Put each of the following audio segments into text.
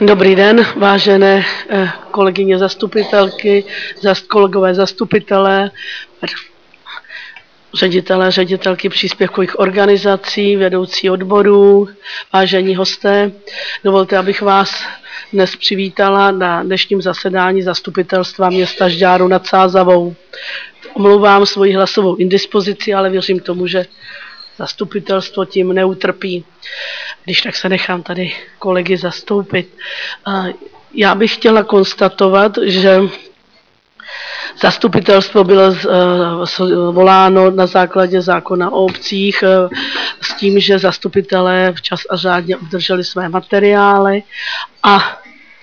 Dobrý den, vážené kolegyně zastupitelky, kolegové zastupitelé, ředitelky příspěvkových organizací, vedoucí odborů, vážení hosté. Dovolte, abych vás dnes přivítala na dnešním zasedání Zastupitelstva města Žďáru nad Sázavou. Omlouvám svoji hlasovou indispozici, ale věřím tomu, že zastupitelstvo tím neutrpí. Když tak se nechám tady kolegy zastoupit. Já bych chtěla konstatovat, že zastupitelstvo bylo voláno na základě zákona o obcích s tím, že zastupitelé včas a řádně obdrželi své materiály a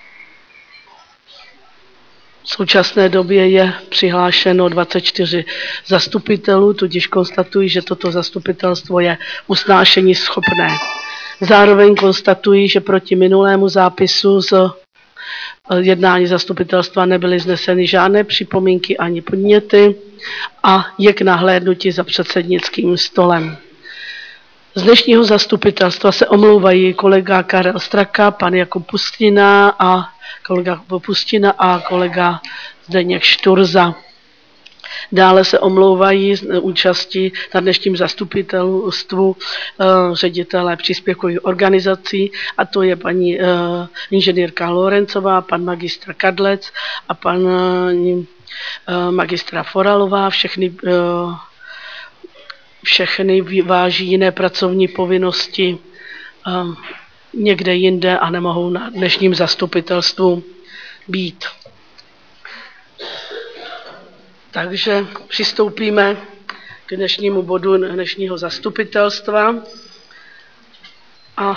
v současné době je přihlášeno 24 zastupitelů, tudíž konstatuji, že toto zastupitelstvo je usnášení schopné. Zároveň konstatuji, že proti minulému zápisu z jednání zastupitelstva nebyly vzneseny žádné připomínky ani podněty a je k nahlédnutí za předsednickým stolem. Z dnešního zastupitelstva se omlouvají kolega Karel Straka, pan Jakub Pustina a kolega Zdeněk Šturza. Dále se omlouvají z účasti na dnešním zastupitelstvu ředitelé příspěvkových organizací, a to je paní inženýrka Lorencová, pan magistr Kadlec a pan magistra Foralová. Všechny váží jiné pracovní povinnosti někde jinde a nemohou na dnešním zastupitelstvu být. Takže přistoupíme k dnešnímu bodu dnešního zastupitelstva. A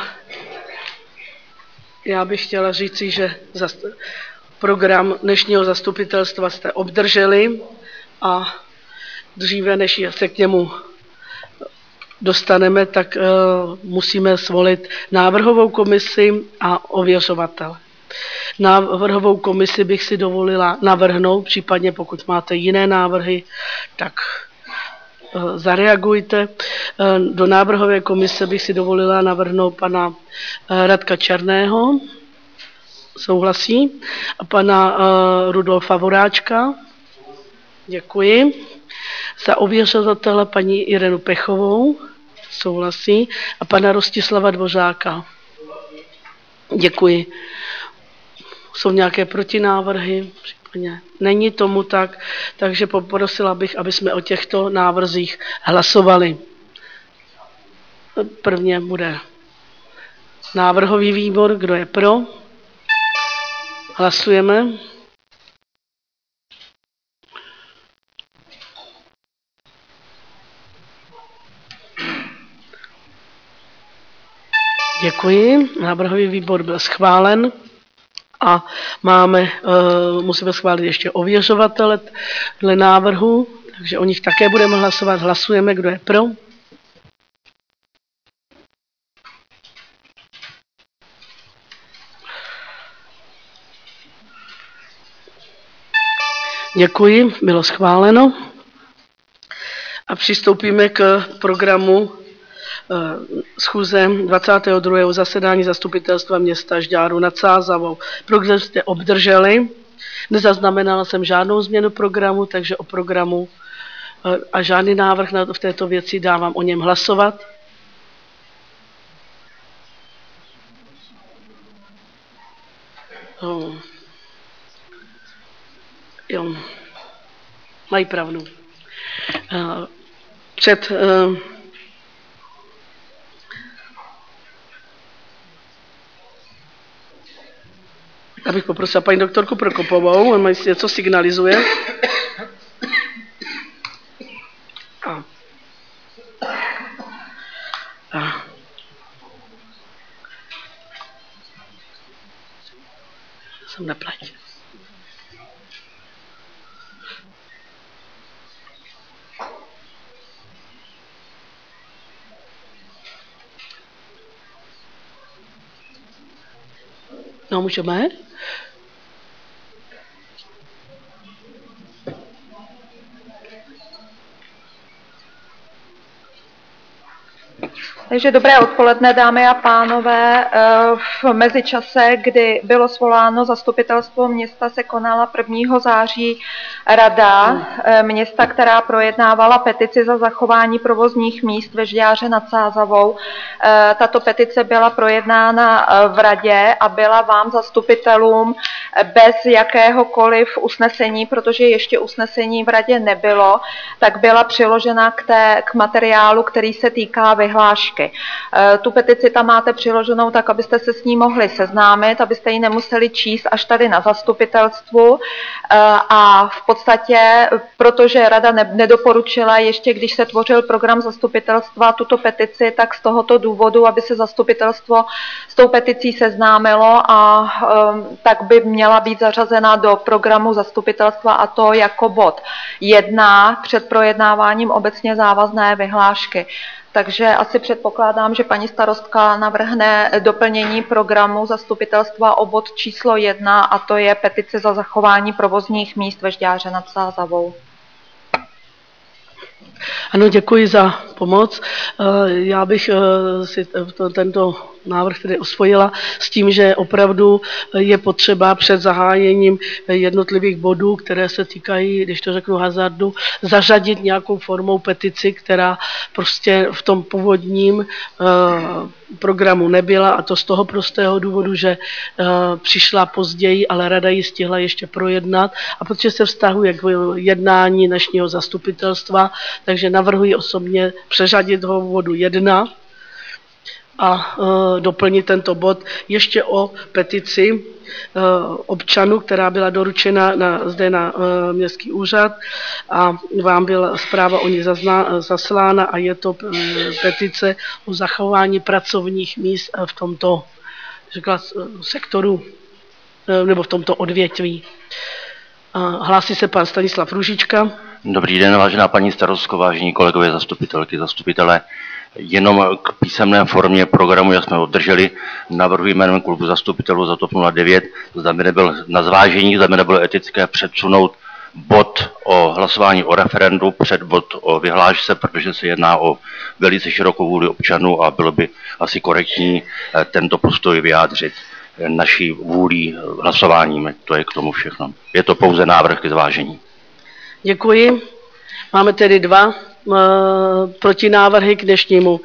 já bych chtěla říci, že program dnešního zastupitelstva jste obdrželi a dříve, než se k němu dostaneme, tak musíme svolit návrhovou komisi a ověřovatele. Návrhovou komisi bych si dovolila navrhnout, případně pokud máte jiné návrhy, tak zareagujte. Do návrhové komise bych si dovolila navrhnout pana Radka Černého, souhlasí, a pana Rudolfa Voráčka, děkuji. Za ověřovatele paní Irenu Pechovou, souhlasí, a pana Rostislava Dvořáka. Děkuji. Jsou nějaké protinávrhy? Případně není tomu tak, takže poprosila bych, aby jsme o těchto návrzích hlasovali. Prvně bude návrhový výbor. Kdo je pro? Hlasujeme. Děkuji. Návrhový výbor byl schválen. A musíme schválit ještě ověřovatele dle návrhu, takže o nich také budeme hlasovat. Hlasujeme, kdo je pro. Děkuji, bylo schváleno. A přistoupíme k programu schůze 22. zasedání zastupitelstva města Žďáru nad Sázavou. Program jste obdrželi, nezaznamenala jsem žádnou změnu programu, takže o programu a žádný návrh v této věci dávám o něm hlasovat. Jo, mají pravdu. Abych poprosila paní doktorku Prokopovou, on mi něco signalizuje. Jsem na platě. No, můžeme? Takže dobré odpoledne, dámy a pánové. V mezičase, kdy bylo svoláno zastupitelstvo města, se konala 1. září rada města, která projednávala petici za zachování provozních míst ve Žďáře nad Sázavou. Tato petice byla projednána v radě a byla vám zastupitelům bez jakéhokoliv usnesení, protože ještě usnesení v radě nebylo, tak byla přiložena k materiálu, který se týká vyhlášky. Tu petici tam máte přiloženou tak, abyste se s ní mohli seznámit, abyste ji nemuseli číst až tady na zastupitelstvu a v podstatě, protože rada nedoporučila ještě, když se tvořil program zastupitelstva, tuto petici, tak z tohoto důvodu, aby se zastupitelstvo s tou peticí seznámilo a tak by měla být zařazena do programu zastupitelstva a to jako bod 1 před projednáváním obecně závazné vyhlášky. Takže asi předpokládám, že paní starostka navrhne doplnění programu zastupitelstva o bod číslo 1 a to je petice za zachování provozních míst ve Žďáře nad Sázavou. Ano, děkuji za pomoc. Já bych si tento návrh tedy osvojila s tím, že opravdu je potřeba před zahájením jednotlivých bodů, které se týkají, když to řeknu, hazardu, zařadit nějakou formou petici, která prostě v tom původním programu nebyla, a to z toho prostého důvodu, že přišla později, ale rada ji stihla ještě projednat a protože se vztahuje k jednání dnešního zastupitelstva, takže navrhuji osobně přeřadit ho v bodu 1 a doplnit tento bod ještě o petici občanů, která byla doručena zde na městský úřad a vám byla zpráva o ní zaslána a je to petice o zachování pracovních míst v tomto, řekla, sektoru nebo v tomto odvětví. Hlásí se pan Stanislav Růžička. Dobrý den, vážená paní starostko, vážení kolegové zastupitelky, zastupitelé. Jenom k písemné formě programu, jak jsme obdrželi, navrhuji jménem klubu zastupitelů za TOP 09, zda by nebyl na zvážení, zda by nebylo etické předsunout bod o hlasování o referendu před bod o vyhlášce, protože se jedná o velice širokou vůli občanů a bylo by asi korektní tento postoj vyjádřit naší vůlí hlasováním. To je k tomu všechno. Je to pouze návrh ke zvážení. Děkuji. Máme tedy 2 protinávrhy k dnešnímu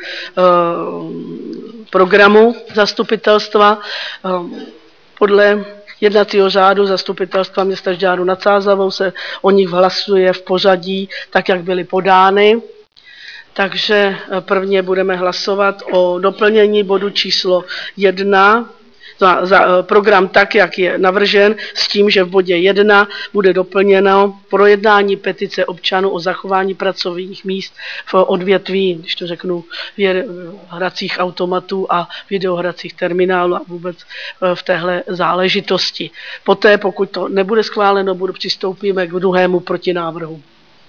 programu zastupitelstva. Podle jednacího řádu zastupitelstva města Žďáru nad Sázavou se o nich hlasuje v pořadí tak, jak byly podány. Takže prvně budeme hlasovat o doplnění bodu číslo 1 za program tak, jak je navržen, s tím, že v bodě 1 bude doplněno projednání petice občanů o zachování pracovních míst v odvětví, když to řeknu, hracích automatů a videohracích terminálů a vůbec v téhle záležitosti. Poté, pokud to nebude schváleno, přistoupíme k druhému protinávrhu.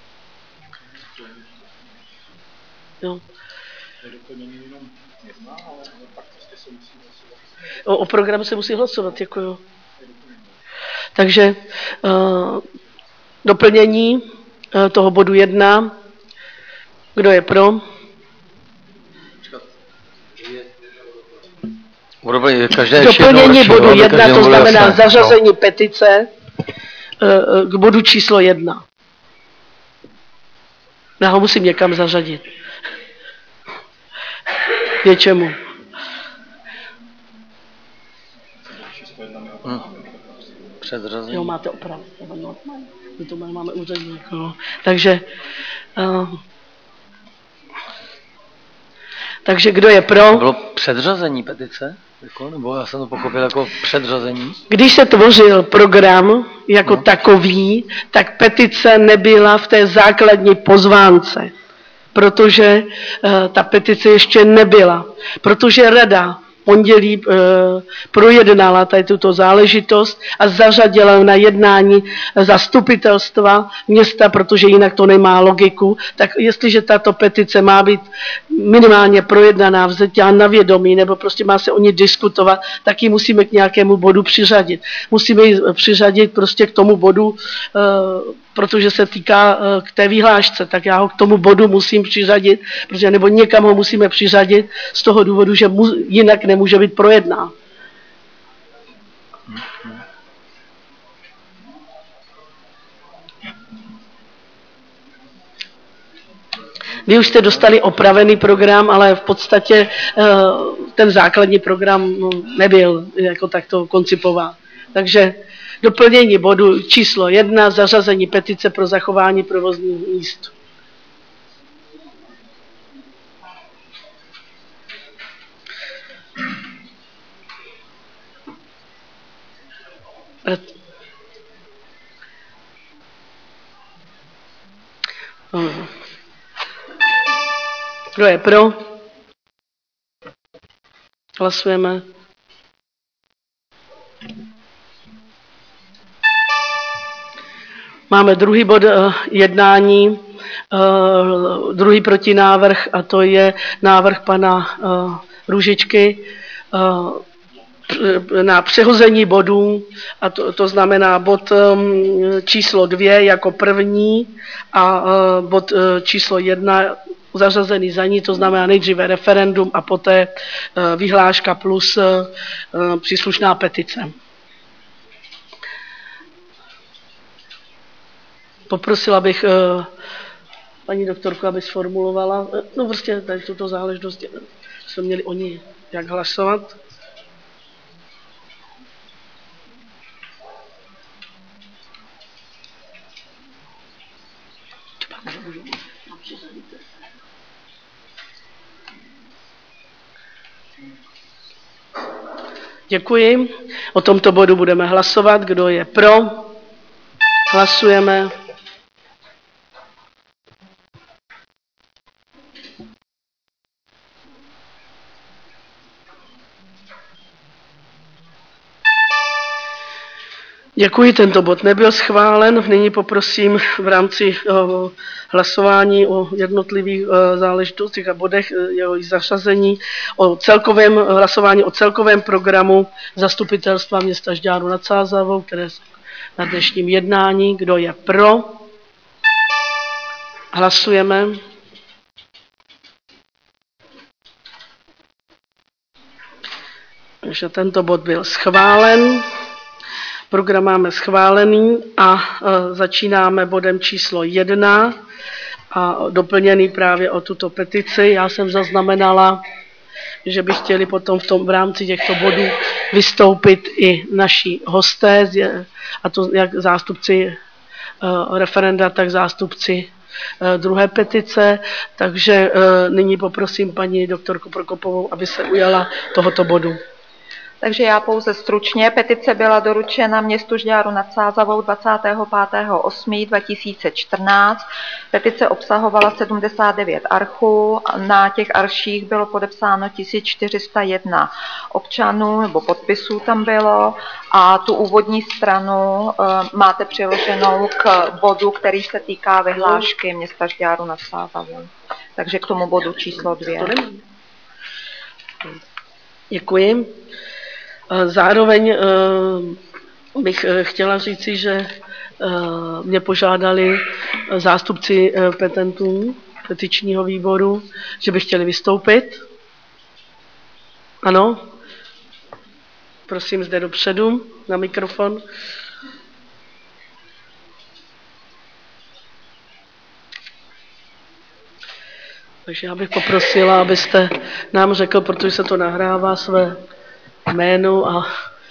Jo. O programu se musí hlasovat, děkuju. Takže doplnění toho bodu 1. Kdo je pro? Doplnění bodu 1, to znamená zařazení petice k bodu číslo 1. Já ho musím někam zařadit. Něčemu. Předřazení. Jo, máte opravdu. My to máme úředník. No. Takže kdo je pro? To bylo předřazení petice? Nebo já jsem to pochopil jako předřazení? Když se tvořil program jako takový, tak petice nebyla v té základní pozvánce, protože ta petice ještě nebyla. Protože rada pondělí projednala tady tuto záležitost a zařadila na jednání zastupitelstva města, protože jinak to nemá logiku, tak jestliže tato petice má být minimálně projednaná, vzetá na vědomí, nebo prostě má se o ní diskutovat, tak ji musíme k nějakému bodu přiřadit. Musíme ji přiřadit prostě k tomu bodu protože se týká k té vyhlášce, tak já ho k tomu bodu musím přiřadit, protože nebo někam ho musíme přiřadit z toho důvodu, že jinak nemůže být projednán. Vy už jste dostali opravený program, ale v podstatě ten základní program nebyl jako takto koncipován. Takže doplnění bodu číslo 1, zařazení petice pro zachování provozních míst. Kdo je pro? Hlasujeme. Máme druhý bod jednání, druhý protinávrh, a to je návrh pana Růžičky na přehození bodů, a to znamená bod číslo 2 jako první a bod číslo 1 zařazený za ní, to znamená nejdříve referendum a poté vyhláška plus příslušná petice. Poprosila bych paní doktorku, aby sformulovala, no prostě tady tuto záležitost, jsme měli o ní jak hlasovat. Děkuji. O tomto bodu budeme hlasovat. Kdo je pro? Hlasujeme. Děkuji, tento bod nebyl schválen. Nyní poprosím v rámci hlasování o jednotlivých záležitostech a bodech jeho zařazení o celkovém hlasování o celkovém programu Zastupitelstva města Žďáru nad Sázavou, které na dnešním jednání. Kdo je pro? Hlasujeme. Takže tento bod byl schválen. Program máme schválený a začínáme bodem číslo 1 a doplněný právě o tuto petici. Já jsem zaznamenala, že by chtěli potom v rámci těchto bodů vystoupit i naši hosté, a to jak zástupci referenda, tak zástupci druhé petice. Takže nyní poprosím paní doktorku Prokopovou, aby se ujala tohoto bodu. Takže já pouze stručně. Petice byla doručena městu Žďáru nad Sázavou 25.8.2014. Petice obsahovala 79 archů. Na těch arších bylo podepsáno 1401 občanů, nebo podpisů tam bylo. A tu úvodní stranu máte přiloženou k bodu, který se týká vyhlášky města Žďáru nad Sázavou. Takže k tomu bodu číslo 2. Děkuji. Zároveň bych chtěla říci, že mě požádali zástupci petentů petičního výboru, že by chtěli vystoupit. Ano? Prosím zde dopředu na mikrofon. Takže já bych poprosila, abyste nám řekl, protože se to nahrává, své jméno a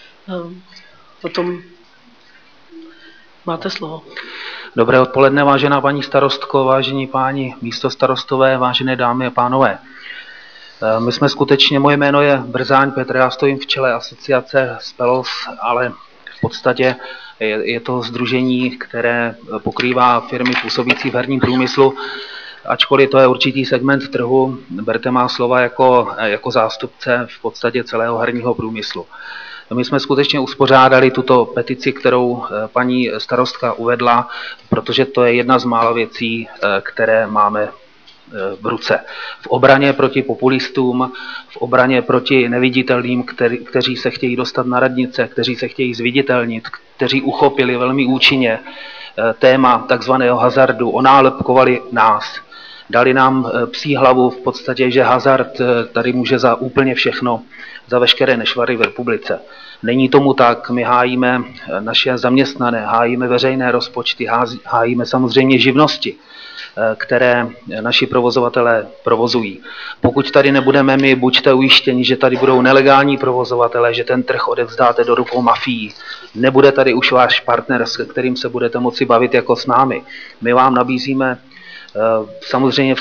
potom máte slovo. Dobré odpoledne, vážená paní starostko, vážení páni místostarostové, vážené dámy a pánové. My jsme skutečně, moje jméno je Brzáň Petr, já stojím v čele asociace Spelos, ale v podstatě je to sdružení, které pokrývá firmy působící v herním průmyslu, ačkoliv to je určitý segment trhu, berte má slova jako zástupce v podstatě celého herního průmyslu. My jsme skutečně uspořádali tuto petici, kterou paní starostka uvedla, protože to je jedna z mála věcí, které máme v ruce. V obraně proti populistům, v obraně proti neviditelným, kteří se chtějí dostat na radnice, kteří se chtějí zviditelnit, kteří uchopili velmi účinně téma takzvaného hazardu, onálepkovali nás. Dali nám psí hlavu v podstatě, že hazard tady může za úplně všechno, za veškeré nešvary v republice. Není tomu tak, my hájíme naše zaměstnané, hájíme veřejné rozpočty, hájíme samozřejmě živnosti, které naši provozovatelé provozují. Pokud tady nebudeme my, buďte ujištěni, že tady budou nelegální provozovatelé, že ten trh odevzdáte do rukou mafií. Nebude tady už váš partner, s kterým se budete moci bavit jako s námi. My vám nabízíme samozřejmě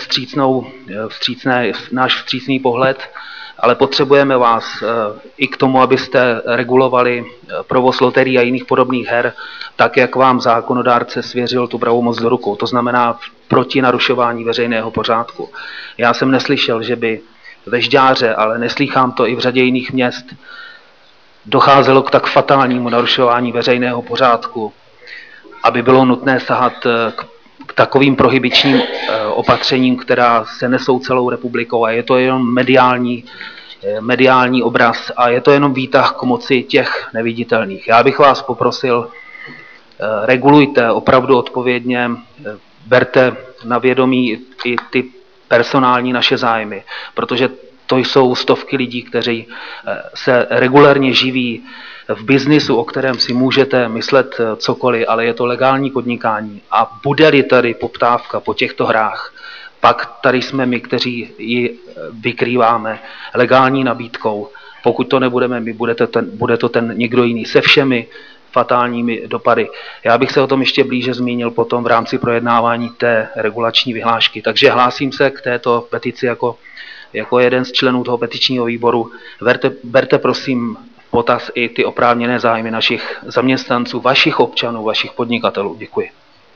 náš vstřícný pohled, ale potřebujeme vás i k tomu, abyste regulovali provoz loterií a jiných podobných her, tak, jak vám zákonodárce svěřil tu pravomoc do rukou. To znamená proti narušování veřejného pořádku. Já jsem neslyšel, že by ve Žďáře, ale neslýchám to i v řadě jiných měst, docházelo k tak fatálnímu narušování veřejného pořádku, aby bylo nutné sahat k takovým prohibičním opatřením, která se nesou celou republikou, a je to jenom mediální obraz a je to jenom výtah k moci těch neviditelných. Já bych vás poprosil, regulujte opravdu odpovědně, berte na vědomí i ty personální naše zájmy, protože to jsou stovky lidí, kteří se regulérně živí v biznisu, o kterém si můžete myslet cokoliv, ale je to legální podnikání. A bude-li tady poptávka po těchto hrách, pak tady jsme my, kteří ji vykrýváme legální nabídkou. Pokud to nebudeme my, bude to ten někdo jiný se všemi fatálními dopady. Já bych se o tom ještě blíže zmínil potom v rámci projednávání té regulační vyhlášky. Takže hlásím se k této petici jako jeden z členů toho petičního výboru. Berte prosím v potaz i ty oprávněné zájmy našich zaměstnanců, vašich občanů, vašich podnikatelů. Děkuji.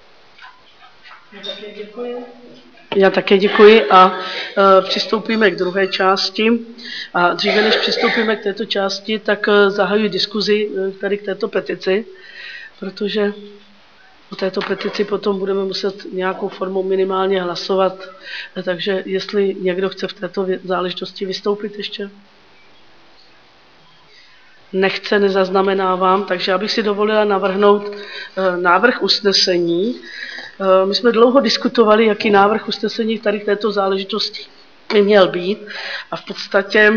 Já také děkuji a přistoupíme k druhé části. A dříve než přistoupíme k této části, tak zahajuji diskuzi tady k této petici, protože o této petici potom budeme muset nějakou formou minimálně hlasovat. Takže jestli někdo chce v této záležitosti vystoupit ještě? Nechce, nezaznamenávám, takže já bych si dovolila navrhnout návrh usnesení. My jsme dlouho diskutovali, jaký návrh usnesení tady k této záležitosti by měl být a v podstatě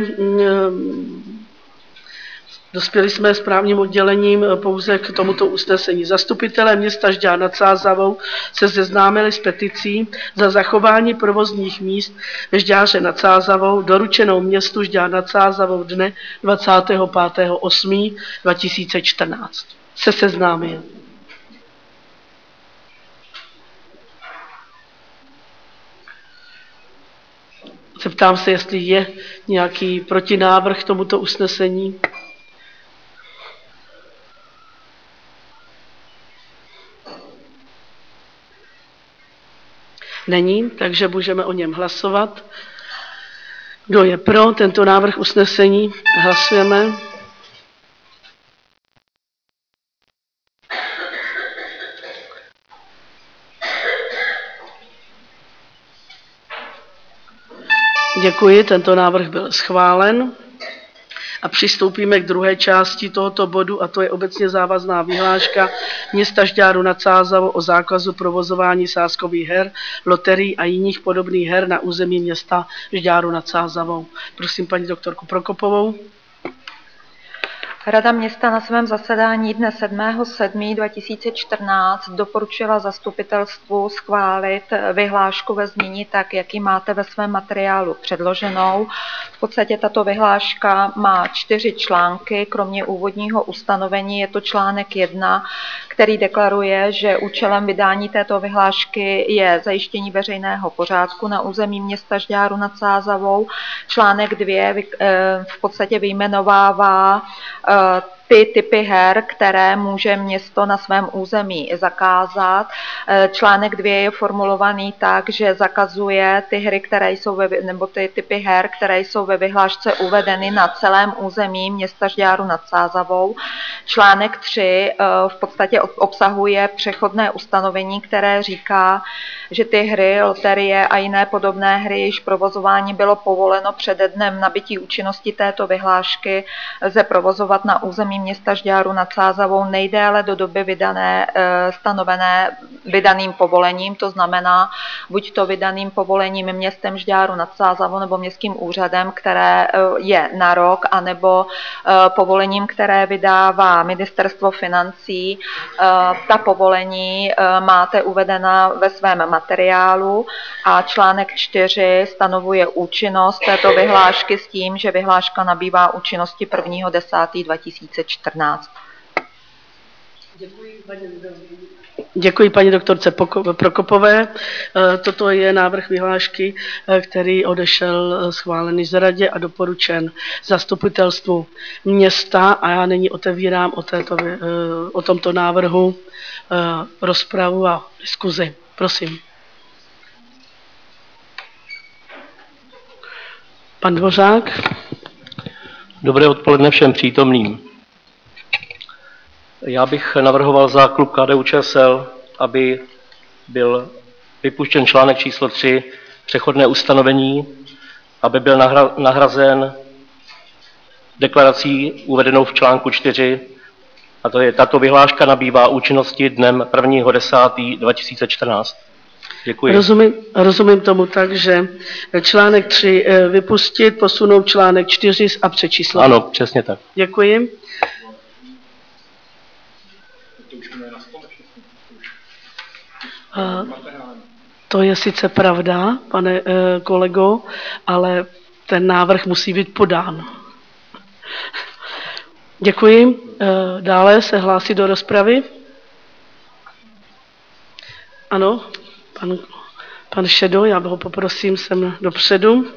dospěli jsme s právním oddělením pouze k tomuto usnesení. Zastupitelé města Žďár nad Sázavou se seznámili s peticí za zachování provozních míst ve Žďáře nad Sázavou, doručenou městu Žďár nad Sázavou dne 25.8.2014. Se seznámili. Zeptám se, jestli je nějaký protinávrh k tomuto usnesení. Není, takže můžeme o něm hlasovat. Kdo je pro tento návrh usnesení? Hlasujeme. Děkuji, tento návrh byl schválen. A přistoupíme k druhé části tohoto bodu, a to je obecně závazná vyhláška města Žďáru nad Sázavou o zákazu provozování sázkových her, loterií a jiných podobných her na území města Žďáru nad Sázavou. Prosím paní doktorku Prokopovou. Rada města na svém zasedání dne 7.7.2014 doporučila zastupitelstvu schválit vyhlášku ve znění tak, jak ji máte ve svém materiálu předloženou. V podstatě tato vyhláška má 4 články, kromě úvodního ustanovení je to článek 1, který deklaruje, že účelem vydání této vyhlášky je zajištění veřejného pořádku na území města Žďáru nad Sázavou. Článek 2 v podstatě vyjmenovává ty typy her, které může město na svém území zakázat. Článek 2 je formulovaný tak, že zakazuje ty hry, které jsou nebo ty typy her, které jsou ve vyhlášce uvedeny na celém území města Žďáru nad Sázavou. Článek 3 v podstatě obsahuje přechodné ustanovení, které říká, že ty hry, loterie a jiné podobné hry, jejichž provozování bylo povoleno přede dnem nabytí účinnosti této vyhlášky, lze provozovat na území území města Žďáru nad Sázavou nejdéle do doby stanovené vydaným povolením, to znamená buď to vydaným povolením městem Žďáru nad Sázavou nebo městským úřadem, které je na rok, anebo povolením, které vydává Ministerstvo financí. Ta povolení máte uvedena ve svém materiálu a článek 4 stanovuje účinnost této vyhlášky s tím, že vyhláška nabývá účinnosti 1.10.2014. Děkuji paní doktorce Prokopové. Toto je návrh vyhlášky, který odešel schválený z radě a doporučen zastupitelstvu města a já nyní otevírám o tomto návrhu rozpravu a diskuzi. Prosím. Pan Dvořák. Dobré odpoledne všem přítomným. Já bych navrhoval za klub KDU-ČSL, aby byl vypuštěn článek číslo 3, přechodné ustanovení, aby byl nahrazen deklarací uvedenou v článku 4, a to je: tato vyhláška nabývá účinnosti dnem 1.10.2014. Děkuji. Rozumím tomu tak, že článek 3 vypustit, posunout článek 4 a přečíslovat. Ano, přesně tak. Děkuji. To je sice pravda, pane kolego, ale ten návrh musí být podán. Děkuji. Dále se hlásí do rozpravy. Ano, pan Šedo, já ho poprosím sem dopředu.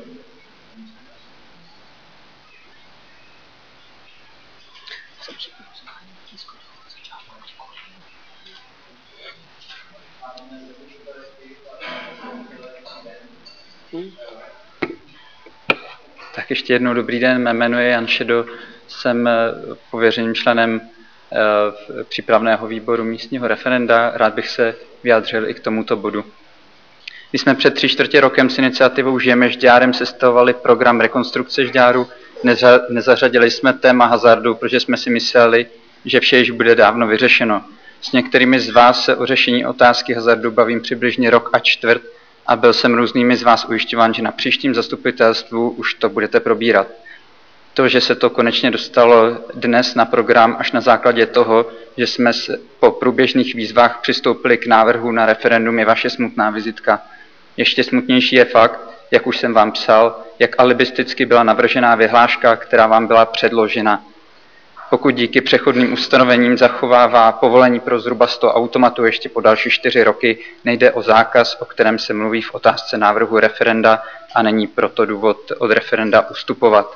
Tak ještě jednou dobrý den, mé jméno je Jan Šedo, jsem pověřeným členem přípravného výboru místního referenda. Rád bych se vyjádřil i k tomuto bodu. Když jsme před 3/4 rokem s iniciativou Žijeme Žďárem sestavovali program rekonstrukce Žďáru, nezařadili jsme téma hazardu, protože jsme si mysleli, že vše již bude dávno vyřešeno. S některými z vás se o řešení otázky hazardu bavím přibližně rok a čtvrt a byl jsem různými z vás ujišťován, že na příštím zastupitelstvu už to budete probírat. To, že se to konečně dostalo dnes na program až na základě toho, že jsme po průběžných výzvách přistoupili k návrhu na referendum, je vaše smutná vizitka. Ještě smutnější je fakt, jak už jsem vám psal, jak alibisticky byla navržená vyhláška, která vám byla předložena. Pokud díky přechodným ustanovením zachovává povolení pro zhruba 100 automatů ještě po další 4 roky, nejde o zákaz, o kterém se mluví v otázce návrhu referenda a není proto důvod od referenda ustupovat.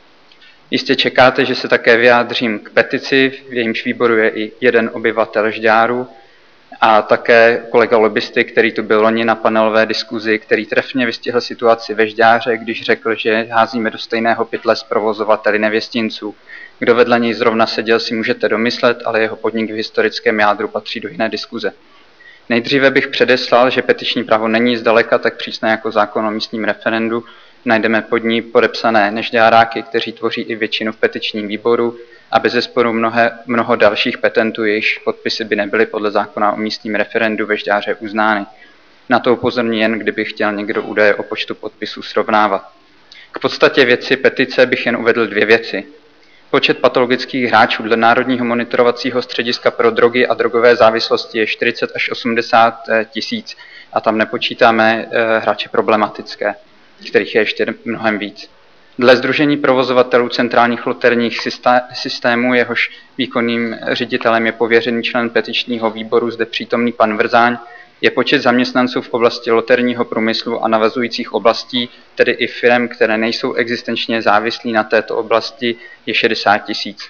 Jistě čekáte, že se také vyjádřím k petici, v jejímž výboru je i jeden obyvatel Žďáru a také kolega lobbysty, který tu byl loni na panelové diskuzi, který trefně vystihl situaci ve Žďáře, když řekl, že házíme do stejného pytle s provozovateli nevěstinců. Kdo vedle něj zrovna seděl, si můžete domyslet, ale jeho podnik v historickém jádru patří do jiné diskuze. Nejdříve bych předeslal, že petiční právo není zdaleka tak přísné jako zákon o místním referendu. Najdeme pod ní podepsané nežďáráky, kteří tvoří i většinu v petičním výboru a bezesporu mnoho dalších petentů, jejichž podpisy by nebyly podle zákona o místním referendu ve Žďáře uznány. Na to upozorní jen, kdyby chtěl někdo údaje o počtu podpisů srovnávat. K podstatě věci petice bych jen uvedl 2 věci. Počet patologických hráčů dle Národního monitorovacího střediska pro drogy a drogové závislosti je 40 až 80 tisíc a tam nepočítáme hráče problematické, kterých je ještě mnohem víc. Dle Sdružení provozovatelů centrálních loterních systémů, jehož výkonným ředitelem je pověřený člen petičního výboru zde přítomný pan Vrzáň, je počet zaměstnanců v oblasti loterního průmyslu a navazujících oblastí, tedy i firem, které nejsou existenčně závislí na této oblasti, je 60 tisíc.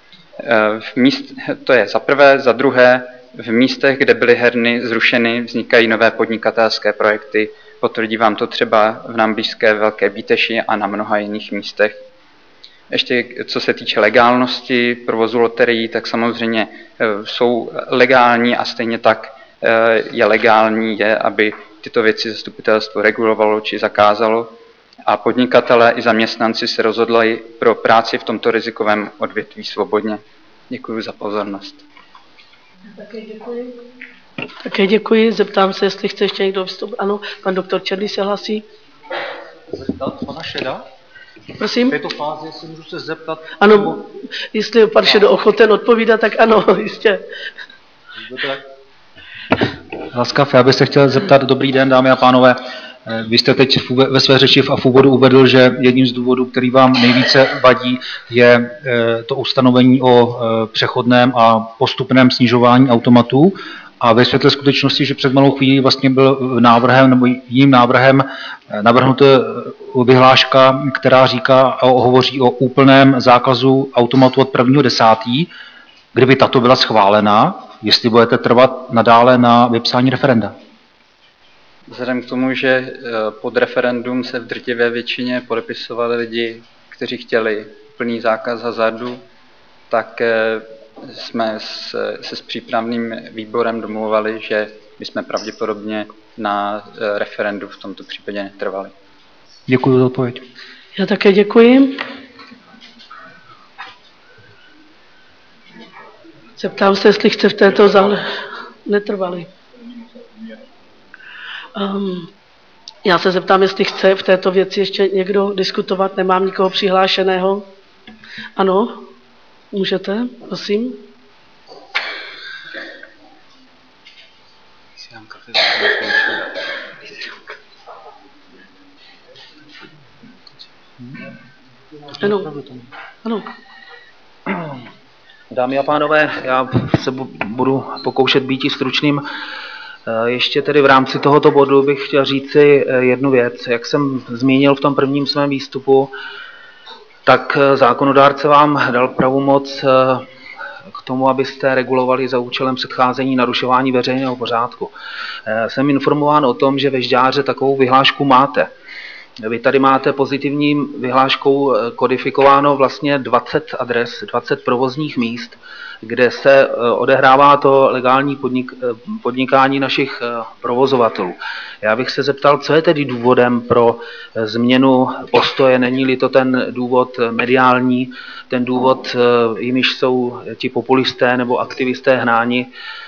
To je za prvé. Za druhé, v místech, kde byly herny zrušeny, vznikají nové podnikatelské projekty. Potvrdí vám to třeba v nám blízké Velké Bíteši a na mnoha jiných místech. Ještě co se týče legálnosti provozu loterií, tak samozřejmě jsou legální a stejně tak je legální, aby tyto věci zastupitelstvo regulovalo či zakázalo a podnikatelé i zaměstnanci se rozhodli pro práci v tomto rizikovém odvětví svobodně. Děkuji za pozornost. Také děkuji. Zeptám se, jestli chce ještě někdo vystoupit. Ano, pan doktor Černý se hlásí. Pana Šeda? Prosím? V této fázi, jestli můžu se zeptat. Ano, jestli je pan Šedo ochoten odpovídat, tak ano, jistě. Laskav, já bych se chtěl zeptat, dobrý den, dámy a pánové. Vy jste teď ve své řeči v úvodu uvedl, že jedním z důvodů, který vám nejvíce vadí, je to ustanovení o přechodném a postupném snižování automatů. A ve světle skutečnosti, že před malou chvílí vlastně byl návrhem nebo jiným návrhem navrhnuta vyhláška, která hovoří o úplném zákazu automatu od 1.10. Kdyby tato byla schválena, jestli budete trvat nadále na vypsání referenda? Vzhledem k tomu, že pod referendum se v drtivé většině podepisovali lidi, kteří chtěli plný zákaz hazardu, tak jsme se s přípravným výborem domluvali, že bychom pravděpodobně na referendu v tomto případě netrvali. Děkuji za odpověď. Já také děkuji. Zeptám se, jestli chce v této netrvali. Já se zeptám, jestli chce v této věci ještě někdo diskutovat. Nemám nikoho přihlášeného. Ano, můžete, prosím. Ano. Ano. Dámy a pánové, já se budu pokoušet být i stručným. Ještě tedy v rámci tohoto bodu bych chtěl říci jednu věc. Jak jsem zmínil v tom prvním svém výstupu, tak zákonodárce vám dal pravomoc k tomu, abyste regulovali za účelem předcházení narušování veřejného pořádku. Jsem informován o tom, že ve Žďáře takovou vyhlášku máte. Vy tady máte pozitivní vyhláškou kodifikováno vlastně 20 adres, 20 provozních míst, kde se odehrává to legální podnikání našich provozovatelů. Já bych se zeptal, co je tedy důvodem pro změnu postoje, není-li to ten důvod mediální, ten důvod, jimiž jsou ti populisté nebo aktivisté hnáni,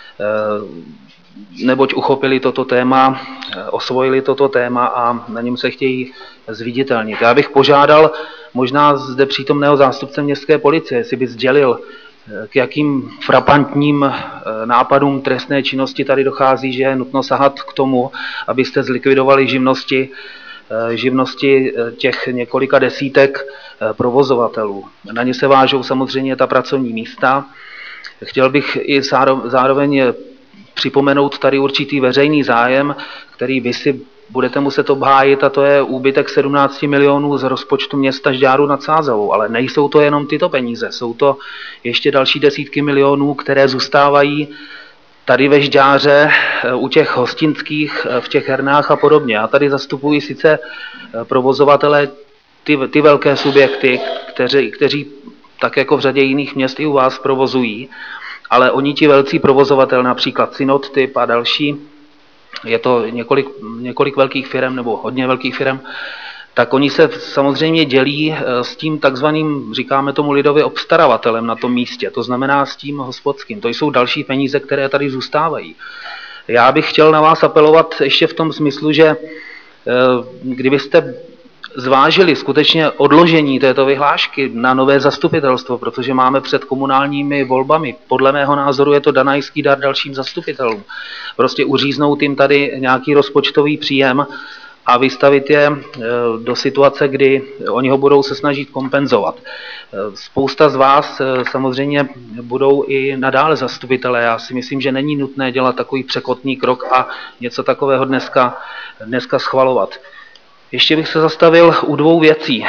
neboť uchopili toto téma, osvojili toto téma a na něm se chtějí zviditelnit. Já bych požádal možná zde přítomného zástupce městské policie, jestli by sdělil, k jakým frapantním nápadům trestné činnosti tady dochází, že je nutno sahat k tomu, abyste zlikvidovali živnosti těch několika desítek provozovatelů. Na ně se vážou samozřejmě ta pracovní místa. Chtěl bych i zároveň připomenout tady určitý veřejný zájem, který vy si budete muset obhájit, a to je úbytek 17 milionů z rozpočtu města Žďáru nad Sázavou. Ale nejsou to jenom tyto peníze, jsou to ještě další desítky milionů, které zůstávají tady ve Žďáře u těch hostinských, v těch hernách a podobně. Já tady zastupuji sice provozovatele, ty velké subjekty, kteří tak jako v řadě jiných měst i u vás provozují, ale oni ti velcí provozovatel, například Synod-typ a další, je to několik velkých firm nebo hodně velkých firm, tak oni se samozřejmě dělí s tím takzvaným, říkáme tomu lidově, obstaravatelem na tom místě, to znamená s tím hospodským. To jsou další peníze, které tady zůstávají. Já bych chtěl na vás apelovat ještě v tom smyslu, že kdybyste zvážili skutečně odložení této vyhlášky na nové zastupitelstvo, protože máme před komunálními volbami. Podle mého názoru je to danajský dar dalším zastupitelům. Prostě uříznout jim tady nějaký rozpočtový příjem a vystavit je do situace, kdy oni ho budou se snažit kompenzovat. Spousta z vás samozřejmě budou i nadále zastupitelé. Já si myslím, že není nutné dělat takový překotný krok a něco takového dneska schvalovat. Ještě bych se zastavil u dvou věcí.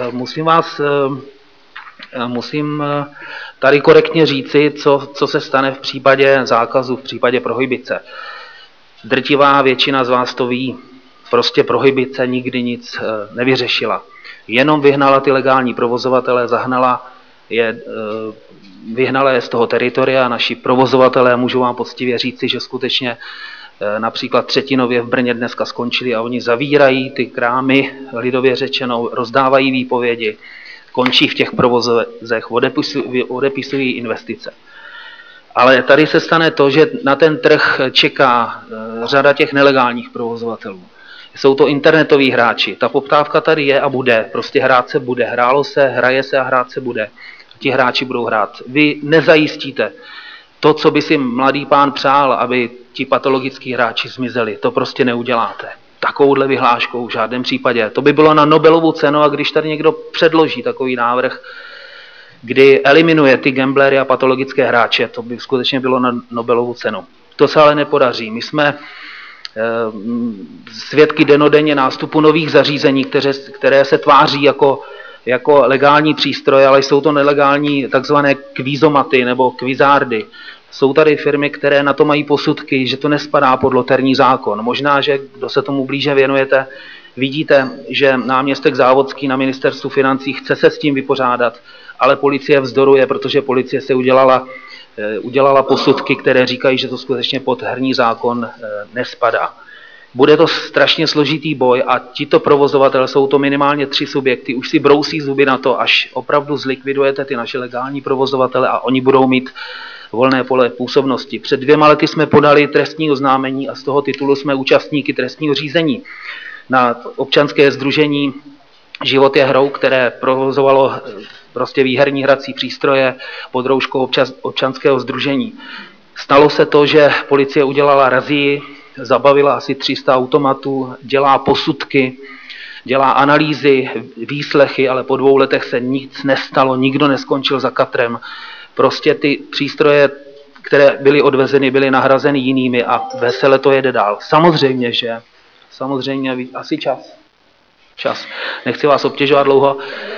Musím tady korektně říci, co se stane v případě zákazu, v případě prohibice. Drtivá většina z vás to ví. Prostě prohibice nikdy nic nevyřešila. Jenom vyhnala ty legální provozovatele, vyhnala je z toho teritoria. Naši provozovatelé, můžu vám poctivě říci, že skutečně například Třetinově v Brně dneska skončili a oni zavírají ty krámy, lidově řečeno, rozdávají výpovědi. končí v těch provozech, odepisují investice. Ale tady se stane to, že na ten trh čeká řada těch nelegálních provozovatelů. Jsou to internetoví hráči. Ta poptávka tady je a bude. Prostě hrát se bude. Hrálo se, hraje se a hrát se bude. Ti hráči budou hrát. Vy nezajistíte to, co by si mladý pán přál, aby ti patologickí hráči zmizeli. To prostě neuděláte. Takovouhle vyhláškou v žádném případě. To by bylo na Nobelovu cenu, a když tady někdo předloží takový návrh, kdy eliminuje ty gamblery a patologické hráče, to by skutečně bylo na Nobelovu cenu. To se ale nepodaří. My jsme svědky dennodenně nástupu nových zařízení, které se tváří jako legální přístroje, ale jsou to nelegální takzvané kvízomaty nebo kvizárdy. Jsou tady firmy, které na to mají posudky, že to nespadá pod loterní zákon. Možná, že kdo se tomu blíže věnujete, vidíte, že náměstek Závodský na ministerstvu financí chce se s tím vypořádat, ale policie vzdoruje, protože policie se udělala posudky, které říkají, že to skutečně pod herní zákon nespadá. Bude to strašně složitý boj a tito provozovatelé, jsou to minimálně 3 subjekty, už si brousí zuby na to, až opravdu zlikvidujete ty naše legální provozovatele a oni budou mít volné pole působnosti. Před 2 lety jsme podali trestní oznámení a z toho titulu jsme účastníky trestního řízení na občanské sdružení Život je hrou, které provozovalo prostě výherní hrací přístroje pod rouškou občanského sdružení. Stalo se to, že policie udělala razii, zabavila asi 300 automatů, dělá posudky, dělá analýzy, výslechy, ale po 2 letech se nic nestalo, nikdo neskončil za katrem. Prostě ty přístroje, které byly odvezeny, byly nahrazeny jinými a vesele to jede dál. Samozřejmě, asi čas. Nechci vás obtěžovat dlouho.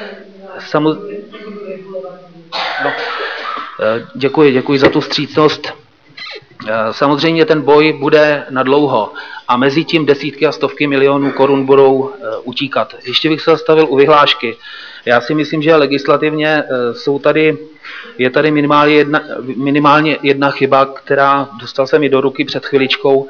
Děkuji za tu vstřícnost. Samozřejmě ten boj bude na dlouho a mezi tím desítky a stovky milionů korun budou utíkat. Ještě bych se zastavil u vyhlášky. Já si myslím, že legislativně je tady minimálně jedna chyba, která dostal jsem ji do ruky před chviličkou.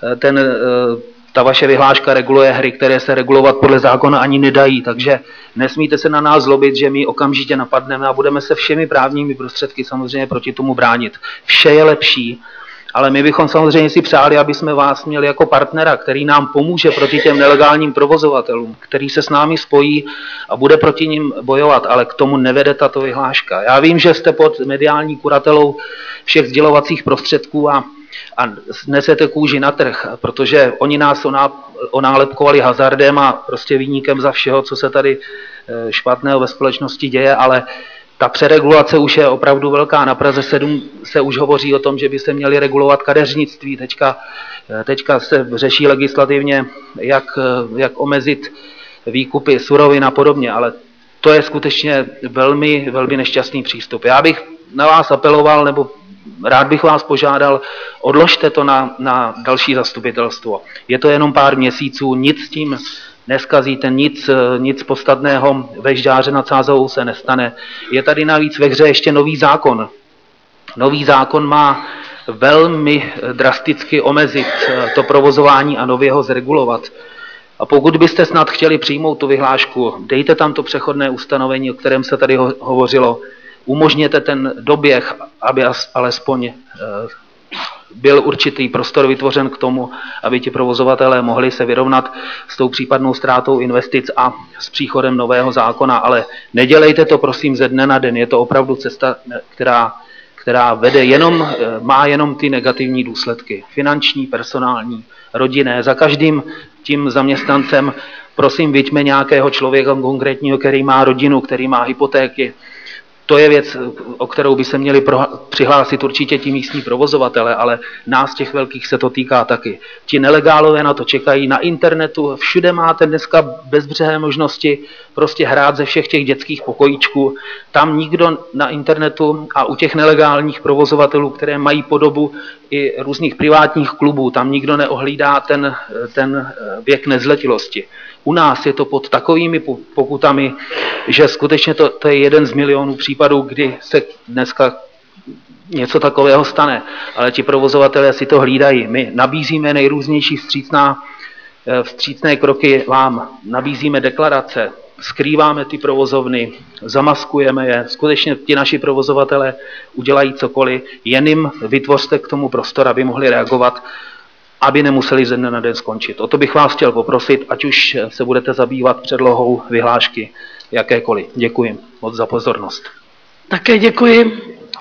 Ta vaše vyhláška reguluje hry, které se regulovat podle zákona ani nedají, takže nesmíte se na nás zlobit, že my okamžitě napadneme a budeme se všemi právními prostředky samozřejmě proti tomu bránit. Vše je lepší, ale my bychom samozřejmě si přáli, aby jsme vás měli jako partnera, který nám pomůže proti těm nelegálním provozovatelům, který se s námi spojí a bude proti nim bojovat, ale k tomu nevede tato vyhláška. Já vím, že jste pod mediální kuratelou všech sdělovacích prostředků a nesete kůži na trh, protože oni nás onálepkovali hazardem a prostě viníkem za všeho, co se tady špatného ve společnosti děje, ale ta přeregulace už je opravdu velká. Na Praze 7 se už hovoří o tom, že by se měli regulovat kadeřnictví. Teďka se řeší legislativně, jak omezit výkupy surovin a podobně, ale to je skutečně velmi, velmi nešťastný přístup. Já bych na vás apeloval, nebo rád bych vás požádal, odložte to na další zastupitelstvo. Je to jenom pár měsíců, nic s tím neskazíte, nic podstatného ve Žďáře nad Sázavou se nestane. Je tady navíc ve hře ještě nový zákon. Nový zákon má velmi drasticky omezit to provozování a nově ho zregulovat. A pokud byste snad chtěli přijmout tu vyhlášku, dejte tam to přechodné ustanovení, o kterém se tady hovořilo, umožněte ten doběh, aby alespoň byl určitý prostor vytvořen k tomu, aby ti provozovatelé mohli se vyrovnat s tou případnou ztrátou investic a s příchodem nového zákona, ale nedělejte to prosím ze dne na den, je to opravdu cesta, která vede má jenom ty negativní důsledky, finanční, personální, rodinné. Za každým tím zaměstnancem prosím vyťme nějakého člověka konkrétního, který má rodinu, který má hypotéky. To je věc, o kterou by se měli přihlásit určitě ti místní provozovatele, ale nás těch velkých se to týká taky. Ti nelegálové na to čekají na internetu, všude máte dneska bezbřehé možnosti prostě hrát ze všech těch dětských pokojíčků. Tam nikdo na internetu a u těch nelegálních provozovatelů, které mají podobu i různých privátních klubů, tam nikdo neohlídá ten věk nezletilosti. U nás je to pod takovými pokutami, že skutečně to je 1 z milionů případů, kdy se dneska něco takového stane. Ale ti provozovatelé si to hlídají. My nabízíme nejrůznější vstřícné kroky vám, nabízíme deklarace, skrýváme ty provozovny, zamaskujeme je, skutečně ti naši provozovatelé udělají cokoliv, jen jim vytvořte k tomu prostor, aby mohli reagovat, aby nemuseli ze dne na den skončit. O to bych vás chtěl poprosit, ať už se budete zabývat předlohou vyhlášky jakékoliv. Děkuji moc za pozornost. Také děkuji.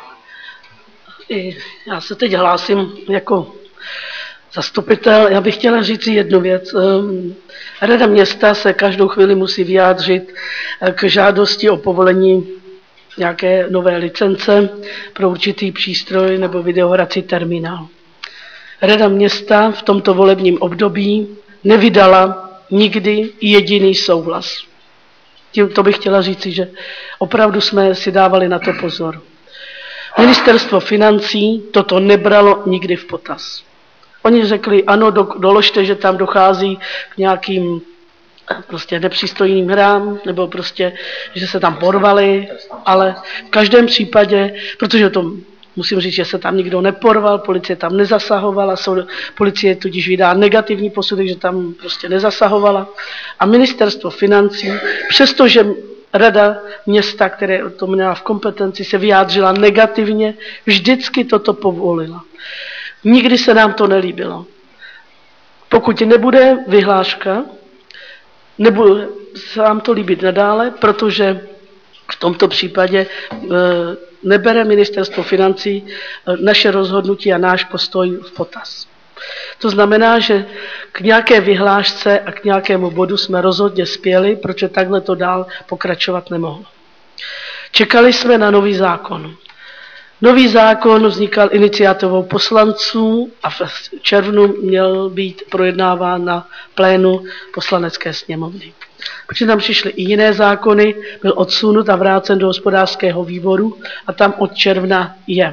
Já se teď hlásím jako zastupitel. Já bych chtěla říct jednu věc. Rada města se každou chvíli musí vyjádřit k žádosti o povolení nějaké nové licence pro určitý přístroj nebo videohrací terminál. Rada města v tomto volebním období nevydala nikdy jediný souhlas. To bych chtěla říci, že opravdu jsme si dávali na to pozor. Ministerstvo financí toto nebralo nikdy v potaz. Oni řekli, ano, doložte, že tam dochází k nějakým prostě nepřístojným hrám, nebo prostě, že se tam porvali, ale v každém případě, protože to musím říct, že se tam nikdo neporval, policie tam nezasahovala, policie tudíž vydá negativní posudek, že tam prostě nezasahovala. A ministerstvo financí, přestože rada města, které to měla v kompetenci, se vyjádřila negativně, vždycky toto povolila. Nikdy se nám to nelíbilo. Pokud nebude vyhláška, nebude se vám to líbit nadále, protože v tomto případě nebere ministerstvo financí naše rozhodnutí a náš postoj v potaz. To znamená, že k nějaké vyhlášce a k nějakému bodu jsme rozhodně spěli, protože takhle to dál pokračovat nemohlo. Čekali jsme na nový zákon. Nový zákon vznikal iniciativou poslanců a v červnu měl být projednáván na plénu Poslanecké sněmovny. Protože tam přišly i jiné zákony, byl odsunut a vrácen do hospodářského výboru a tam od června je.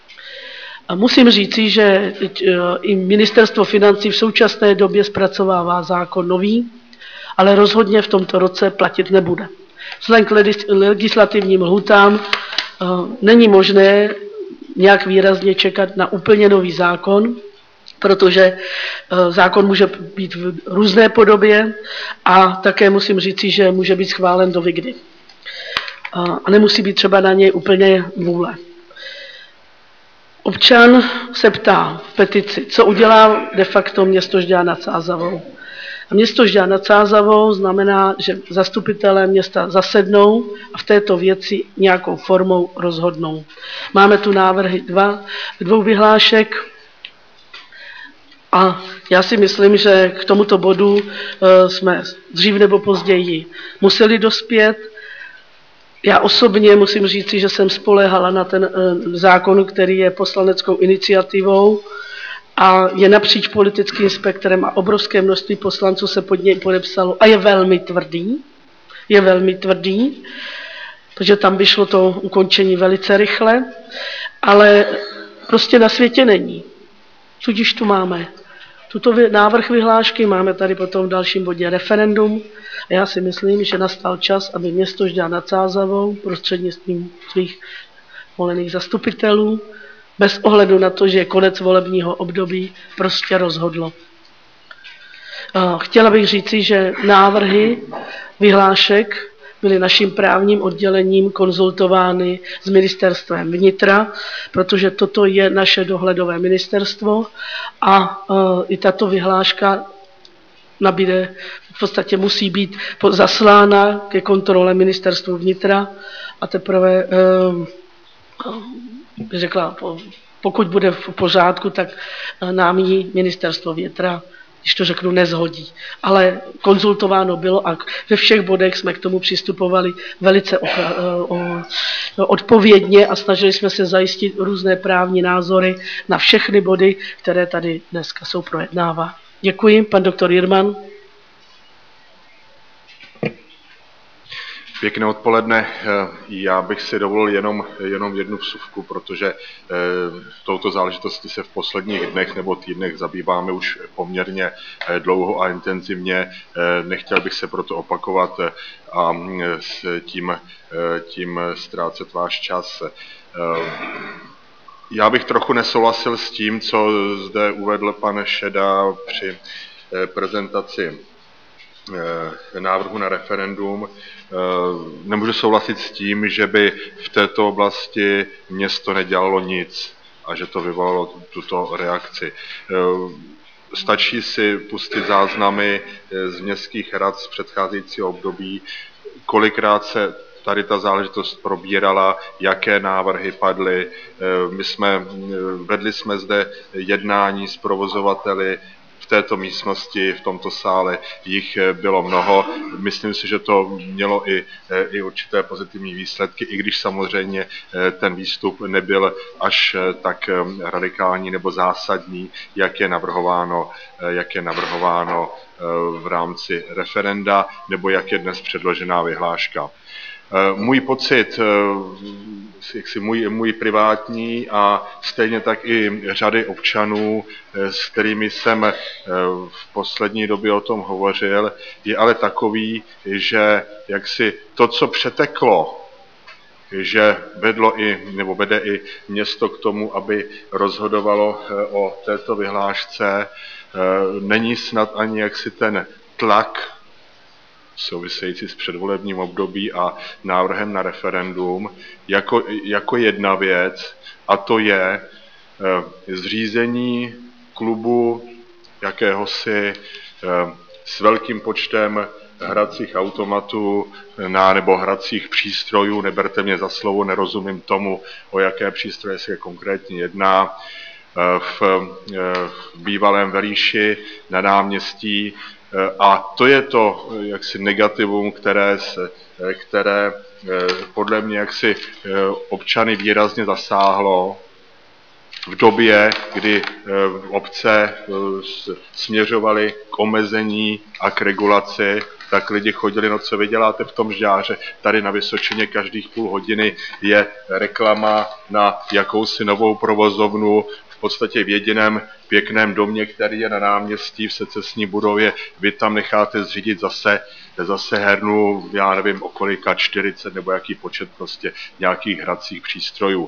A musím říci, že i ministerstvo financí v současné době zpracovává zákon nový, ale rozhodně v tomto roce platit nebude. Vzhledem k legislativním lhůtám není možné nějak výrazně čekat na úplně nový zákon, protože zákon může být v různé podobě a také musím říci, že může být schválen dovykdy. A nemusí být třeba na něj úplně vůle. Občan se ptá v petici, co udělá de facto město Žďár nad Sázavou. A město Žďár nad Sázavou znamená, že zastupitelé města zasednou a v této věci nějakou formou rozhodnou. Máme tu návrhy dvou vyhlášek a já si myslím, že k tomuto bodu jsme dřív nebo později museli dospět. Já osobně musím říci, že jsem spoléhala na ten zákon, který je poslaneckou iniciativou a je napříč politickým spektrem a obrovské množství poslanců se pod něj podepsalo a je velmi tvrdý, protože tam by šlo to ukončení velice rychle, ale prostě na světě není. Tudíž tu máme tuto návrh vyhlášky, máme tady potom v dalším bodě referendum a já si myslím, že nastal čas, aby město Žďár nad Sázavou prostřednictvím svých volených zastupitelů bez ohledu na to, že je konec volebního období, prostě rozhodlo. Chtěla bych říci, že návrhy vyhlášek byly naším právním oddělením konzultovány s ministerstvem vnitra, protože toto je naše dohledové ministerstvo a i tato vyhláška nabíde, v podstatě musí být zaslána ke kontrole ministerstvu vnitra a teprve bych řekla, pokud bude v pořádku, tak nám ji ministerstvo vnitra, když to řeknu, nezhodí. Ale konzultováno bylo a ve všech bodech jsme k tomu přistupovali velice odpovědně a snažili jsme se zajistit různé právní názory na všechny body, které tady dneska jsou projednávány. Děkuji, pan doktor Jirman. Pěkné odpoledne. Já bych si dovolil jenom jednu vsuvku, protože touto záležitostí se v posledních dnech nebo týdnech zabýváme už poměrně dlouho a intenzivně. Nechtěl bych se proto opakovat a tím ztrácet váš čas. Já bych trochu nesouhlasil s tím, co zde uvedl pan Šeda při prezentaci návrhu na referendum. Nemůžu souhlasit s tím, že by v této oblasti město nedělalo nic a že to vyvolalo tuto reakci. Stačí si pustit záznamy z městských rad z předcházejícího období, kolikrát se tady ta záležitost probírala, jaké návrhy padly. Vedli jsme zde jednání s provozovateli v této místnosti, v tomto sále, jich bylo mnoho. Myslím si, že to mělo i určité pozitivní výsledky, i když samozřejmě ten výstup nebyl až tak radikální nebo zásadní, jak je navrhováno v rámci referenda, nebo jak je dnes předložená vyhláška. Můj pocit, můj privátní a stejně tak i řady občanů, s kterými jsem v poslední době o tom hovořil, je ale takový, že jaksi to, co přeteklo, že vede i město k tomu, aby rozhodovalo o této vyhlášce, není snad ani jaksi ten tlak související s předvolebním období a návrhem na referendum jako jedna věc, a to je zřízení klubu jakéhosi s velkým počtem hracích automatů nebo hracích přístrojů, neberte mě za slovo, nerozumím tomu, o jaké přístroje se konkrétně jedná, v bývalém Velíši na náměstí. A to je to jaksi negativum, které podle mě jaksi občany výrazně zasáhlo v době, kdy obce směřovaly k omezení a k regulaci, tak lidi chodili, no co vy děláte v tom Žďáře, tady na Vysočině každých půl hodiny je reklama na jakousi novou provozovnu, v podstatě v jediném pěkném domě, který je na náměstí v secesní budově, vy tam necháte zřídit zase hernu, já nevím, okolika 40 nebo jaký počet prostě nějakých hracích přístrojů.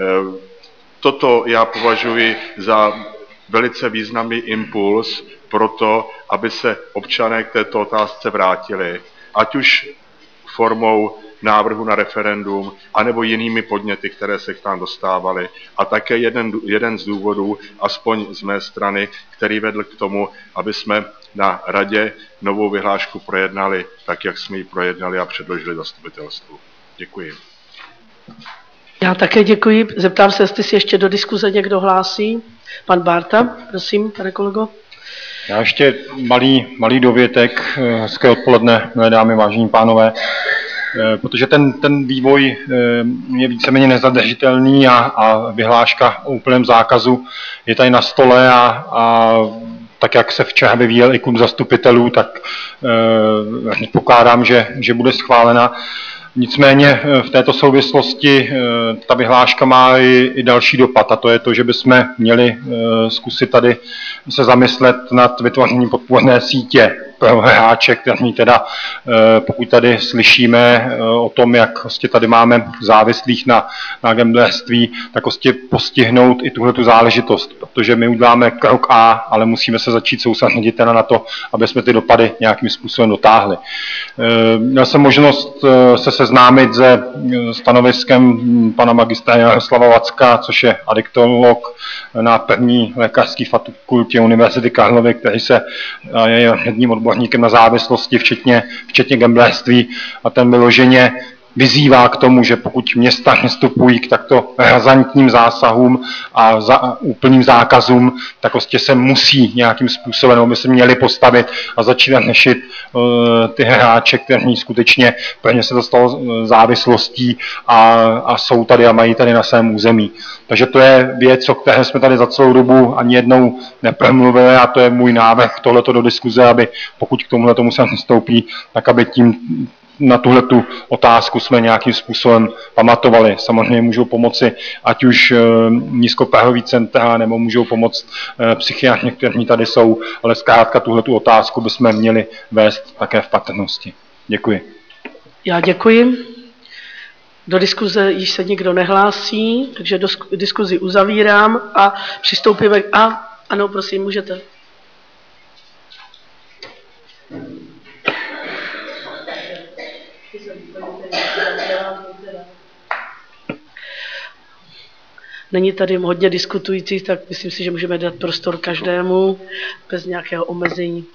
Toto já považuji za velice významný impuls pro to, aby se občané k této otázce vrátili, ať už formou návrhu na referendum, anebo jinými podněty, které se k nám dostávaly. A také jeden z důvodů, aspoň z mé strany, který vedl k tomu, aby jsme na radě novou vyhlášku projednali tak, jak jsme ji projednali a předložili zastupitelstvu. Děkuji. Já také děkuji. Zeptám se, jestli si ještě do diskuze někdo hlásí. Pan Bárta, prosím, pane kolego. Já ještě malý dovětek. Hezké odpoledne, milé dámy, vážení pánové. Protože ten vývoj je víceméně nezadržitelný a vyhláška o úplném zákazu je tady na stole a tak, jak se včera vyvíjel i klub zastupitelů, tak pokládám, že bude schválena. Nicméně v této souvislosti ta vyhláška má i další dopad, a to je to, že bychom měli zkusit tady se zamyslet nad vytvořením podpůrné sítě pro hráče, který teda, pokud tady slyšíme o tom, jak vlastně tady máme závislých na gamblerství, tak vlastně postihnout i tuhletu záležitost, protože my uděláme krok A, ale musíme se začít soustředit teda na to, aby jsme ty dopady nějakým způsobem dotáhli. Měl jsem možnost se seznámit se stanoviskem pana magistra Jaroslava Vacka, což je adiktolog na první lékařské fakultě Univerzity Karlovy, který je jedním odborníkem na závislosti, včetně gamblerství, a ten vyloženě vyzývá k tomu, že pokud města nestupují k takto razantním zásahům a úplným zákazům, tak prostě se musí nějakým způsobem, nebo by se měli postavit a začít řešit ty hráče, kteří skutečně plně se dostalo závislostí a jsou tady a mají tady na svém území. Takže to je věc, o které jsme tady za celou dobu ani jednou nepromluvili, a to je můj návrh tohleto do diskuze, aby pokud k tomuhle tomu se nastoupí, tak aby tím na tuhletu otázku jsme nějakým způsobem pamatovali. Samozřejmě můžou pomoci ať už nízkoprahový centra, nebo můžou pomoct psychiatři, kteří tady jsou, ale zkrátka tuhletu otázku bychom měli vést také v patrnosti. Děkuji. Já děkuji. Do diskuze již se nikdo nehlásí, takže diskuzi uzavírám a přistoupíme ano, prosím, můžete. není tady hodně diskutujících, tak myslím si, že můžeme dát prostor každému bez nějakého omezení.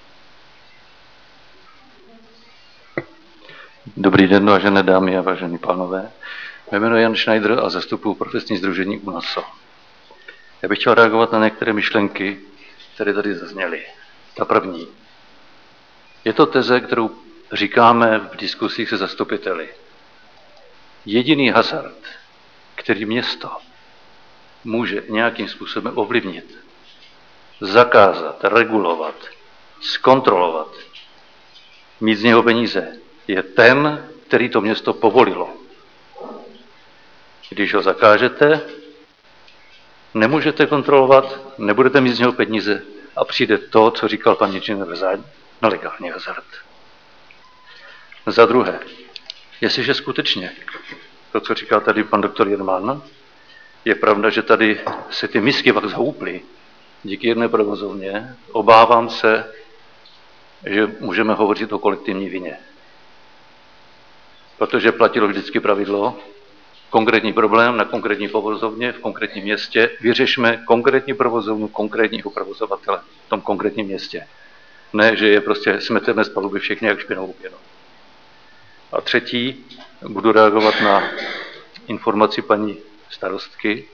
Dobrý den, vážené dámy a vážení pánové. Jmenuji Jan Schneider a zastupuji profesní sdružení UNASO. Já bych chtěl reagovat na některé myšlenky, které tady zazněly. Ta první. Je to teze, kterou říkáme v diskusích se zastupiteli. Jediný hazard, který město může nějakým způsobem ovlivnit, zakázat, regulovat, zkontrolovat, mít z něho peníze, je ten, který to město povolilo. Když ho zakážete, nemůžete kontrolovat, nebudete mít z něho peníze a přijde to, co říkal pan inženýr Vrzáň, nelegální hazard. Za druhé, jestliže skutečně to, co říkal tady pan doktor Jerman, je pravda, že tady se ty misky pak zahouply díky jedné provozovně, obávám se, že můžeme hovořit o kolektivní vině. Protože platilo vždycky pravidlo, konkrétní problém na konkrétní provozovně v konkrétním městě, vyřešme konkrétní provozovnu konkrétního provozovatele v tom konkrétním městě. Ne, že je prostě smeteme z paluby všechny jak špinavou pěnou. A třetí, budu reagovat na informaci paní starostky.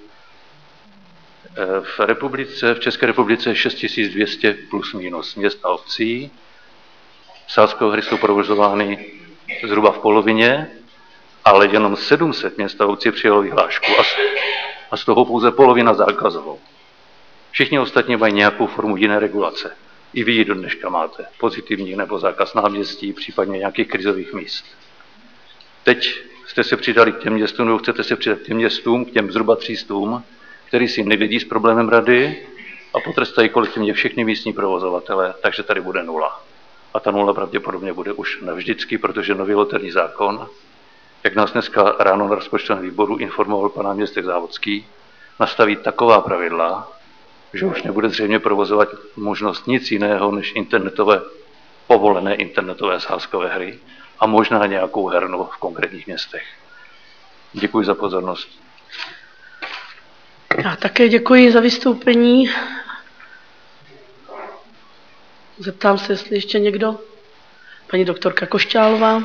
V České republice je 6200 plus minus měst a obcí. Sázkové hry jsou provozovány zhruba v polovině, ale jenom 700 měst a obcí přijalo vyhlášku a z toho pouze polovina zákazovou. Všichni ostatní mají nějakou formu jiné regulace. I vy ji do dneška máte. Pozitivní nebo zákaz náměstí, případně nějakých krizových míst. Teď jste se přidali k těm městům, nebo chcete se přidat k těm městům, k těm zhruba 300, který si nevědí s problémem rady a potrestají kolektivně všechny místní provozovatele, takže tady bude 0. A ta 0 pravděpodobně bude už navždycky, protože nový loterní zákon, jak nás dneska ráno na rozpočtovém výboru informoval pan náměstek Závodský, nastaví taková pravidla, že už nebude zřejmě provozovat možnost nic jiného než povolené internetové sázkové hry a možná nějakou hernu v konkrétních městech. Děkuji za pozornost. Já také děkuji za vystoupení. Zeptám se, jestli ještě někdo. Paní doktorka Košťálová.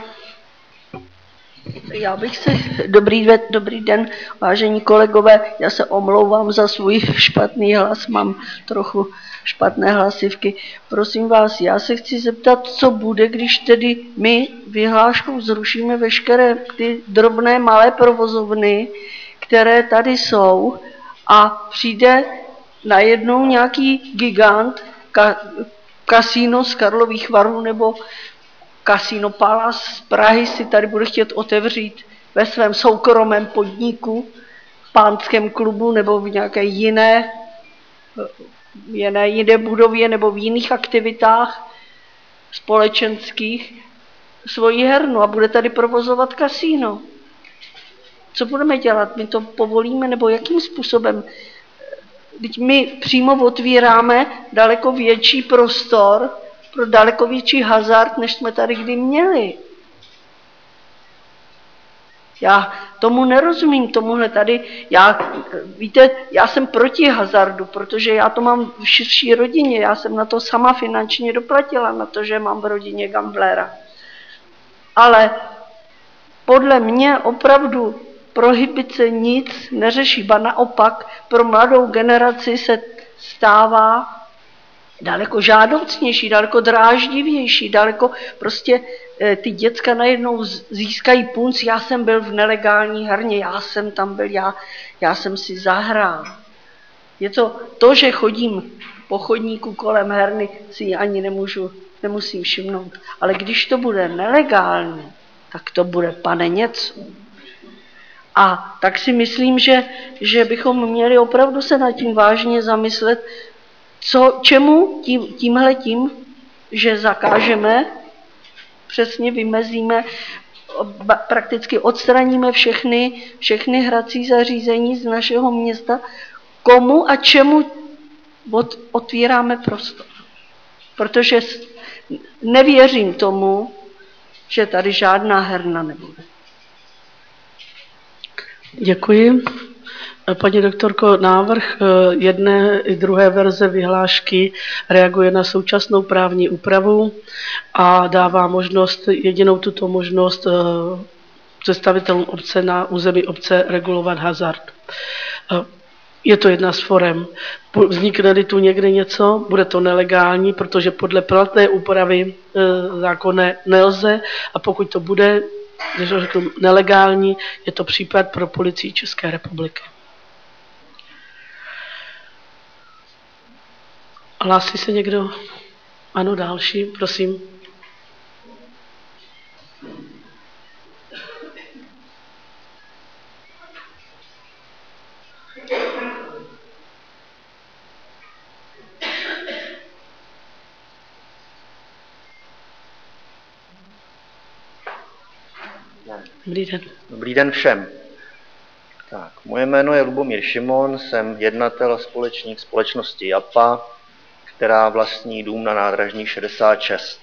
Já bych se... Dobrý den, vážení kolegové. Já se omlouvám za svůj špatný hlas, mám trochu špatné hlasivky. Prosím vás, já se chci zeptat, co bude, když tedy my vyhláškou zrušíme veškeré ty drobné malé provozovny, které tady jsou a přijde najednou nějaký gigant, kasíno z Karlových Varů nebo Casino Palace z Prahy si tady bude chtět otevřít ve svém soukromém podniku, v pánském klubu nebo v nějaké jiné budově nebo v jiných aktivitách společenských svoji hernu a bude tady provozovat kasíno. Co budeme dělat? My to povolíme nebo jakým způsobem? Teď my přímo otvíráme daleko větší prostor pro daleko větší hazard, než jsme tady kdy měli. Já tomu nerozumím, tomuhle tady. Víte, já jsem proti hazardu, protože já to mám v širší rodině. Já jsem na to sama finančně doplatila, na to, že mám v rodině gamblera. Ale podle mě opravdu prohibice nic neřeší, ba naopak pro mladou generaci se stává daleko žádoucnější, daleko dráždivější, daleko prostě ty děcka najednou získají punc, já jsem byl v nelegální herně, já jsem tam byl, já jsem si zahrál. Je to, že chodím po chodníku kolem herny, si ani nemusím všimnout. Ale když to bude nelegální, tak to bude pane něco. A tak si myslím, že bychom měli opravdu se nad tím vážně zamyslet, čemu tímhletím, že zakážeme, přesně vymezíme, prakticky odstraníme všechny hrací zařízení z našeho města, komu a čemu otvíráme prostor. Protože nevěřím tomu, že tady žádná herna nebude. Děkuji. Paní doktorko, návrh jedné i druhé verze vyhlášky reaguje na současnou právní úpravu a dává možnost, jedinou tuto možnost představitelům obce na území obce regulovat hazard. Je to jedna z forem. Vznikne-li tu někde něco, bude to nelegální, protože podle platné úpravy zákonné nelze, a pokud to bude, když řeknu nelegální, je to případ pro Policii České republiky. Hlásí se někdo? Ano, další, prosím. Dobrý den. Dobrý den všem. Tak, moje jméno je Lubomír Šimon, jsem jednatel a společník společnosti JAPA, která vlastní dům na nádražní 66.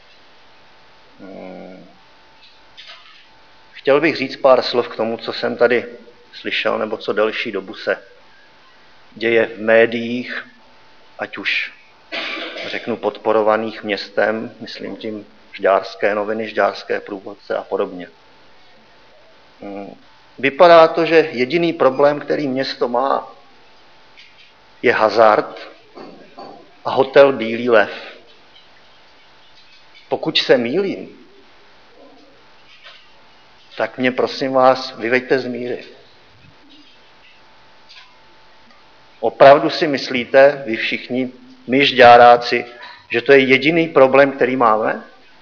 Chtěl bych říct pár slov k tomu, co jsem tady slyšel, nebo co delší dobu se děje v médiích, ať už řeknu podporovaných městem, myslím tím Žďárské noviny, Žďárské průvodce a podobně. Vypadá to, že jediný problém, který město má, je hazard a hotel Bílý lev. Pokud se mýlím, tak mě prosím vás vyveďte z míry. Opravdu si myslíte, vy všichni, my žďáráci, že to je jediný problém, který máme?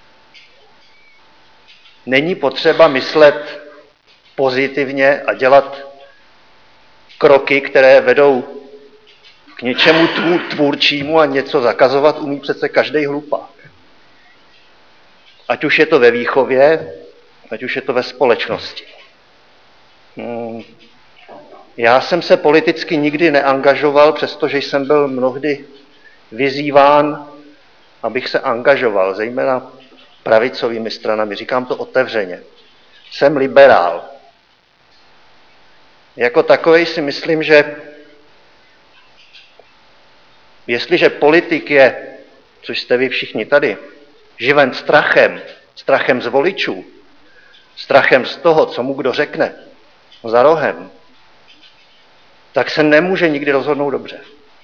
Není potřeba myslet pozitivně a dělat kroky, které vedou k něčemu tvůrčímu, a něco zakazovat umí přece každý hlupák. Ať už je to ve výchově, ať už je to ve společnosti. Já jsem se politicky nikdy neangažoval, přestože jsem byl mnohdy vyzýván, abych se angažoval, zejména pravicovými stranami. Říkám to otevřeně. Jsem liberál. Jako takovej si myslím, že jestliže politik je, což jste vy všichni tady, živen strachem z voličů, strachem z toho, co mu kdo řekne za rohem, tak se nemůže nikdy rozhodnout dobře.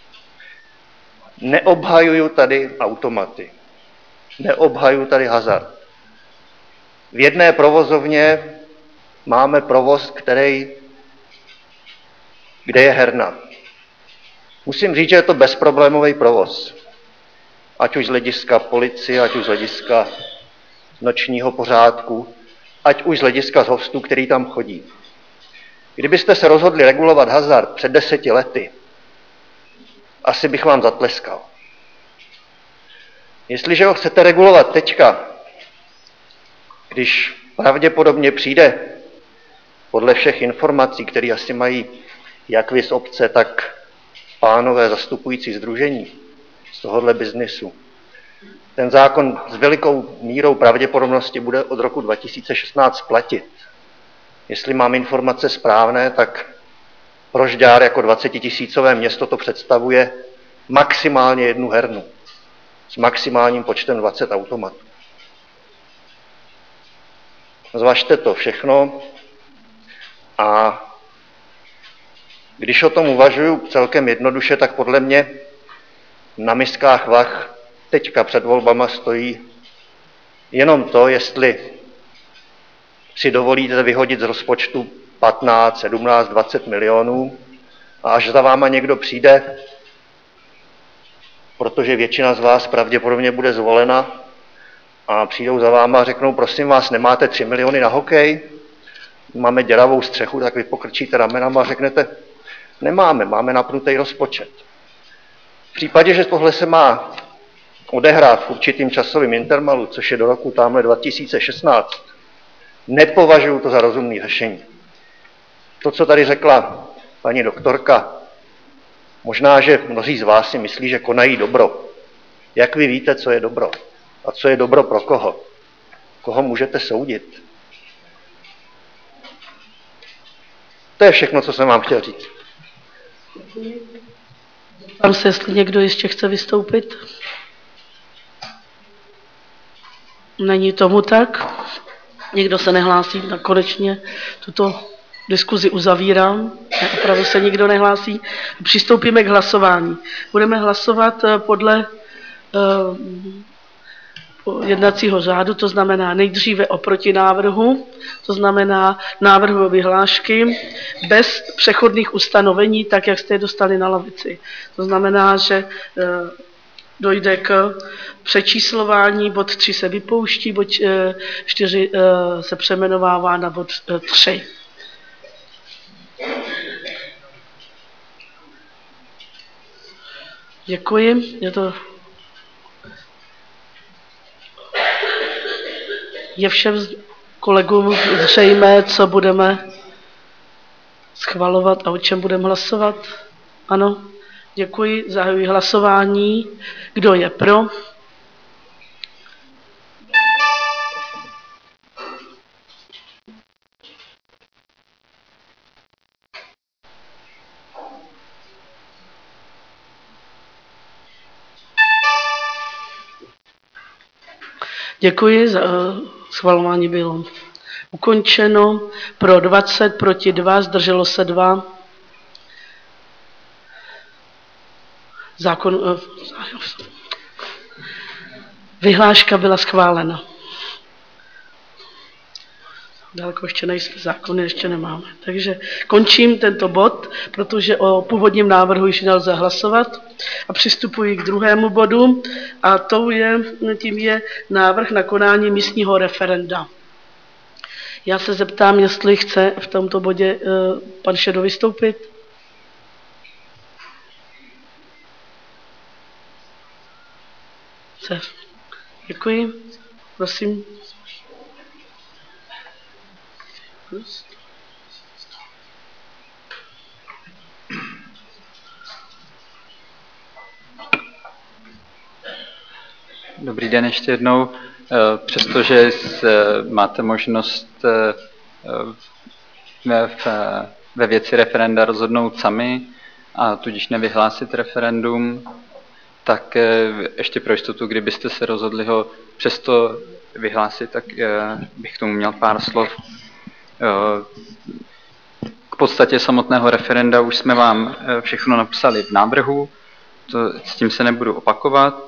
Neobhajuju tady automaty. Neobhajuju tady hazard. V jedné provozovně máme provoz, kde je herna. Musím říct, že je to bezproblémový provoz. Ať už z hlediska policie, ať už z hlediska nočního pořádku, ať už z hlediska z hostů, který tam chodí. Kdybyste se rozhodli regulovat hazard před 10 lety, asi bych vám zatleskal. Jestliže ho chcete regulovat teďka, když pravděpodobně přijde podle všech informací, které asi mají jak vy z obce, tak pánové zastupující sdružení z tohohle biznisu. Ten zákon s velikou mírou pravděpodobnosti bude od roku 2016 platit. Jestli mám informace správné, tak pro Žďár jako 20 000 město to představuje maximálně jednu hernu s maximálním počtem 20 automatů. Zvažte to všechno a když o tom uvažuju celkem jednoduše, tak podle mě na miskách vah teďka před volbama stojí jenom to, jestli si dovolíte vyhodit z rozpočtu 15, 17, 20 milionů a až za váma někdo přijde, protože většina z vás pravděpodobně bude zvolena a přijdou za váma a řeknou, prosím vás, nemáte 3 miliony na hokej, máme děravou střechu, tak vy pokrčíte ramenama a řeknete, nemáme, máme napnutý rozpočet. V případě, že tohle se má odehrát v určitým časovým intervalu, což je do roku tamhle 2016, nepovažuji to za rozumné řešení. To, co tady řekla paní doktorka, možná, že mnozí z vás si myslí, že konají dobro. Jak vy víte, co je dobro? A co je dobro pro koho? Koho můžete soudit? To je všechno, co jsem vám chtěl říct. Ptám se, jestli někdo ještě chce vystoupit. Není tomu tak. Nikdo se nehlásí, tak konečně tuto diskuzi uzavírám. Opravdu se nikdo nehlásí. Přistoupíme k hlasování. Budeme hlasovat podle jednacího řádu, to znamená nejdříve o protinávrhu, to znamená návrhu vyhlášky bez přechodných ustanovení, tak jak jste je dostali na lavici. To znamená, že dojde k přečíslování, bod 3 se vypouští, bod 4 se přeměnovává na bod 3. Děkuji. Je všem kolegům zřejmé, co budeme schvalovat a o čem budeme hlasovat? Ano, děkuji, zahajuji hlasování. Kdo je pro? Děkuji, schvalování bylo ukončeno. Pro 20, proti 2, zdrželo se 2. Vyhláška byla schválena. Daleko ještě nejsme, zákony ještě nemáme. Takže končím tento bod, protože o původním návrhu již nelze hlasovat a přistupuji k druhému bodu a tím je návrh na konání místního referenda. Já se zeptám, jestli chce v tomto bodě pan Šedo vystoupit. Chce. Děkuji. Prosím. Dobrý den ještě jednou. Přestože máte možnost ve věci referenda rozhodnout sami a tudíž nevyhlásit referendum, tak ještě pro jistotu, kdybyste se rozhodli ho přesto vyhlásit, tak bych k tomu měl pár slov. K podstatě samotného referenda už jsme vám všechno napsali v návrhu, s tím se nebudu opakovat.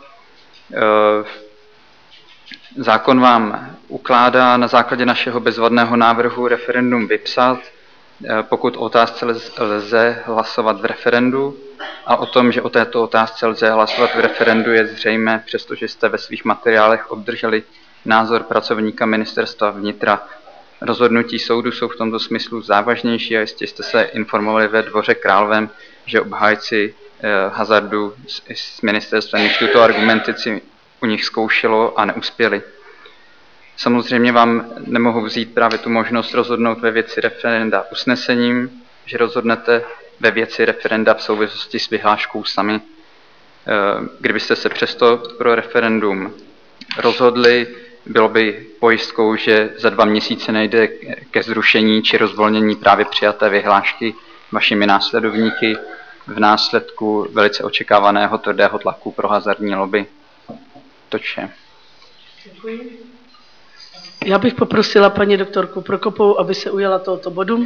Zákon vám ukládá na základě našeho bezvadného návrhu referendum vypsat, pokud o otázce lze hlasovat v referendu, a o tom, že o této otázce lze hlasovat v referendu, je zřejmé, přestože jste ve svých materiálech obdrželi názor pracovníka ministerstva vnitra. Rozhodnutí soudu jsou v tomto smyslu závažnější a jistě jste se informovali ve Dvoře Královém, že obhájci hazardu s ministerstvem již tuto argumentaci u nich zkoušelo a neuspěli. Samozřejmě vám nemohu vzít právě tu možnost rozhodnout ve věci referenda usnesením, že rozhodnete ve věci referenda v souvislosti s vyhláškou sami. Kdybyste se přesto pro referendum rozhodli, bylo by pojistkou, že za 2 měsíce nejde ke zrušení či rozvolnění právě přijaté vyhlášky vašimi následovníky v následku velice očekávaného tvrdého tlaku pro hazardní lobby. To vše. Děkuji. Já bych poprosila paní doktorku Prokopovou, aby se ujala tohoto bodu.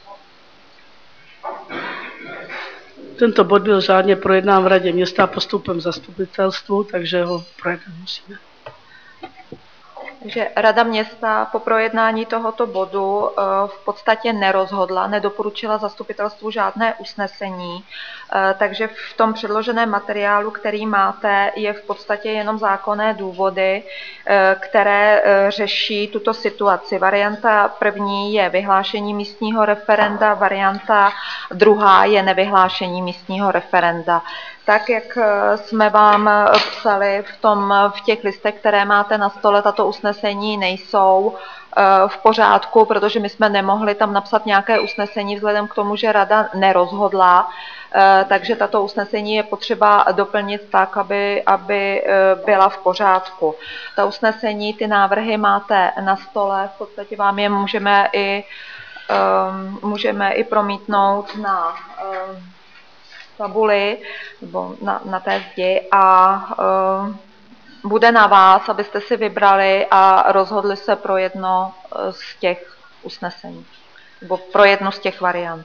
Tento bod byl řádně projednán v Radě města postupem zastupitelstvu, takže ho projednat musíme. Takže Rada města po projednání tohoto bodu v podstatě nerozhodla, nedoporučila zastupitelstvu žádné usnesení, takže v tom předloženém materiálu, který máte, je v podstatě jenom zákonné důvody, které řeší tuto situaci. Varianta první je vyhlášení místního referenda, varianta druhá je nevyhlášení místního referenda. Tak, jak jsme vám psali v těch listech, které máte na stole, tato usnesení nejsou v pořádku, protože my jsme nemohli tam napsat nějaké usnesení vzhledem k tomu, že Rada nerozhodla, takže tato usnesení je potřeba doplnit tak, aby byla v pořádku. Ta usnesení, ty návrhy máte na stole, v podstatě vám je můžeme i promítnout tabuli nebo na té zdi a bude na vás, abyste si vybrali a rozhodli se pro jedno z těch usnesení nebo pro jednu z těch variant.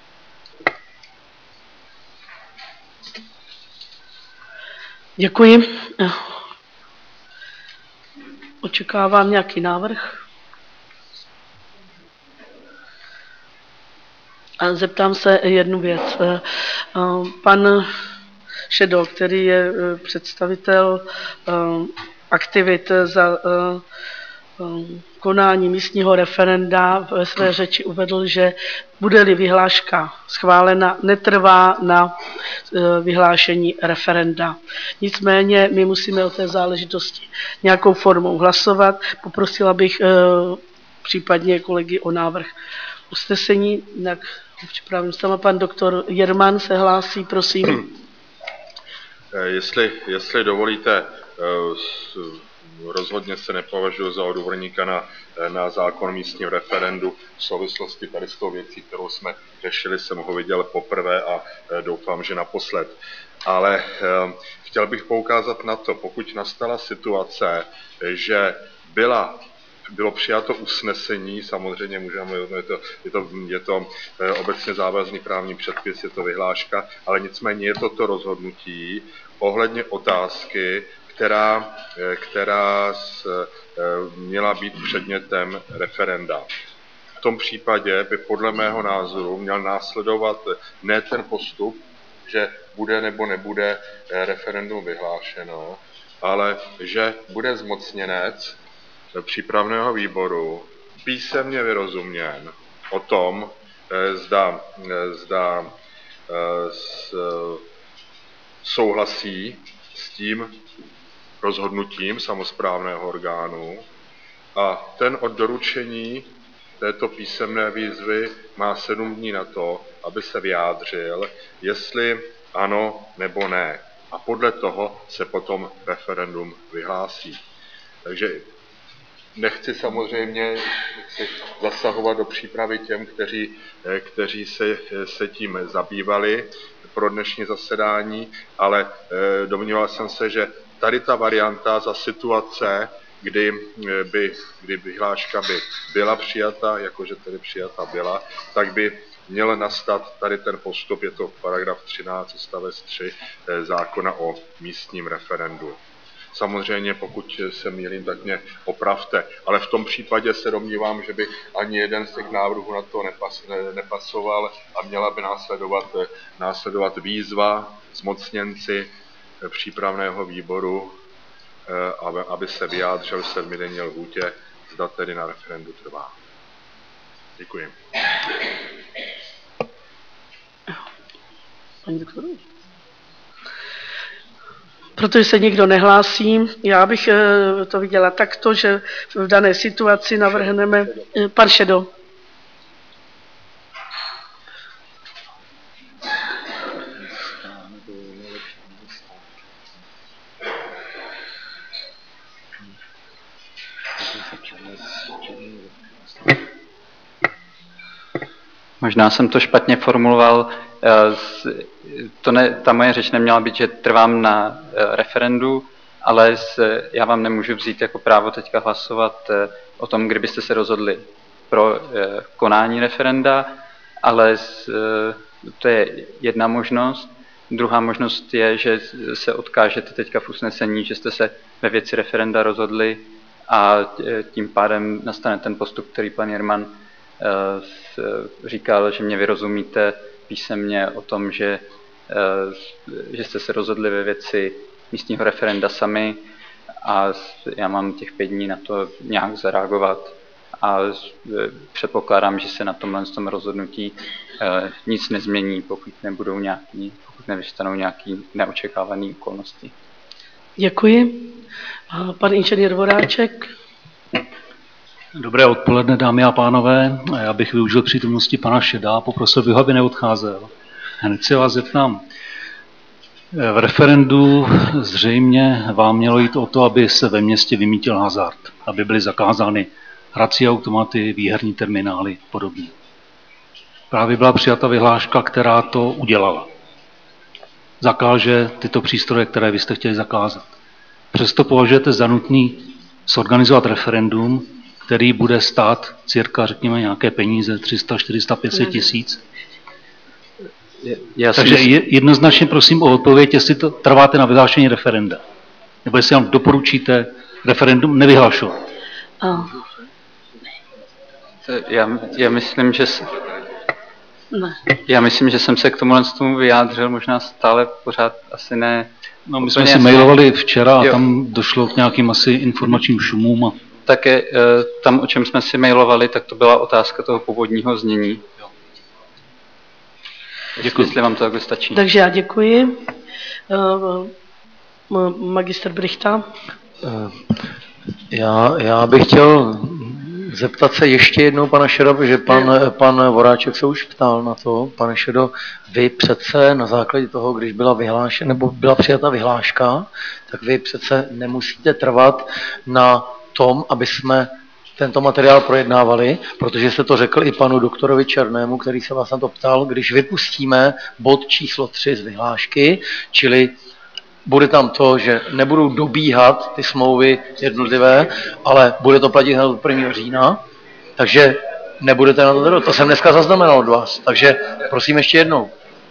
Děkuji. Očekávám nějaký návrh. A zeptám se jednu věc. Pan Šedo, který je představitel aktivit za konání místního referenda, ve své řeči uvedl, že bude-li vyhláška schválena, netrvá na vyhlášení referenda. Nicméně my musíme o té záležitosti nějakou formou hlasovat. Poprosila bych případně kolegy o návrh usnesení. Jinak připravím sama pan doktor Jerman se hlásí, prosím. Jestli dovolíte, rozhodně se nepovažuji za odborníka na zákon o místním referendu. V souvislosti tady s tou věcí, kterou jsme řešili, jsem ho viděl poprvé a doufám, že naposled. Ale chtěl bych poukázat na to, pokud nastala situace, že bylo přijato usnesení, samozřejmě můžeme, je to obecně závazný právní předpis, je to vyhláška, ale nicméně je to rozhodnutí ohledně otázky, která měla být předmětem referenda. V tom případě by podle mého názoru měl následovat ne ten postup, že bude nebo nebude referendum vyhlášeno, ale že bude zmocněnec přípravného výboru písemně vyrozuměn o tom, zda souhlasí s tím rozhodnutím samosprávného orgánu a ten od doručení této písemné výzvy má 7 dní na to, aby se vyjádřil, jestli ano nebo ne. A podle toho se potom referendum vyhlásí. Takže nechci samozřejmě zasahovat do přípravy těm, kteří se tím zabývali pro dnešní zasedání, ale domníval jsem se, že tady ta varianta za situace, kdy vyhláška by byla přijata, jakože tedy přijata byla, tak by měl nastat tady ten postup, je to paragraf 13 odstavec 3 zákona o místním referendu. Samozřejmě, pokud se mýlím, tak mě opravte, ale v tom případě se domnívám, že by ani jeden z těch návrhů na to nepasoval a měla by následovat výzva zmocněnci přípravného výboru, aby se vyjádřil v 7denní lhůtě, zda tedy na referendu trvá. Děkuji. Pani doktoru? Protože se nikdo nehlásí, já bych to viděla takto, že v dané situaci navrhneme pan Šedo. Možná jsem to špatně formuloval. Ta moje řeč neměla být, že trvám na referendu, ale já vám nemůžu vzít jako právo teďka hlasovat o tom, kdybyste se rozhodli pro konání referenda, ale to je jedna možnost. Druhá možnost je, že se odkážete teďka v usnesení, že jste se ve věci referenda rozhodli a tím pádem nastane ten postup, který pan Jerman říkal, že mě vyrozumíte písemně o tom, že jste se rozhodli ve věci místního referenda sami a já mám těch 5 dní na to nějak zareagovat a předpokládám, že se na tomhle rozhodnutí nic nezmění, pokud nevystanou nějaký neočekávaný okolnosti. Děkuji. Pan inženýr Voráček. Dobré odpoledne, dámy a pánové. Já bych využil přítomnosti pana Šeda a poprosil bych, aby neodcházel. Hned se vás zeptám. V referendu zřejmě vám mělo jít o to, aby se ve městě vymítil hazard, aby byly zakázány hrací automaty, výherní terminály a podobně. Právě byla přijata vyhláška, která to udělala. zakáže tyto přístroje, které vy jste chtěli zakázat. Přesto považujete za nutný zorganizovat referendum, který bude stát cirka, řekněme, nějaké peníze, 300, 400, 500 tisíc. Takže jednoznačně prosím o odpověď, jestli to trváte na vyhlášení referenda. Nebo jestli vám doporučíte referendum nevyhlašovat. Já myslím, že jsem se k tomu vyjádřil, možná stále pořád asi ne. No, my jsme si mailovali včera a tam došlo k nějakým asi informačním šumům. Také tam, o čem jsme si mailovali, tak to byla otázka toho původního znění. Děkuji. Jestli vám to takhle stačí. Takže já děkuji. Magister Brichta. Já bych chtěl zeptat se ještě jednou pana Šeda, protože pan Voráček se už ptal na to. Pane Šedo, vy přece na základě toho, když byla vyhlášena nebo byla přijata vyhláška, tak vy přece nemusíte trvat na tom, aby jsme tento materiál projednávali, protože jste to řekl i panu doktorovi Černému, který se vás na to ptal, když vypustíme bod číslo 3 z vyhlášky, čili bude tam to, že nebudou dobíhat ty smlouvy jednotlivé, ale bude to platit od 1. října, takže nebudete na to trvat. To jsem dneska zaznamenal od vás, takže prosím ještě jednou.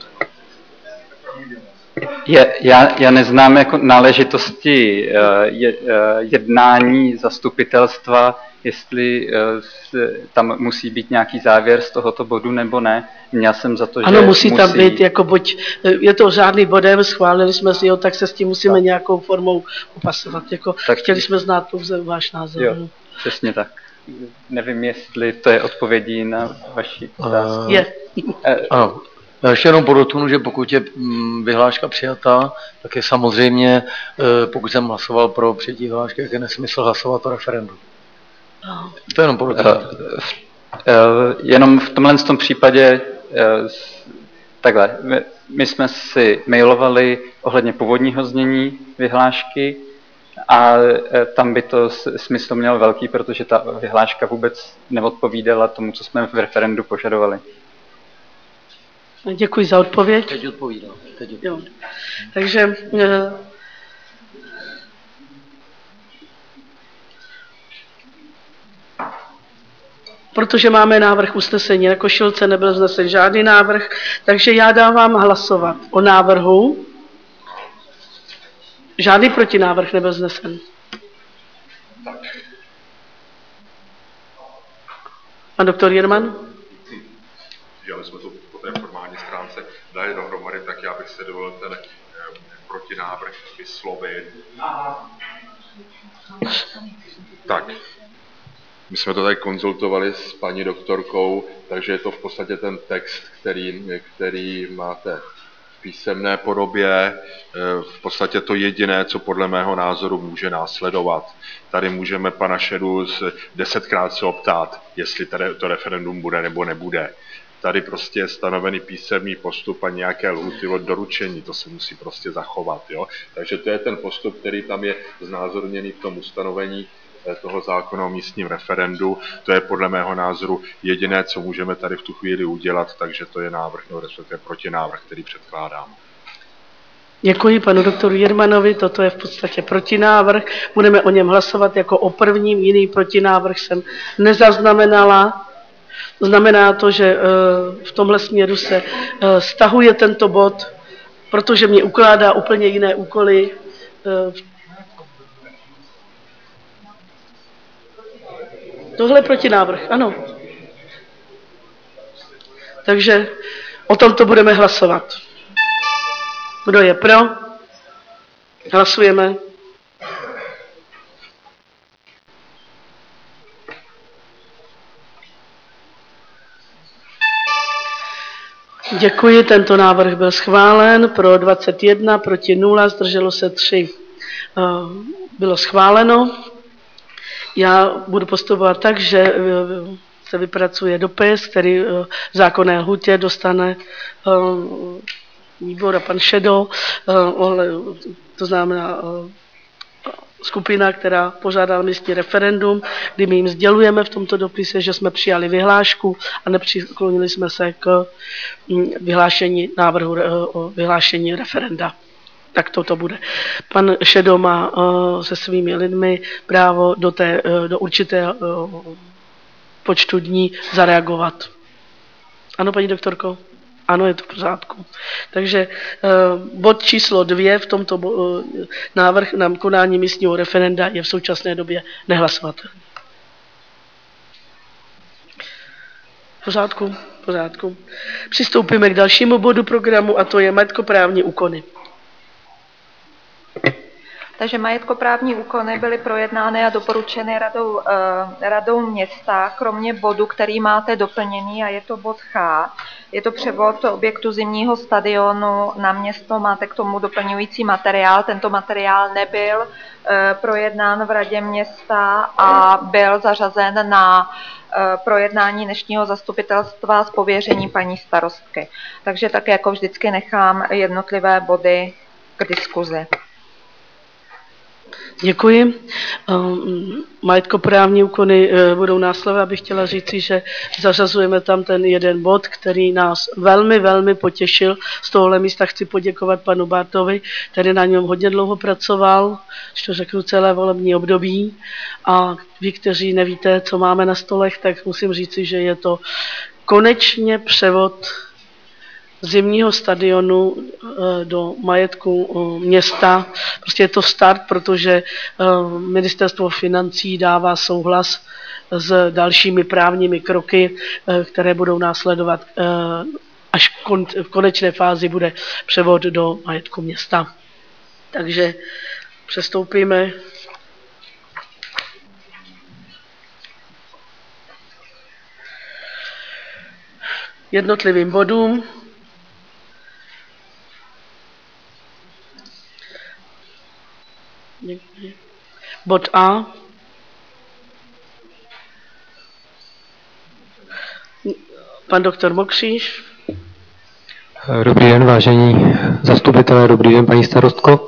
Já neznám jako náležitosti jednání zastupitelstva, jestli tam musí být nějaký závěr z tohoto bodu nebo ne. Měl jsem za to, že ano, musí tam být, jako buď je to řádný bodem, schválili jsme si ho, tak se s tím musíme nějakou formou upasovat. Jako tak, chtěli jsme znát pouze váš názor. Jo, přesně tak. Nevím, jestli to je odpovědí na vaši otázku. Je. Ano. Já ještě jenom podotknu, že pokud je vyhláška přijatá, tak je samozřejmě, pokud jsem hlasoval pro přijetí vyhlášky, tak je nesmysl hlasovat o referendu. To je jenom podotknu. Jenom v tomhle případě takhle. My jsme si mailovali ohledně původního znění vyhlášky a tam by to smysl měl velký, protože ta vyhláška vůbec neodpovídala tomu, co jsme v referendu požadovali. Děkuji za odpověď. Teď odpovídám. Jo. Takže protože máme návrh usnesení na Košilce, nebyl vznesen žádný návrh, takže já dávám hlasovat o návrhu. Žádný protinávrh nebyl vznesen. Pan doktor Jerman? Dělali jsme to po té formální stránce, dali dohromady, tak já bych se dovolil ten protinávrh vyslovit. Tak, my jsme to tady konzultovali s paní doktorkou, takže je to v podstatě ten text, který máte v písemné podobě, v podstatě to jediné, co podle mého názoru může následovat. Tady můžeme pana Šedu 10krát se optát, jestli tady to referendum bude nebo nebude. Tady prostě je stanovený písemný postup a nějaké lhůty od doručení, to se musí prostě zachovat. Jo? Takže to je ten postup, který tam je znázorněný v tom ustanovení toho zákona o místním referendu. To je podle mého názoru jediné, co můžeme tady v tu chvíli udělat, takže to je návrh, nebo respektive protinávrh, který předkládám. Děkuji panu doktoru Jermanovi, toto je v podstatě protinávrh. Budeme o něm hlasovat jako o prvním, jiný protinávrh jsem nezaznamenala. Znamená to, že v tomhle směru se stahuje tento bod, protože mě ukládá úplně jiné úkoly. Tohle je protinávrh, ano. Takže o tomto budeme hlasovat. Kdo je pro? Hlasujeme. Děkuji, tento návrh byl schválen. Pro 21, proti 0, zdrželo se 3. Bylo schváleno. Já budu postupovat tak, že se vypracuje dopis, který v zákonné lhůtě dostane výbor a pan Šedo, to znamená skupina, která požádala místní referendum, kdy my jim sdělujeme v tomto dopise, že jsme přijali vyhlášku a nepřiklonili jsme se k vyhlášení návrhu o vyhlášení referenda. Tak to bude. Pan Šedo má se svými lidmi právo do určitého počtu dní zareagovat. Ano, paní doktorko? Ano, je to v pořádku. Takže bod číslo 2 v tomto návrh na konání místního referenda je v současné době nehlasovatelný. V pořádku. Přistoupíme k dalšímu bodu programu a to je majetkoprávní úkony. Takže majetkoprávní úkony byly projednány a doporučeny radou města, kromě bodu, který máte doplněný, a je to bod H. Je to převod objektu zimního stadionu na město, máte k tomu doplňující materiál. Tento materiál nebyl projednán v radě města a byl zařazen na projednání dnešního zastupitelstva z pověření paní starostky. Takže tak jako vždycky nechám jednotlivé body k diskuzi. Děkuji. Majetkoprávní úkony budou následovat. Abych chtěla říci, že zařazujeme tam ten jeden bod, který nás velmi, velmi potěšil. Z tohohle místa chci poděkovat panu Bartovi, který na něm hodně dlouho pracoval, když to řeknu celé volební období. A vy, kteří nevíte, co máme na stolech, tak musím říci, že je to konečně převod zimního stadionu do majetku města. Prostě je to start, protože ministerstvo financí dává souhlas s dalšími právními kroky, které budou následovat, až v konečné fázi bude převod do majetku města. Takže přestoupíme jednotlivým bodům. Bod A. Pan doktor Mokříš. Dobrý den, vážení zastupitelé, dobrý den, paní starostko.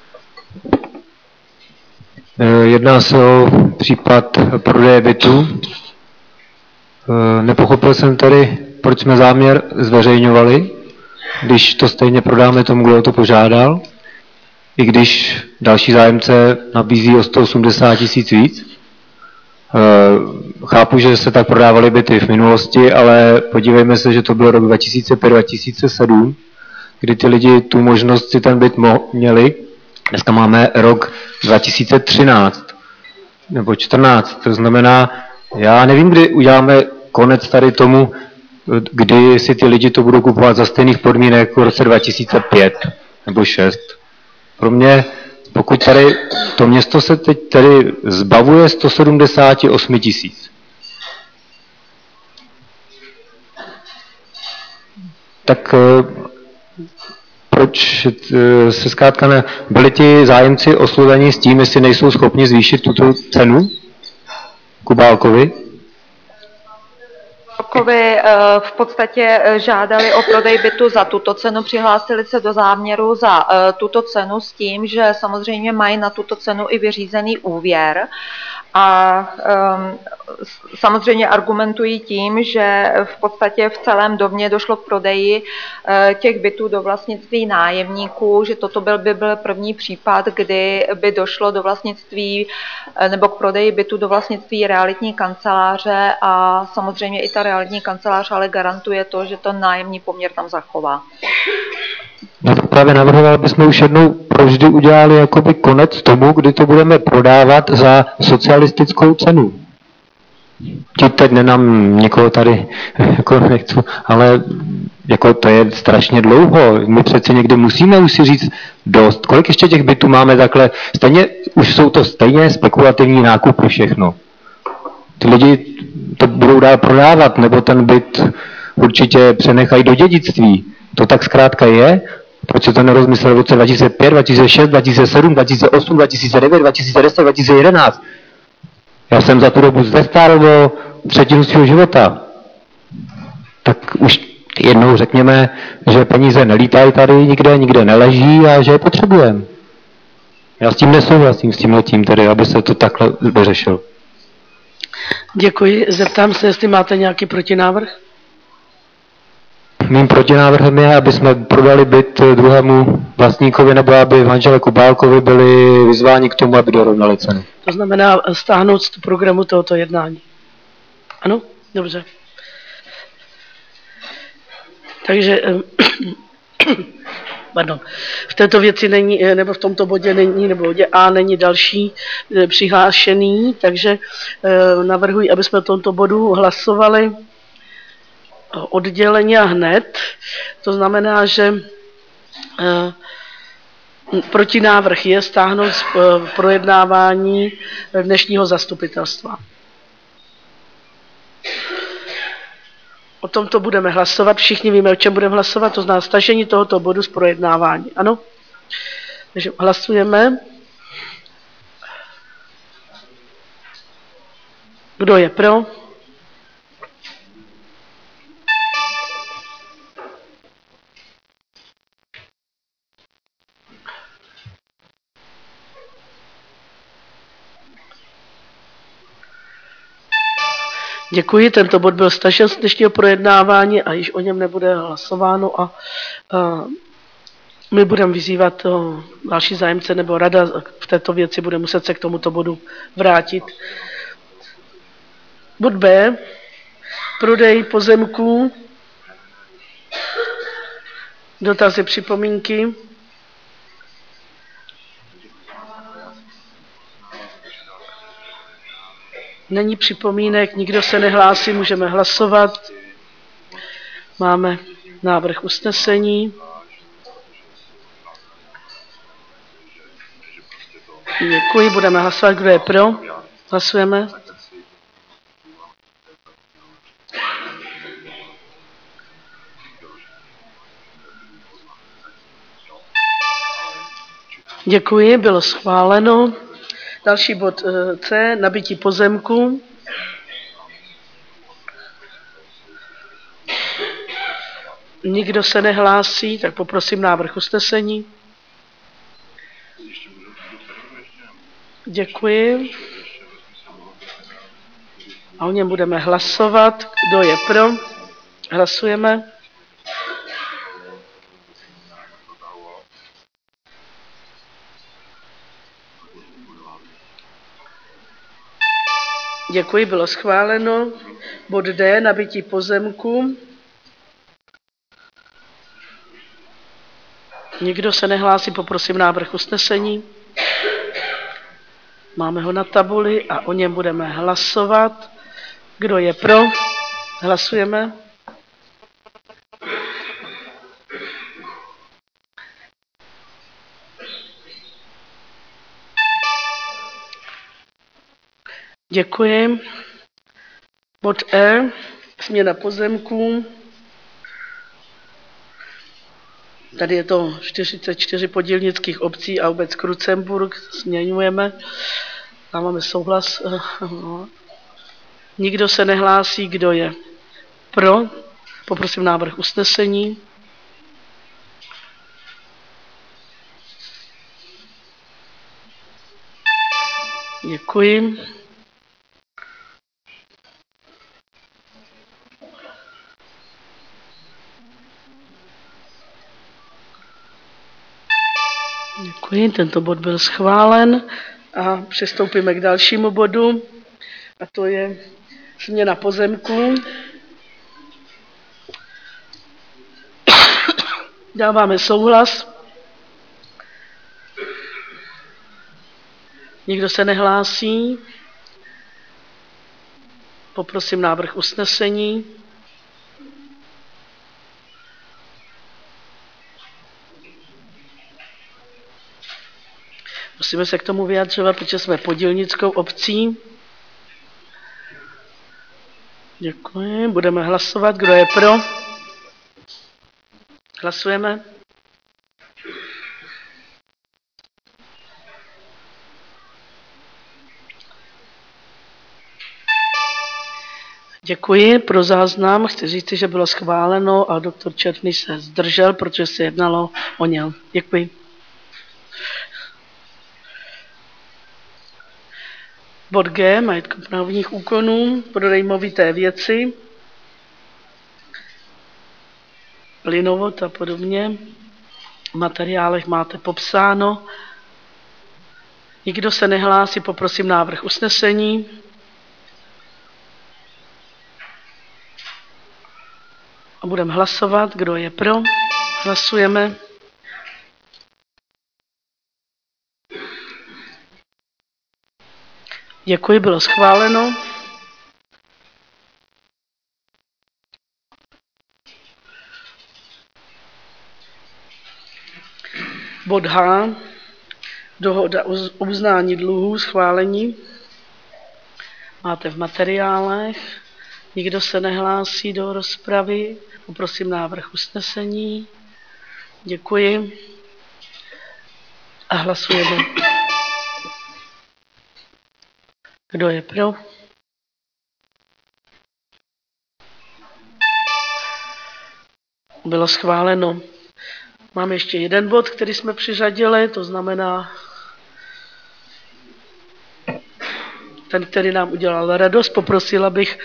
Jedná se o případ prodeje bytu. Nepochopil jsem tady, proč jsme záměr zveřejňovali, když to stejně prodáme tomu, kdo o to požádal, i když další zájemce nabízí o 180 000 víc. Chápu, že se tak prodávaly byty v minulosti, ale podívejme se, že to byl rok 2005-2007, kdy ty lidi tu možnost si ten byt měli. Dneska máme rok 2013 nebo 14, to znamená, já nevím, kdy uděláme konec tady tomu, kdy si ty lidi to budou kupovat za stejných podmínek jako v roce 2005 nebo 6. Pro mě, pokud tady to město se teď tady zbavuje 178 000. Tak proč se zkrátka byli ti zájemci osloveni s tím, jestli nejsou schopni zvýšit tuto cenu Kubálkovi? V podstatě žádali o prodej bytu za tuto cenu, přihlásili se do záměru za tuto cenu s tím, že samozřejmě mají na tuto cenu i vyřízený úvěr a samozřejmě argumentují tím, že v podstatě v celém domě došlo k prodeji těch bytů do vlastnictví nájemníků, že toto by byl první případ, kdy by došlo do vlastnictví nebo k prodeji bytu do vlastnictví realitní kanceláře a samozřejmě i ta realitní kancelář ale garantuje to, že to nájemní poměr tam zachová. Já to právě navrhoval, abychom už jednou provždy udělali jakoby konec tomu, kdy to budeme prodávat za socialistickou cenu. Teď nenám někoho tady, jako nechci, ale jako to je strašně dlouho. My přece někde musíme už si říct dost. Kolik ještě těch bytů máme takhle? Stejně, už jsou to stejně spekulativní nákupy všechno. Ty lidi to budou dál prodávat, nebo ten byt určitě přenechají do dědictví. To tak zkrátka je. Proč se to nerozmyslel v roce 2005, 2006, 2007, 2008, 2009, 2010, 2011? Já jsem za tu dobu zestárl třetinu svého života. Tak už jednou řekněme, že peníze nelítají tady nikde neleží a že je potřebujeme. Já s tím nesouhlasím, s tímhletím tedy, aby se to takhle vyřešilo. Děkuji. Zeptám se, jestli máte nějaký protinávrh? Mým protinávrhem je, aby jsme prodali byt druhému vlastníkovi, nebo aby manželé Kubálkovi byli vyzváni k tomu, aby dorovnali cenu. To znamená stáhnout z programu tohoto jednání. Ano? Dobře. Takže pardon, v této věci není, nebo v tomto bodě není, nebo bodě A není další přihlášený, takže navrhuji, aby jsme v tomto bodu hlasovali odděleně a hned. To znamená, že protinávrh je stáhnout z projednávání dnešního zastupitelstva. O tomto budeme hlasovat. Všichni víme, o čem budeme hlasovat. To znamená stažení tohoto bodu z projednávání. Ano? Takže hlasujeme. Kdo je pro? Děkuji, tento bod byl stažen z dnešního projednávání a již o něm nebude hlasováno a my budeme vyzývat další zájemce nebo rada v této věci bude muset se k tomuto bodu vrátit. Bod B. Prodej pozemků. Dotazy, připomínky. Není připomínek, nikdo se nehlásí, můžeme hlasovat. Máme návrh usnesení. Děkuji, budeme hlasovat, kdo je pro. Hlasujeme. Děkuji, bylo schváleno. Další bod C, nabytí pozemku. Nikdo se nehlásí, tak poprosím návrh usnesení. Děkuji. A o něm budeme hlasovat. Kdo je pro? Hlasujeme. Děkuji, bylo schváleno. Bod D, nabytí pozemku. Nikdo se nehlásí, poprosím návrh usnesení. Máme ho na tabuli a o něm budeme hlasovat. Kdo je pro? Hlasujeme. Děkuji. Bod E, změna pozemků. Tady je to 44 podílnických obcí a obec Krucemburk. Změňujeme. Tam máme souhlas. Nikdo se nehlásí, kdo je pro. Poprosím návrh usnesení. Děkuji. Děkuji, tento bod byl schválen a přistoupíme k dalšímu bodu a to je změna pozemků. Dáváme souhlas. Nikdo se nehlásí. Poprosím návrh usnesení. Musíme se k tomu vyjadřovat, protože jsme podílnickou obcí. Děkuji. Budeme hlasovat. Kdo je pro? Hlasujeme. Děkuji. Pro záznam chci říct, že bylo schváleno a doktor Černý se zdržel, protože se jednalo o něm. Děkuji. Bod G, majetkoprávních úkonů, prodej movité věci, plynovod a podobně. V materiálech máte popsáno. Nikdo se nehlásí, poprosím návrh usnesení. A budeme hlasovat, kdo je pro. Hlasujeme. Děkuji, bylo schváleno. Bod H. Dohoda o uznání dluhů, schválení. Máte v materiálech. Nikdo se nehlásí do rozpravy. Poprosím návrh usnesení. Děkuji. A hlasujeme. Kdo je pro? Bylo schváleno. Máme ještě jeden bod, který jsme přiřadili, to znamená ten, který nám udělal radost. Poprosila bych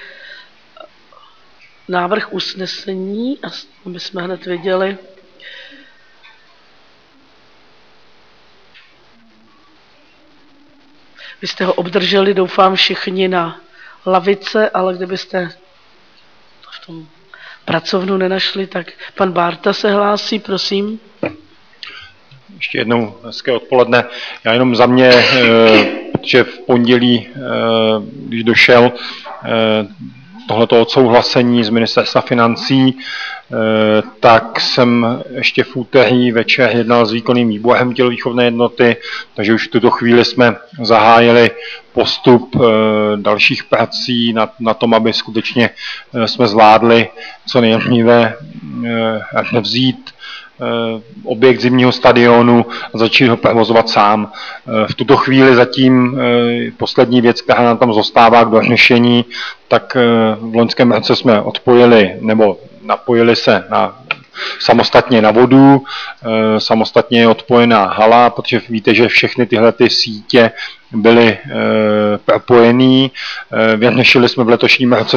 návrh usnesení, aby jsme hned věděli. Vy jste ho obdrželi, doufám, všichni na lavice, ale kdybyste v tom pracovnu nenašli, tak pan Bárta se hlásí, prosím. Ještě jednou hezké odpoledne. Já jenom za mě, protože v pondělí, když došel tohleto odsouhlasení z ministerstva financí, tak jsem ještě v úterý večer jednal s výkonným výborem tělovýchovné jednoty, takže už v tuto chvíli jsme zahájili postup dalších prací na tom, aby skutečně jsme zvládli co nejrychleji vzít objekt zimního stadionu a začít ho provozovat sám. V tuto chvíli zatím poslední věc, která nám tam zůstává k dořešení, tak v loňském roce jsme odpojili nebo napojili se samostatně na vodu, samostatně je odpojená hala, protože víte, že všechny tyhle ty sítě byly propojený. Vyřešili jsme v letošním roce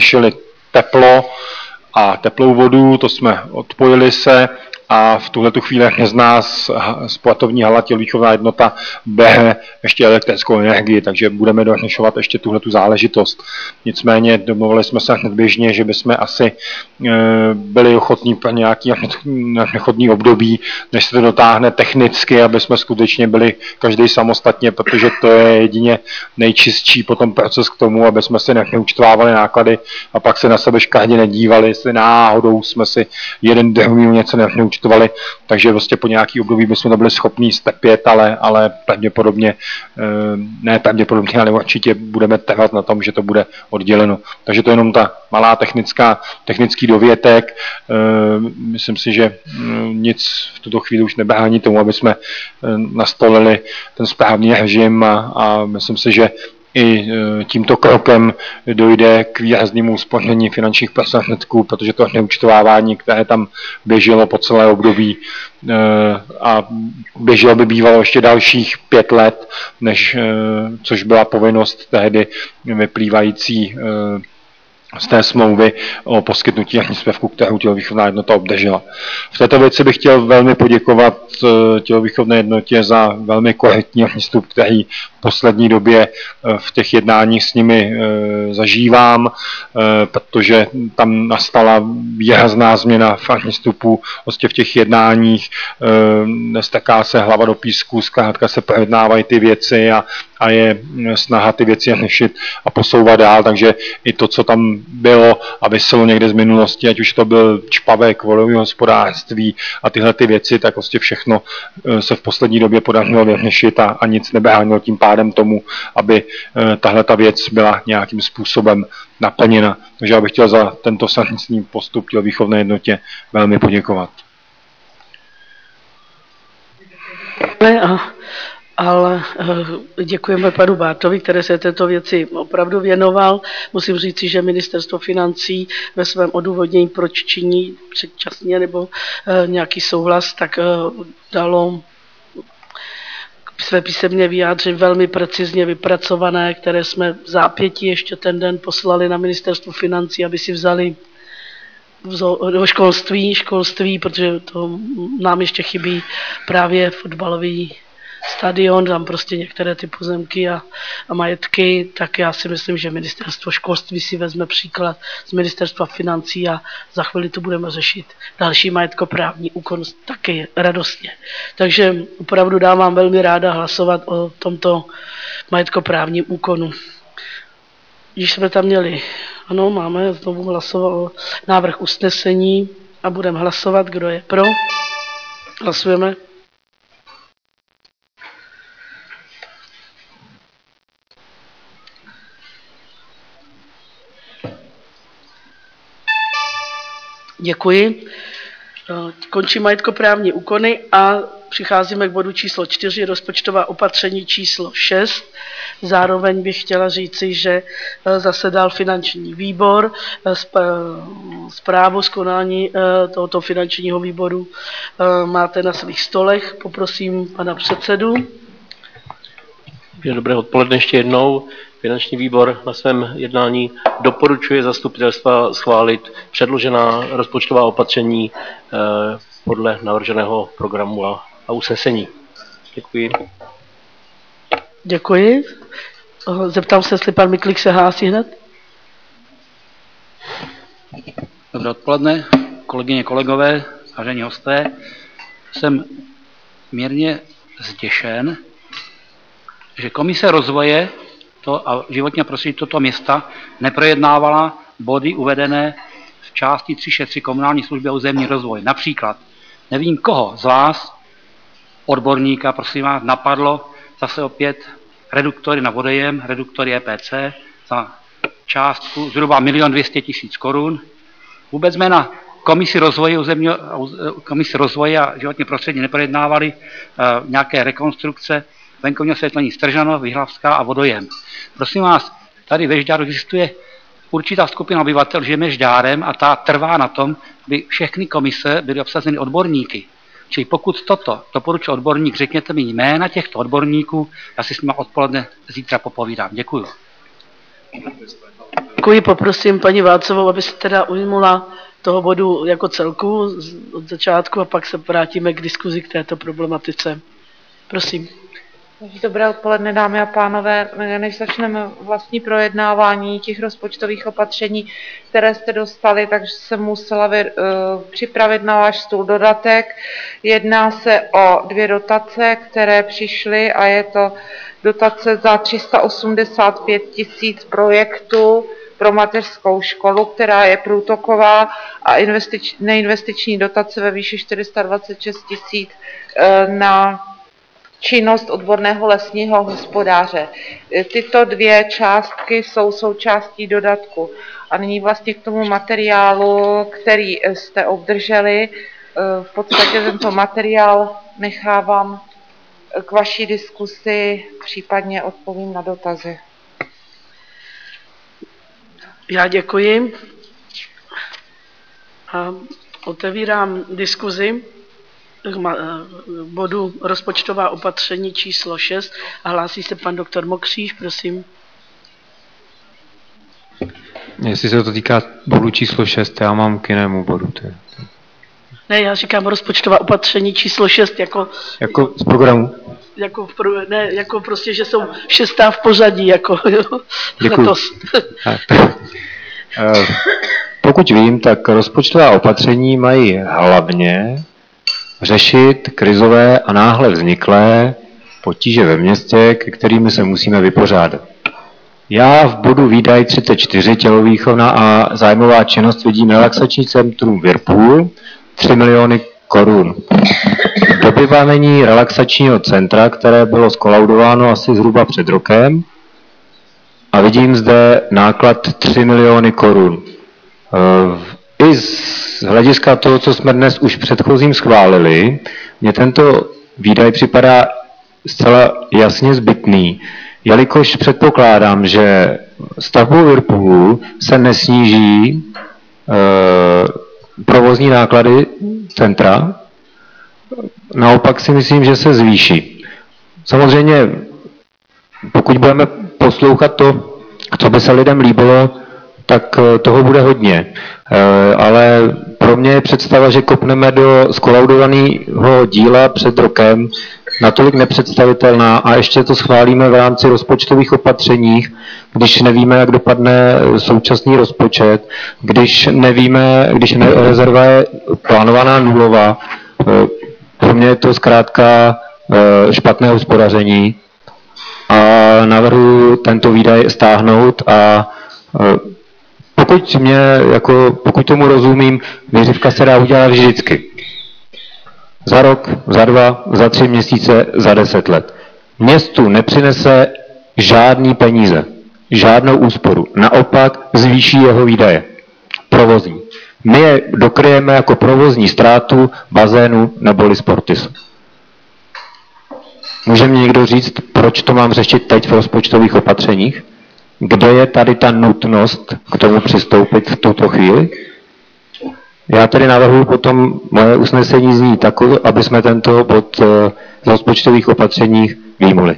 teplo a teplou vodu, to jsme odpojili se a v tuhletu chvíli z nás sportovní hala tělovýchovná jednota bere ještě elektrickou energii, takže budeme dořešovat ještě tuhletu záležitost. Nicméně domluvili jsme se předběžně, že bychom asi byli ochotní pro nějaký nechodný období, než se to dotáhne technicky, aby jsme skutečně byli každý samostatně, protože to je jedině nejčistší potom proces k tomu, aby jsme si neúčtovávali náklady a pak se na sebe škaredě nedívali, jestli náhodou jsme si jeden druhý něco neúčtovali. Takže vlastně po nějaký období bychom to byli schopní strpět, ale pravděpodobně, ne pravděpodobně, ale určitě budeme trvat na tom, že to bude odděleno. Takže to je jenom ta malá technický dovětek. Myslím si, že nic v tuto chvíli už nebrání tomu, aby jsme nastolili ten správný režim a myslím si, že i tímto krokem dojde k výraznému uspoření finančních prostředků, protože to neúčtovávání, které tam běželo po celé období a běželo by bývalo ještě dalších 5 let, což byla povinnost tehdy vyplývající z té smlouvy o poskytnutí příspěvku, kterou tělovýchovná jednota obdržela. V této věci bych chtěl velmi poděkovat tělovýchovné jednotě za velmi korektní přístup, který v poslední době v těch jednáních s nimi zažívám, protože tam nastala výrazná změna v přístupu v těch jednáních, nestaká se hlava do písku, zkrátka se projednávají ty věci a je snaha ty věci řešit a posouvat dál, takže i to, co tam bylo a vyselo někde z minulosti, ať už to byl čpavek, volové hospodářství a tyhle ty věci, tak prostě všechno se v poslední době podařilo vyřešit a nic nebránilo tím pádem tomu, aby tahle ta věc byla nějakým způsobem naplněna. Takže já bych chtěl za tento sankční postup tělovýchovné jednotě velmi poděkovat. Ale děkujeme panu Bártovi, který se této věci opravdu věnoval. Musím říci, že ministerstvo financí ve svém odůvodnění, proč činí předčasně nebo nějaký souhlas, tak dalo své písemně vyjádření velmi precizně vypracované, které jsme v zápětí ještě ten den poslali na ministerstvo financí, aby si vzali do školství, protože to nám ještě chybí právě fotbalový stadion, tam prostě některé ty pozemky a majetky, tak já si myslím, že ministerstvo školství si vezme příklad z ministerstva financí a za chvíli to budeme řešit další majetkoprávní úkon taky radostně. Takže opravdu dávám velmi ráda hlasovat o tomto majetkoprávním úkonu. Když jsme tam měli, ano, máme znovu hlasovat o návrh usnesení a budeme hlasovat, kdo je pro. Hlasujeme. Děkuji. Končí majetkoprávní úkony a přicházíme k bodu číslo 4, rozpočtová opatření číslo 6. Zároveň bych chtěla říci, že zasedal finanční výbor. Zprávu z konání tohoto finančního výboru máte na svých stolech. Poprosím pana předsedu. Dobré odpoledne ještě jednou. Finanční výbor na svém jednání doporučuje zastupitelstva schválit předložená rozpočtová opatření podle navrženého programu a usnesení. Děkuji. Děkuji. Zeptám se, jestli pan Miklík se hlásí hned. Dobré odpoledne, kolegyně, kolegové, vážení hosté. Jsem mírně zděšen, že Komise rozvoje a životního prostředí toto města neprojednávala body uvedené v části 3.6.3 komunální služby a územní rozvoj. Například, nevím koho z vás, odborníka, prosím vás, napadlo zase opět reduktory na vodojem, reduktory EPC za částku zhruba 1 200 000 korun. Vůbec jsme na komisi rozvoje a životního prostředí neprojednávali nějaké rekonstrukce venkovního osvětlení Stržanov, Vyhlavská a vodojem. Prosím vás, tady ve Žďáru existuje určitá skupina obyvatel, žijeme Žďárem a ta trvá na tom, aby všechny komise byly obsazeny odborníky. Čili pokud toto doporučuje odborník, řekněte mi jména těchto odborníků, já si s nimi odpoledne zítra popovídám. Děkuju. Děkuji, poprosím paní Vácovou, aby se teda ujmula toho bodu jako celku od začátku a pak se vrátíme k diskuzi k této problematice. Prosím. Dobré odpoledne, dámy a pánové. Než začneme vlastní projednávání těch rozpočtových opatření, které jste dostali, takže jsem musela připravit na váš stůl dodatek. Jedná se o 2 dotace, které přišly a je to dotace za 385 000 projektů pro mateřskou školu, která je průtoková, a neinvestiční dotace ve výši 426 000 na činnost odborného lesního hospodáře. Tyto 2 částky jsou součástí dodatku. A nyní vlastně k tomu materiálu, který jste obdrželi. V podstatě tento materiál nechávám k vaší diskusi, případně odpovím na dotazy. Já děkuji. A otevírám diskuzi bodu rozpočtová opatření číslo 6 a hlásí se pan doktor Mokříš, prosím. Jestli se to týká bodu číslo 6, já mám k jinému bodu. Ne, já říkám rozpočtová opatření číslo 6 jako z programu? Jako prostě, že jsou 6. v pořadí, jako děkuji. Pokud vím, tak rozpočtová opatření mají hlavně řešit krizové a náhle vzniklé potíže ve městě, ke kterými se musíme vypořádat. Já v bodu výdaj 34 tělovýchovná a zájmová činnost vidím relaxační centrum Whirlpool 3 miliony korun. Dobývání relaxačního centra, které bylo skolaudováno asi zhruba před rokem, a vidím zde náklad 3 miliony korun. I z hlediska toho, co jsme dnes už předchozím schválili, mně tento výdaj připadá zcela jasně zbytný, jelikož předpokládám, že stavbou Whirlpoolu se nesníží provozní náklady centra, naopak si myslím, že se zvýší. Samozřejmě, pokud budeme poslouchat to, co by se lidem líbilo, tak toho bude hodně. Ale pro mě je představa, že kopneme do skolaudovaného díla před rokem, natolik nepředstavitelná a ještě to schválíme v rámci rozpočtových opatřeních, když nevíme, jak dopadne současný rozpočet, když nevíme, když rezerva je plánovaná nulová. Pro mě je to zkrátka špatné hospodaření a navrhuji tento výdaj stáhnout a pokud tomu rozumím, výřivka se dá udělat vždycky. Za rok, za 2, za 3 měsíce, za 10 let. Městu nepřinese žádný peníze, žádnou úsporu. Naopak zvýší jeho výdaje. Provozní. My je dokryjeme jako provozní ztrátu bazénu neboli Sportisu. Může mi někdo říct, proč to mám řešit teď v rozpočtových opatřeních? Kde je tady ta nutnost k tomu přistoupit v tuto chvíli? Já tedy navrhuji potom, moje usnesení zní takové, aby jsme tento bod z rozpočtových opatřeních vyjmuli.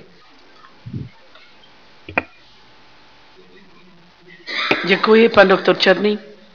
Děkuji, pan doktor Černý.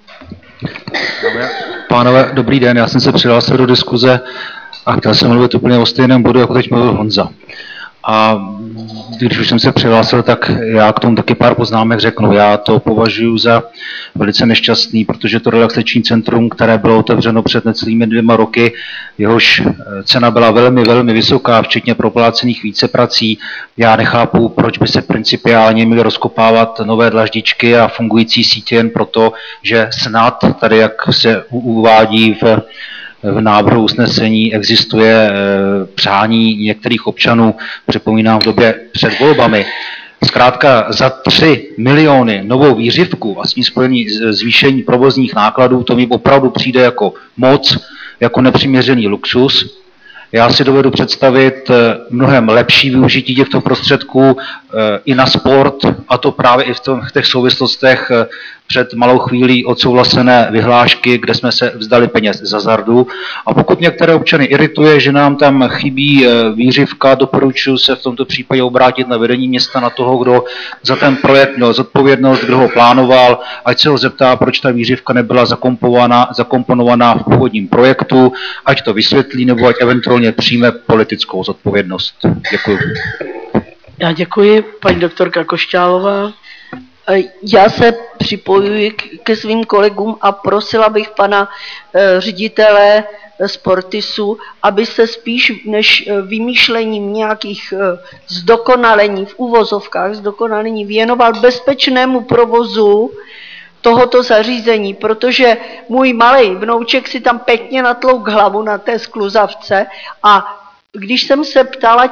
Pánové, dobrý den, já jsem se přihlásil do diskuze a chtěl jsem mluvit úplně o stejném bodu, jako teď mluvil Honza. A když už jsem se přihlásil, tak já k tomu taky pár poznámek řeknu. Já to považuji za velice nešťastný, protože to relaxační centrum, které bylo otevřeno před necelými 2 roky, jehož cena byla velmi, velmi vysoká, včetně proplácených víceprací. Já nechápu, proč by se principiálně měly rozkopávat nové dlaždičky a fungující sítě jen proto, že snad, tady jak se uvádí v návrhu usnesení, existuje přání některých občanů, připomínám v době před volbami. Zkrátka za 3 miliony novou výřivku a s ní spojený zvýšení provozních nákladů, to mi opravdu přijde jako moc, jako nepřiměřený luxus. Já si dovedu představit mnohem lepší využití těchto prostředků i na sport, a to právě i v těch souvislostech před malou chvílí odsouhlasené vyhlášky, kde jsme se vzdali peněz z hazardu. A pokud některé občany irituje, že nám tam chybí výřivka, doporučuji se v tomto případě obrátit na vedení města, na toho, kdo za ten projekt měl zodpovědnost, kdo ho plánoval, ať se ho zeptá, proč ta výřivka nebyla zakomponovaná v původním projektu, ať to vysvětlí, nebo ať eventuálně přijme politickou zodpovědnost. Děkuji. Já děkuji, paní doktorka Košťálová. Já se připojuji ke svým kolegům a prosila bych pana ředitele Sportisu, aby se spíš než vymýšlením nějakých zdokonalení v uvozovkách, zdokonalení věnoval bezpečnému provozu tohoto zařízení, protože můj malej vnouček si tam pěkně natlouk hlavu na té skluzavce a když jsem se ptala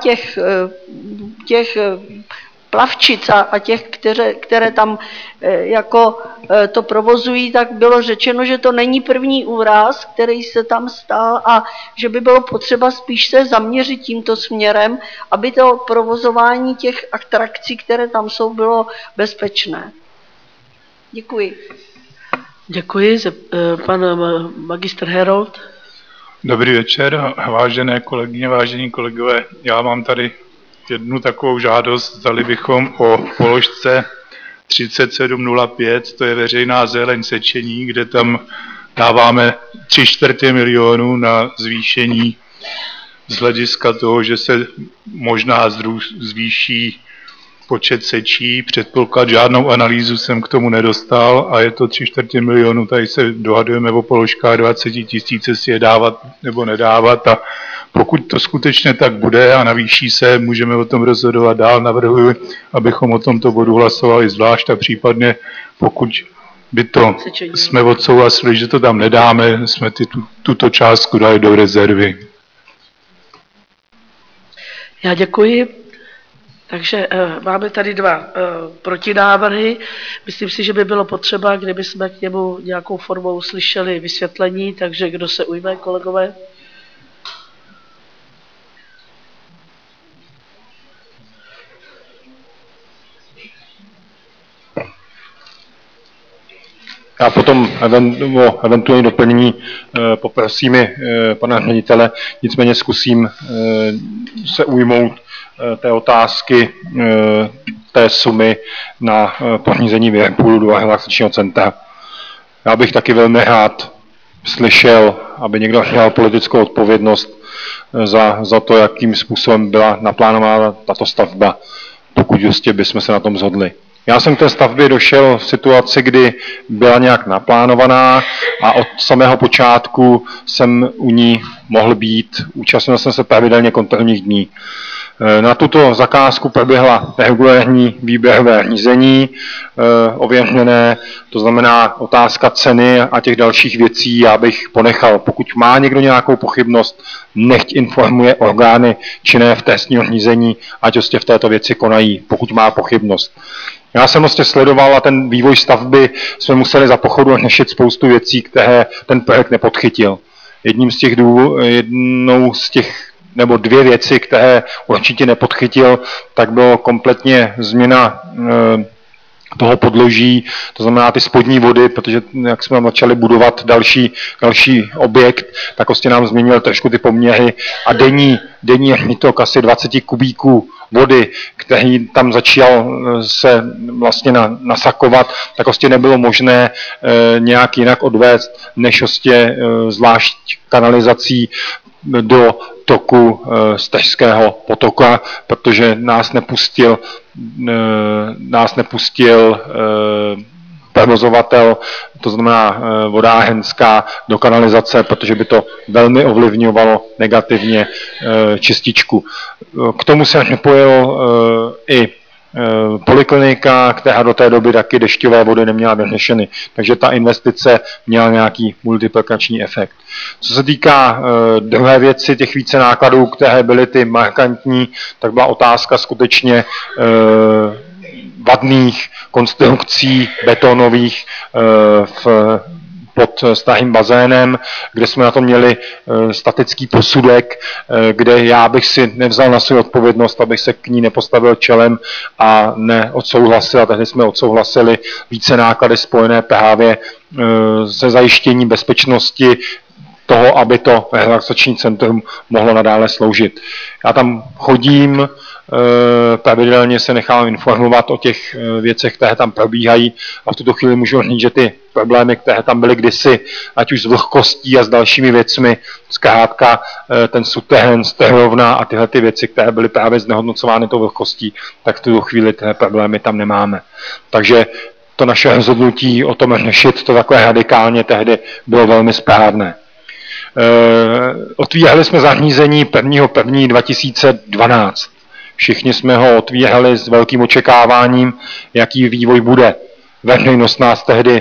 těch plavčic a těch, které tam jako to provozují, tak bylo řečeno, že to není první úraz, který se tam stal a že by bylo potřeba spíš se zaměřit tímto směrem, aby to provozování těch atrakcí, které tam jsou, bylo bezpečné. Děkuji. Děkuji. Pan magistr Herold. Dobrý večer, vážené kolegyně, vážení kolegové. Já mám tady jednu takovou žádost, zdali bychom o položce 3705, to je veřejná zeleň Sečení, kde tam dáváme 3/4 milionu na zvýšení z hlediska toho, že se možná zvýší počet sečí. Předpoklad, žádnou analýzu jsem k tomu nedostal a je to 3/4 milionu, tady se dohadujeme o položkách 20 000, si je dávat nebo nedávat a pokud to skutečně tak bude a navýší se, můžeme o tom rozhodovat dál. Navrhuji, abychom o tomto bodu hlasovali zvlášť a případně, pokud by to jsme odsouhlasili, že to tam nedáme, jsme tuto částku dali do rezervy. Já děkuji. Takže máme tady 2 protinávrhy. Myslím si, že by bylo potřeba, kdyby jsme k němu nějakou formou slyšeli vysvětlení, takže kdo se ujme, kolegové? Já potom eventuální doplnění poprosím pana ředitele, nicméně zkusím se ujmout té otázky té sumy na pořízení Whirlpoolu a relaxačního centra. Já bych taky velmi rád slyšel, aby někdo měl politickou odpovědnost za to, jakým způsobem byla naplánována tato stavba, pokud prostě bychom se na tom shodli. Já jsem k té stavbě došel v situaci, kdy byla nějak naplánovaná a od samého počátku jsem u ní mohl být. Účastnil jsem se pravidelně kontrolních dní. Na tuto zakázku proběhla regulérní výběrové řízení ověřené, to znamená otázka ceny a těch dalších věcí já bych ponechal. Pokud má někdo nějakou pochybnost, nechť informuje orgány činné v trestním řízení, ať prostě v této věci konají, pokud má pochybnost. Já jsem prostě sledoval a ten vývoj stavby jsme museli za pochodu řešit spoustu věcí, které ten projekt nepodchytil. Jednou z těch nebo dvě věci, které určitě nepodchytil, tak bylo kompletně změna toho podloží, to znamená ty spodní vody, protože jak jsme začali budovat další objekt, tak prostě nám změnil trošku ty poměry a denní tok asi 20 kubíků vody, který tam začal se vlastně nasakovat, tak prostě nebylo možné nějak jinak odvést, než prostě zvlášť kanalizací do toku Stežského potoka, protože nás nepustil provozovatel, to znamená vodárenská, do kanalizace, protože by to velmi ovlivňovalo negativně čističku. K tomu se napojil i poliklinika, která do té doby taky dešťové vody neměla vyřešeny, takže ta investice měla nějaký multiplikační efekt. Co se týká druhé věci, těch více nákladů, které byly ty markantní, tak byla otázka skutečně vadných konstrukcí betonových pod starým bazénem, kde jsme na to měli statický posudek, kde já bych si nevzal na svou odpovědnost, abych se k ní nepostavil čelem a neodsouhlasil. A tehdy jsme odsouhlasili více náklady spojené právě se zajištěním bezpečnosti toho, aby to relaxační centrum mohlo nadále sloužit. Já tam chodím, pravidelně se nechám informovat o těch věcech, které tam probíhají a v tuto chvíli můžu říct, že ty problémy, které tam byly kdysi, ať už s vlhkostí a s dalšími věcmi, zkrátka ten suterén, sterovna a tyhle ty věci, které byly právě znehodnocovány tou vlhkostí, tak v tuto chvíli tyhle problémy tam nemáme. Takže to naše rozhodnutí o tom řešit to takové radikálně tehdy bylo velmi správné. Otvírali jsme zařízení 1.1.2012. Všichni jsme ho otvírali s velkým očekáváním, jaký vývoj bude. Veřejnost nás tehdy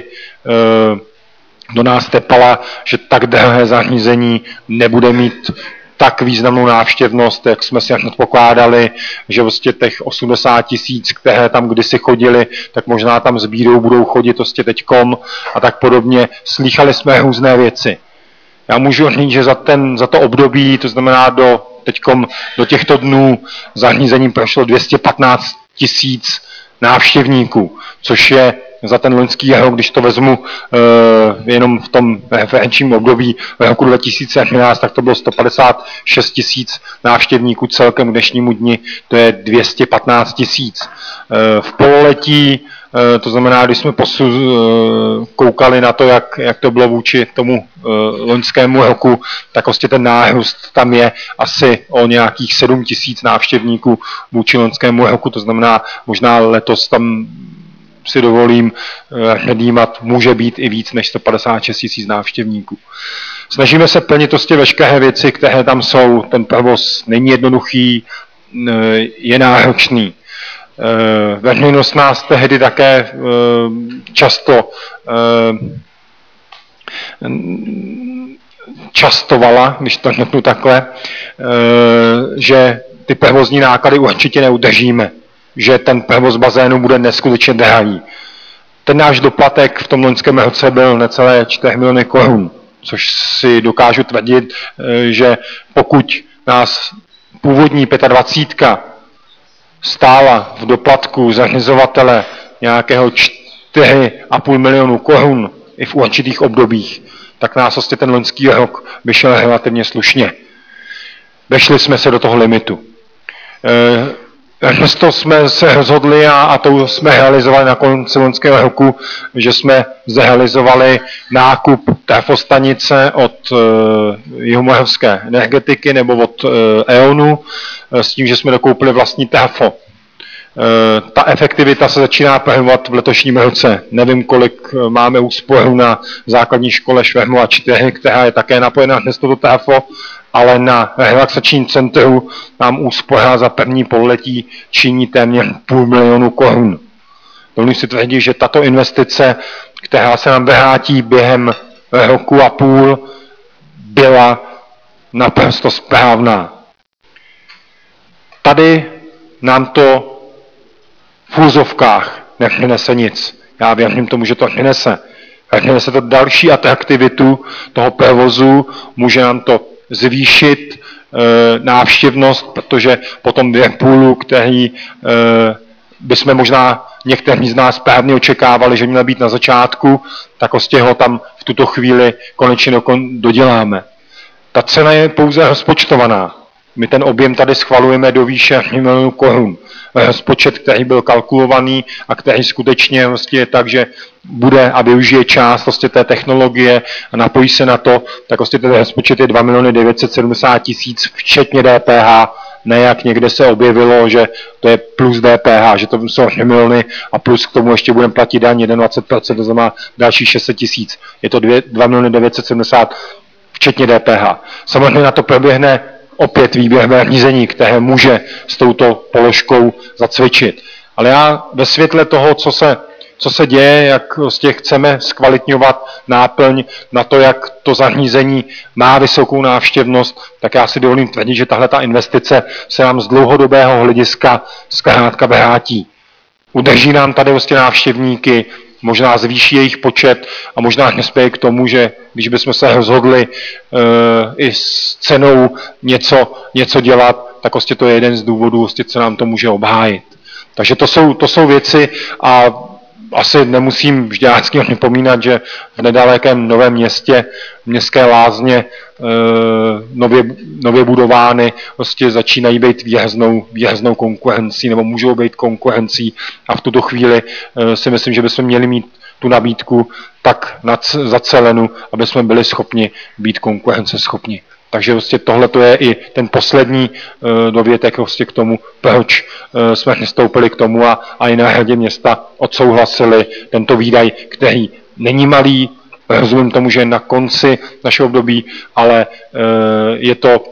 do nás tepala, že tak drahé zařízení nebude mít tak významnou návštěvnost, jak jsme si předpokládali, že vlastně těch 80 000, které tam kdysi chodili, tak možná tam s bídou budou chodit vlastně teďkom a tak podobně. Slýchali jsme různé věci. Já můžu říct, že za to období, to znamená do těchto dnů zařízením prošlo 215 000 návštěvníků, což je za ten loňský rok, když to vezmu jenom v tom referenčním období roku 2011, tak to bylo 156 000 návštěvníků celkem k dnešnímu dni, to je 215 000. V pololetí, to znamená, když jsme koukali na to, jak to bylo vůči tomu loňskému roku, tak vlastně ten nárůst tam je asi o nějakých 7 000 návštěvníků vůči loňskému roku, to znamená, možná letos tam si dovolím nedýmat, může být i víc než 156 000 návštěvníků. Snažíme se plnit prostě veškeré věci, které tam jsou. Ten provoz není jednoduchý, je náročný. Veřejnost nás tehdy také častovala, když to řeknu takhle, že ty provozní náklady určitě neudržíme, že ten provoz bazénu bude neskutečně drahý. Ten náš doplatek v tom loňském roce byl necelé 4 miliony korun, což si dokážu tvrdit, že pokud nás původní 25 stála v doplatku zařizovatele nějakého 4,5 milionu korun i v určitých obdobích, tak nás vlastně ten loňský rok vyšel relativně slušně. Vešli jsme se do toho limitu. Město jsme se rozhodli a to jsme realizovali na konci loňského roku, že jsme zrealizovali nákup trafostanice od Jihomoravské energetiky nebo od EONu s tím, že jsme dokoupili vlastní trafo. Ta efektivita se začíná projevovat v letošním roce. Nevím, kolik máme úsporu na základní škole Švermova 4, která je také napojena na toto trafo, ale na relaxačním centru nám úspora za první pololetí činí téměř 500 000 korun. Dovolím si tvrdit, že tato investice, která se nám vrátí během roku a půl, byla naprosto správná. Tady nám to v úzovkách nepřinese nic. Já věřím tomu, že to přinese. Přinese to další atraktivitu toho provozu, může nám to zvýšit návštěvnost, protože po tom Whirlpoolu, který bychom možná někteří z nás správně očekávali, že měl být na začátku, tak prostě ho tam v tuto chvíli konečně doděláme. Ta cena je pouze rozpočtovaná. My ten objem tady schvalujeme do výše 1 000 000 korun. Rozpočet, který byl kalkulovaný a který skutečně vlastně je tak, že bude a využije část vlastně té technologie a napojí se na to, tak vlastně ten rozpočet je 2 970 000 včetně DPH, ne jak někde se objevilo, že to je plus DPH, že to jsou 2 miliony a plus k tomu ještě budeme platit daň 21%, to znamená další 600 000. Je to 2 970 včetně DPH. Samozřejmě na to proběhne opět výběrové řízení, které může s touto položkou zacvičit. Ale já ve světle toho, co se děje, jak vlastně chceme zkvalitňovat náplň na to, jak to zařízení má vysokou návštěvnost, tak já si dovolím tvrdit, že tahle ta investice se nám z dlouhodobého hlediska zkrátka vrátí. Udrží nám tady vlastně návštěvníky, možná zvýší jejich počet a možná nespěje k tomu, že když bychom se rozhodli i s cenou něco dělat, tak prostě to je jeden z důvodů, vlastně, co nám to může obhájit. Takže to jsou věci a asi nemusím vždycky připomínat, že v nedalekém Novém Městě městské lázně nově budovány vlastně začínají být výraznou konkurencí nebo můžou být konkurencí a v tuto chvíli si myslím, že bychom měli mít tu nabídku tak zacelenu, aby jsme byli schopni být konkurenceschopni. Takže vlastně tohle to je i ten poslední dovětek vlastně k tomu, proč jsme přistoupili k tomu a i na radě města odsouhlasili tento výdaj, který není malý, rozumím tomu, že je na konci našeho období, ale je to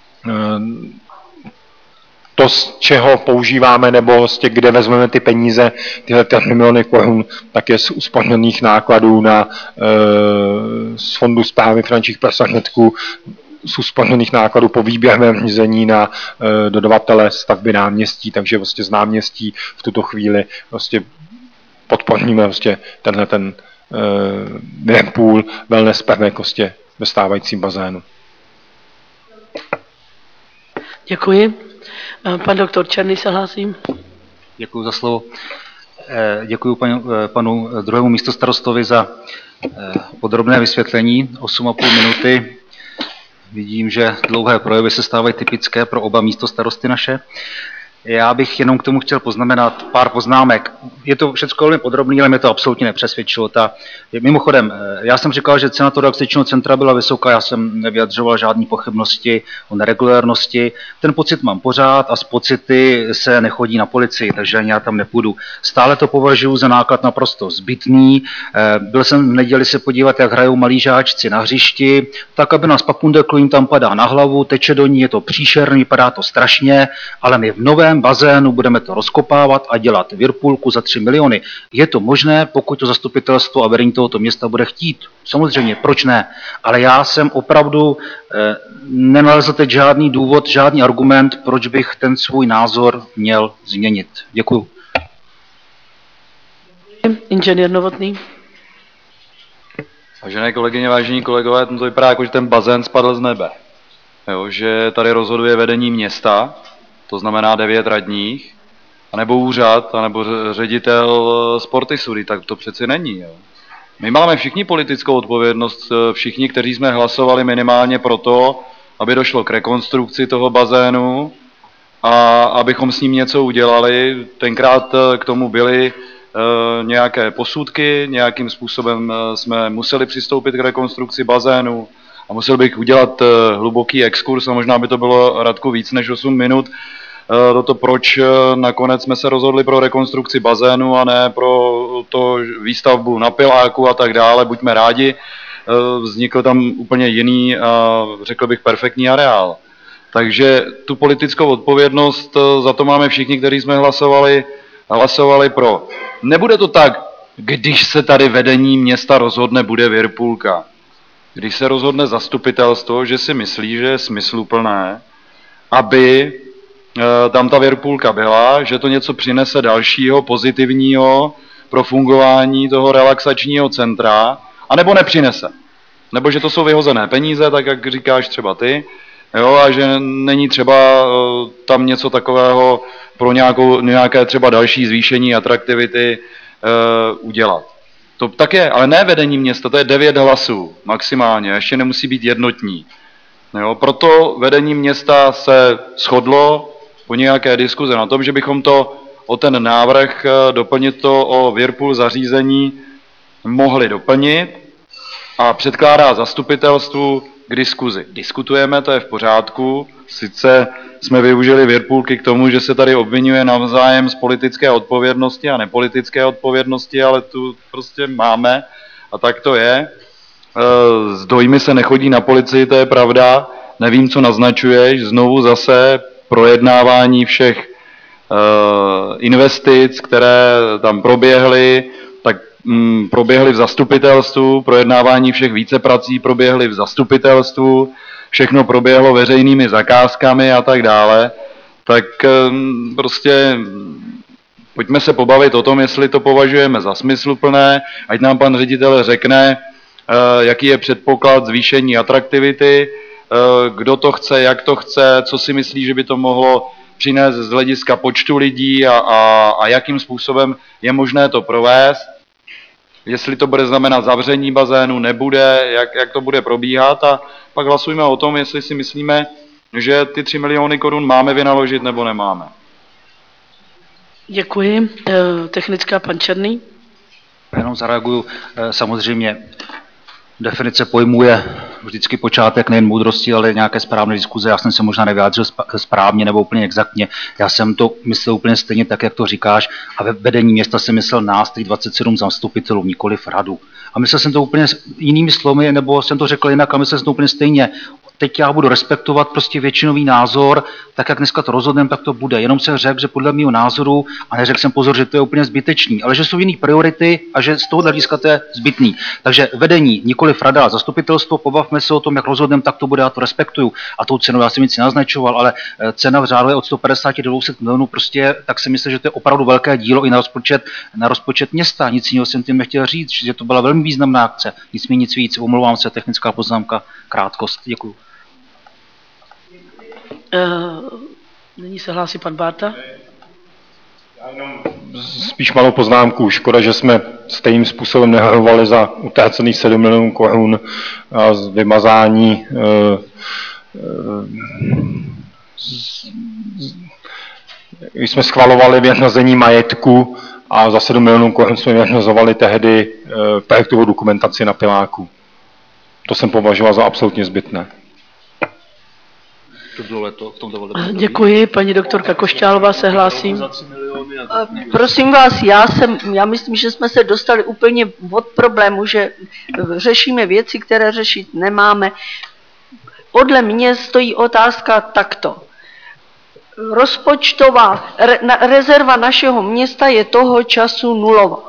to, z čeho používáme, nebo vlastně kde vezmeme ty peníze, tyhle 2 miliony korun, tak je z uspořených nákladů z fondu správy finančních prostředků, z uspořených nákladů po výběrovém řízení na dodavatele stavby náměstí, takže vlastně z náměstí v tuto chvíli vlastně podporíme vlastně tenhle ten Whirlpool wellness prvek vlastně ve stávajícím bazénu. Děkuji. Pan doktor Černý se hlásí. Děkuji za slovo. Děkuji panu druhému místostarostovi za podrobné vysvětlení. 8,5 minuty. Vidím, že dlouhé projevy se stávají typické pro oba místostarosty naše. Já bych jenom k tomu chtěl poznamenat pár poznámek. Je to všechno velmi podrobné, ale mě to absolutně nepřesvědčilo. Mimochodem, já jsem říkal, že cena toho reakčního centra byla vysoká, já jsem nevyjadřoval žádné pochybnosti o neregulérnosti. Ten pocit mám pořád a z pocity se nechodí na policii, takže ani já tam nepůjdu. Stále to považuji za náklad naprosto zbytný. Byl jsem v neděli se podívat, jak hrajou malí žáčci na hřišti, tak aby nás Papundekl jim tam padá na hlavu, teče do ní, je to příšerný, vypadá to strašně, ale my v novém bazénu budeme to rozkopávat a dělat Whirlpoolku za 3 miliony. Je to možné, pokud to zastupitelstvo a vedení tohoto města bude chtít. Samozřejmě, proč ne? Ale já jsem opravdu nenalezl teď žádný důvod, žádný argument, proč bych ten svůj názor měl změnit. Děkuju. Inženýr Novotný. Vážené kolegyně, vážení kolegové, to vypadá jako, že ten bazén spadl z nebe. Jo, že tady rozhoduje vedení města, to znamená 9 radních, anebo úřad, anebo ředitel Sportisury, tak to přeci není. Jo. My máme všichni politickou odpovědnost, všichni, kteří jsme hlasovali minimálně proto, aby došlo k rekonstrukci toho bazénu a abychom s ním něco udělali. Tenkrát k tomu byly nějaké posudky, nějakým způsobem jsme museli přistoupit k rekonstrukci bazénu a musel bych udělat hluboký exkurs a možná by to bylo, Radku, víc než 8 minut, to proč nakonec jsme se rozhodli pro rekonstrukci bazénu a ne pro to výstavbu na Piláku a tak dále, buďme rádi. Vznikl tam úplně jiný, řekl bych, perfektní areál. Takže tu politickou odpovědnost za to máme všichni, kteří jsme hlasovali pro. Nebude to tak, když se tady vedení města rozhodne, bude Whirlpoolka. Když se rozhodne zastupitelstvo, že si myslí, že je smysluplné, aby tam ta Whirlpoolka byla, že to něco přinese dalšího, pozitivního pro fungování toho relaxačního centra, anebo nepřinese. Nebo že to jsou vyhozené peníze, tak jak říkáš třeba ty, jo, a že není třeba tam něco takového pro nějaké třeba další zvýšení atraktivity udělat. To tak je, ale ne vedení města, to je 9 hlasů maximálně, ještě nemusí být jednotní. Jo, proto vedení města se shodlo po nějaké diskuze na tom, že bychom to o ten návrh doplnit to o Whirlpool zařízení mohli doplnit a předkládá zastupitelstvu k diskuzi. Diskutujeme, to je v pořádku, sice jsme využili Whirlpoolky k tomu, že se tady obvinuje navzájem z politické odpovědnosti a nepolitické odpovědnosti, ale tu prostě máme a tak to je. S dojmy se nechodí na policii, to je pravda, nevím, co naznačuješ, znovu zase projednávání všech investic, které tam proběhly, tak proběhly v zastupitelstvu, projednávání všech víceprací proběhly v zastupitelstvu, všechno proběhlo veřejnými zakázkami a tak dále, tak prostě pojďme se pobavit o tom, jestli to považujeme za smysluplné, ať nám pan ředitel řekne, jaký je předpoklad zvýšení atraktivity, kdo to chce, jak to chce, co si myslí, že by to mohlo přinést z hlediska počtu lidí a jakým způsobem je možné to provést. Jestli to bude znamenat zavření bazénu, nebude, jak to bude probíhat a pak hlasujme o tom, jestli si myslíme, že ty 3 miliony korun máme vynaložit nebo nemáme. Děkuji. Technická pan Černý. Jenom zareaguju. Samozřejmě definice pojmů je vždycky počátek nejen moudrosti, ale nějaké správné diskuze. Já jsem se možná nevyjádřil správně nebo úplně exaktně. Já jsem to myslel úplně stejně tak, jak to říkáš. A ve vedení města jsem myslel nás, 27 zastupitelů, nikoliv radu. A myslel jsem to úplně jinými slovy, nebo jsem to řekl jinak a myslel jsem to úplně stejně. Teď já budu respektovat prostě většinový názor, tak jak dneska to rozhodneme, tak to bude. Jenom jsem řekl, že podle mého názoru, a neřekl jsem pozor, že to je úplně zbytečný, ale že jsou jiné priority a že z toho hlediska to je zbytný. Takže vedení, nikoliv rada a zastupitelstvo, pobavme se o tom, jak rozhodneme, tak to bude, já to respektuju. A tou cenou já jsem nic naznačoval, ale cena v řádu je od 150 do 200 milionů, prostě tak si myslím, že to je opravdu velké dílo i na rozpočet města. Nic jiného jsem tím nechtěl říct, že to byla velmi významná akce. Nicméně nic víc, omlouvám se, technická poznámka, krátkost. Děkuju. Nyní se hlásí pan Bárta. Já jenom spíš malou poznámku. Škoda, že jsme stejným způsobem nehrovali za utracených 7 milionů korun a z vymazání když jsme schvalovali vyhrazení majetku a za 7 milionů korun jsme vyhrazovali tehdy projektovou dokumentaci na Piláku. To jsem považoval za absolutně zbytné. Děkuji, paní doktorka Košťálová se hlásí. Prosím vás, já myslím, že jsme se dostali úplně od problému, že řešíme věci, které řešit nemáme. Podle mě stojí otázka takto. Rozpočtová rezerva našeho města je toho času nulová.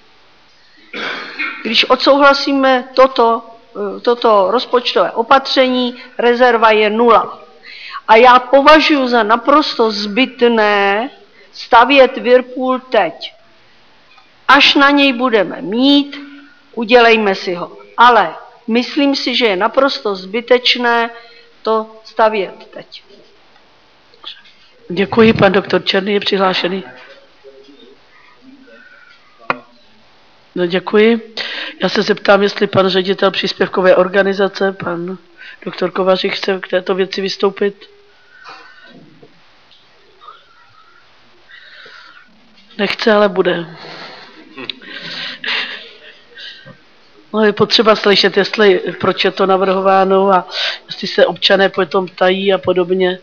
Když odsouhlasíme toto rozpočtové opatření, rezerva je 0. A já považuji za naprosto zbytné stavět Whirlpool teď. Až na něj budeme mít, udělejme si ho. Ale myslím si, že je naprosto zbytečné to stavět teď. Děkuji, pan doktor Černý je přihlášený. No, děkuji. Já se zeptám, jestli pan ředitel příspěvkové organizace, pan doktor Kovařík, chce k této věci vystoupit. Nechce, ale bude. No, je potřeba slyšet, proč je to navrhováno a jestli se občané potom ptají a podobně.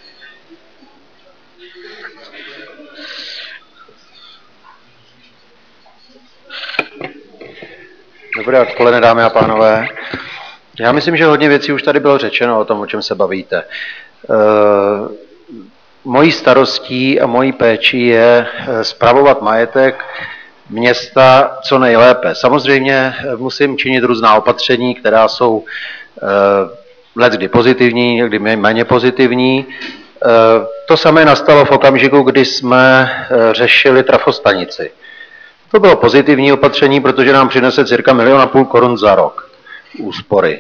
Dobré odpoledne, dámy a pánové. Já myslím, že hodně věcí už tady bylo řečeno o tom, o čem se bavíte. Mojí starostí a mojí péčí je spravovat majetek města co nejlépe. Samozřejmě musím činit různá opatření, která jsou leckdy pozitivní, někdy méně pozitivní. To samé nastalo v okamžiku, kdy jsme řešili trafostanici. To bylo pozitivní opatření, protože nám přinese cirka 1,5 milionu korun za rok úspory.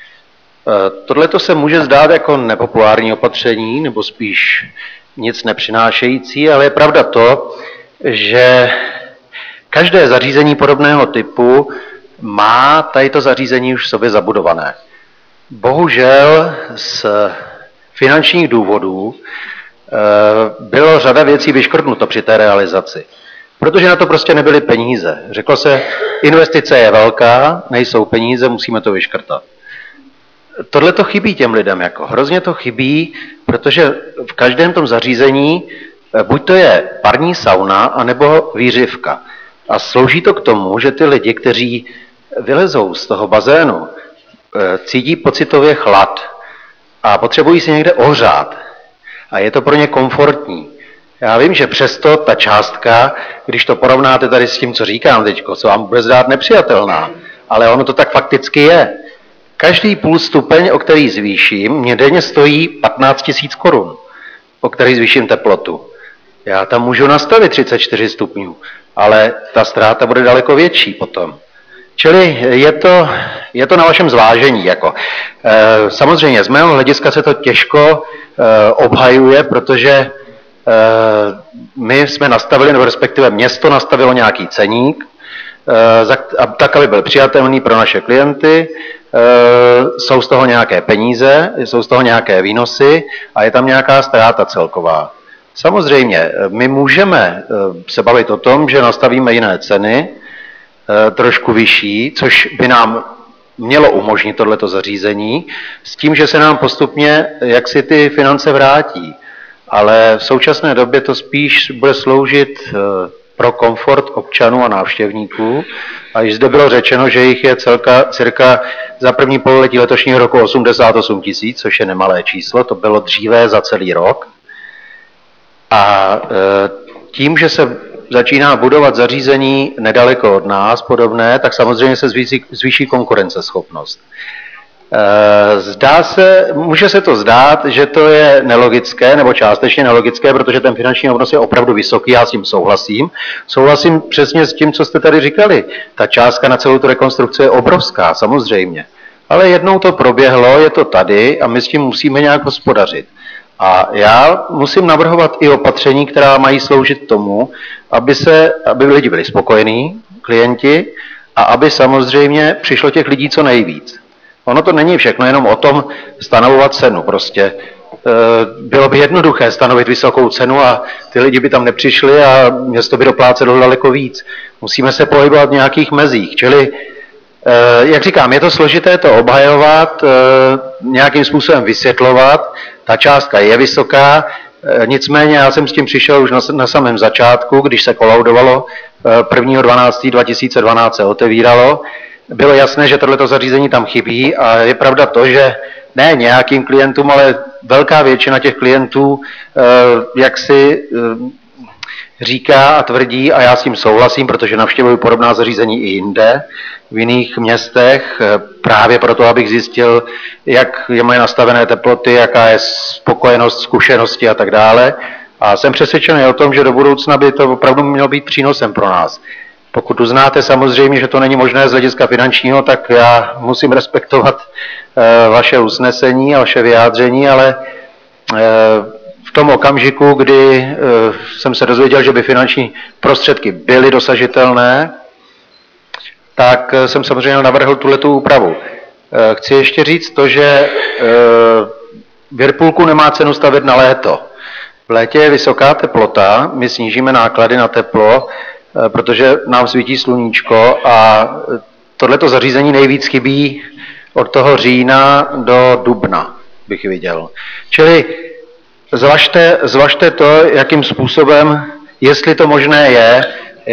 Tohle to se může zdát jako nepopulární opatření, nebo spíš nic nepřinášející, ale je pravda to, že každé zařízení podobného typu má tadyto zařízení už v sobě zabudované. Bohužel z finančních důvodů bylo řada věcí vyškrtnuto při té realizaci. Protože na to prostě nebyly peníze. Řeklo se, investice je velká, nejsou peníze, musíme to vyškrtat. Tohle to chybí těm lidem, jako hrozně to chybí, protože v každém tom zařízení buď to je parní sauna, anebo výřivka. A slouží to k tomu, že ty lidi, kteří vylezou z toho bazénu, cítí pocitově chlad a potřebují si někde ohřát. A je to pro ně komfortní. Já vím, že přesto ta částka, když to porovnáte tady s tím, co říkám teďko, co vám bude zdát nepřijatelná, ale ono to tak fakticky je. Každý půl stupeň, o který zvýším, mě denně stojí 15 000 korun, o který zvýším teplotu. Já tam můžu nastavit 34 stupňů, ale ta ztráta bude daleko větší potom. Čili je to na vašem zvážení. Jako. Samozřejmě z mého hlediska se to těžko obhajuje, protože my jsme nastavili, nebo respektive město nastavilo nějaký ceník, tak, aby byl přijatelný pro naše klienty, jsou z toho nějaké peníze, jsou z toho nějaké výnosy a je tam nějaká ztráta celková. Samozřejmě, my můžeme se bavit o tom, že nastavíme jiné ceny, trošku vyšší, což by nám mělo umožnit tohleto zařízení, s tím, že se nám postupně jaksi ty finance vrátí. Ale v současné době to spíš bude sloužit pro komfort občanů a návštěvníků. A již zde bylo řečeno, že jich je cirka za první pololetí letošního roku 88 000, což je nemalé číslo, to bylo dříve za celý rok. A tím, že se začíná budovat zařízení nedaleko od nás podobné, tak samozřejmě se zvýší konkurenceschopnost. Může se to zdát, že to je nelogické nebo částečně nelogické, protože ten finanční obnos je opravdu vysoký, já s tím souhlasím. Souhlasím přesně s tím, co jste tady říkali. Ta částka na celou tu rekonstrukci je obrovská, samozřejmě. Ale jednou to proběhlo, je to tady a my s tím musíme nějak hospodařit. A já musím navrhovat i opatření, která mají sloužit tomu, aby lidi byli spokojení, klienti, a aby samozřejmě přišlo těch lidí co nejvíc. Ono to není všechno jenom o tom stanovovat cenu. Prostě bylo by jednoduché stanovit vysokou cenu a ty lidi by tam nepřišli a město by doplácelo daleko víc. Musíme se pohybovat v nějakých mezích. Čili, jak říkám, je to složité to obhajovat, nějakým způsobem vysvětlovat. Ta částka je vysoká, nicméně já jsem s tím přišel už na samém začátku, když se kolaudovalo 1.12.2012 se otevíralo. Bylo jasné, že tohleto zařízení tam chybí a je pravda to, že ne nějakým klientům, ale velká většina těch klientů, jak si říká a tvrdí, a já s tím souhlasím, protože navštěvuji podobná zařízení i jinde, v jiných městech, právě proto, abych zjistil, jak je mají nastavené teploty, jaká je spokojenost, zkušenosti a tak dále. A jsem přesvědčený o tom, že do budoucna by to opravdu mělo být přínosem pro nás. Pokud uznáte samozřejmě, že to není možné z hlediska finančního, tak já musím respektovat vaše usnesení a vaše vyjádření, ale v tom okamžiku, kdy jsem se dozvěděl, že by finanční prostředky byly dosažitelné, tak jsem samozřejmě navrhl tuhletu úpravu. Chci ještě říct to, že Whirlpoolku nemá cenu stavět na léto. V létě je vysoká teplota, my snížíme náklady na teplo, protože nám svítí sluníčko a tohleto zařízení nejvíc chybí od toho října do dubna, bych viděl. Čili zvažte to, jakým způsobem, jestli to možné je.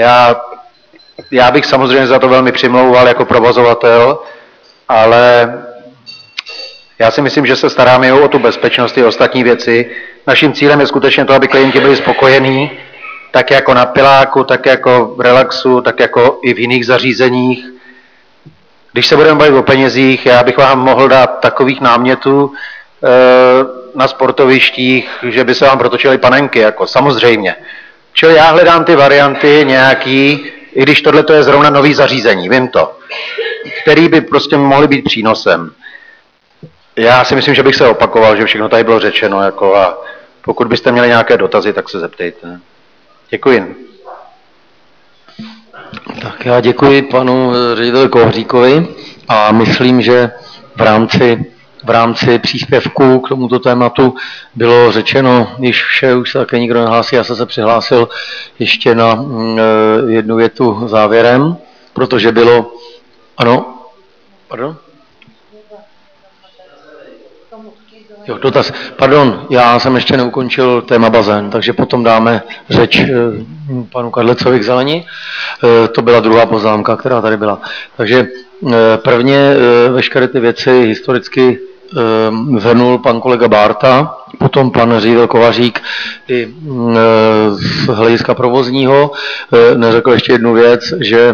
Já bych samozřejmě za to velmi přimlouval jako provozovatel, ale já si myslím, že se staráme o tu bezpečnost i ostatní věci. Naším cílem je skutečně to, aby klienti byli spokojení, tak jako na Piláku, tak jako v Relaxu, tak jako i v jiných zařízeních. Když se budeme bavit o penězích, já bych vám mohl dát takových námětů na sportovištích, že by se vám protočily panenky, jako samozřejmě. Čili já hledám ty varianty nějaký, i když tohle je zrovna nový zařízení, vím to, který by prostě mohly být přínosem. Já si myslím, že bych se opakoval, že všechno tady bylo řečeno, jako a pokud byste měli nějaké dotazy, tak se zeptejte. Děkuji. Tak já děkuji panu řediteli Kovříkovi a myslím, že v rámci příspěvku k tomuto tématu bylo řečeno již vše, už se také nikdo nehlásí, já jsem se přihlásil ještě na jednu větu závěrem, protože bylo, ano, pardon? Jo, dotaz. Pardon, já jsem ještě neukončil téma bazén, takže potom dáme řeč panu Kadlecovi k zelení. To byla druhá poznámka, která tady byla. Takže prvně veškeré ty věci historicky zhrnul pan kolega Bárta, potom pan ředitel Kovařík i z hlediska provozního neřekl ještě jednu věc, že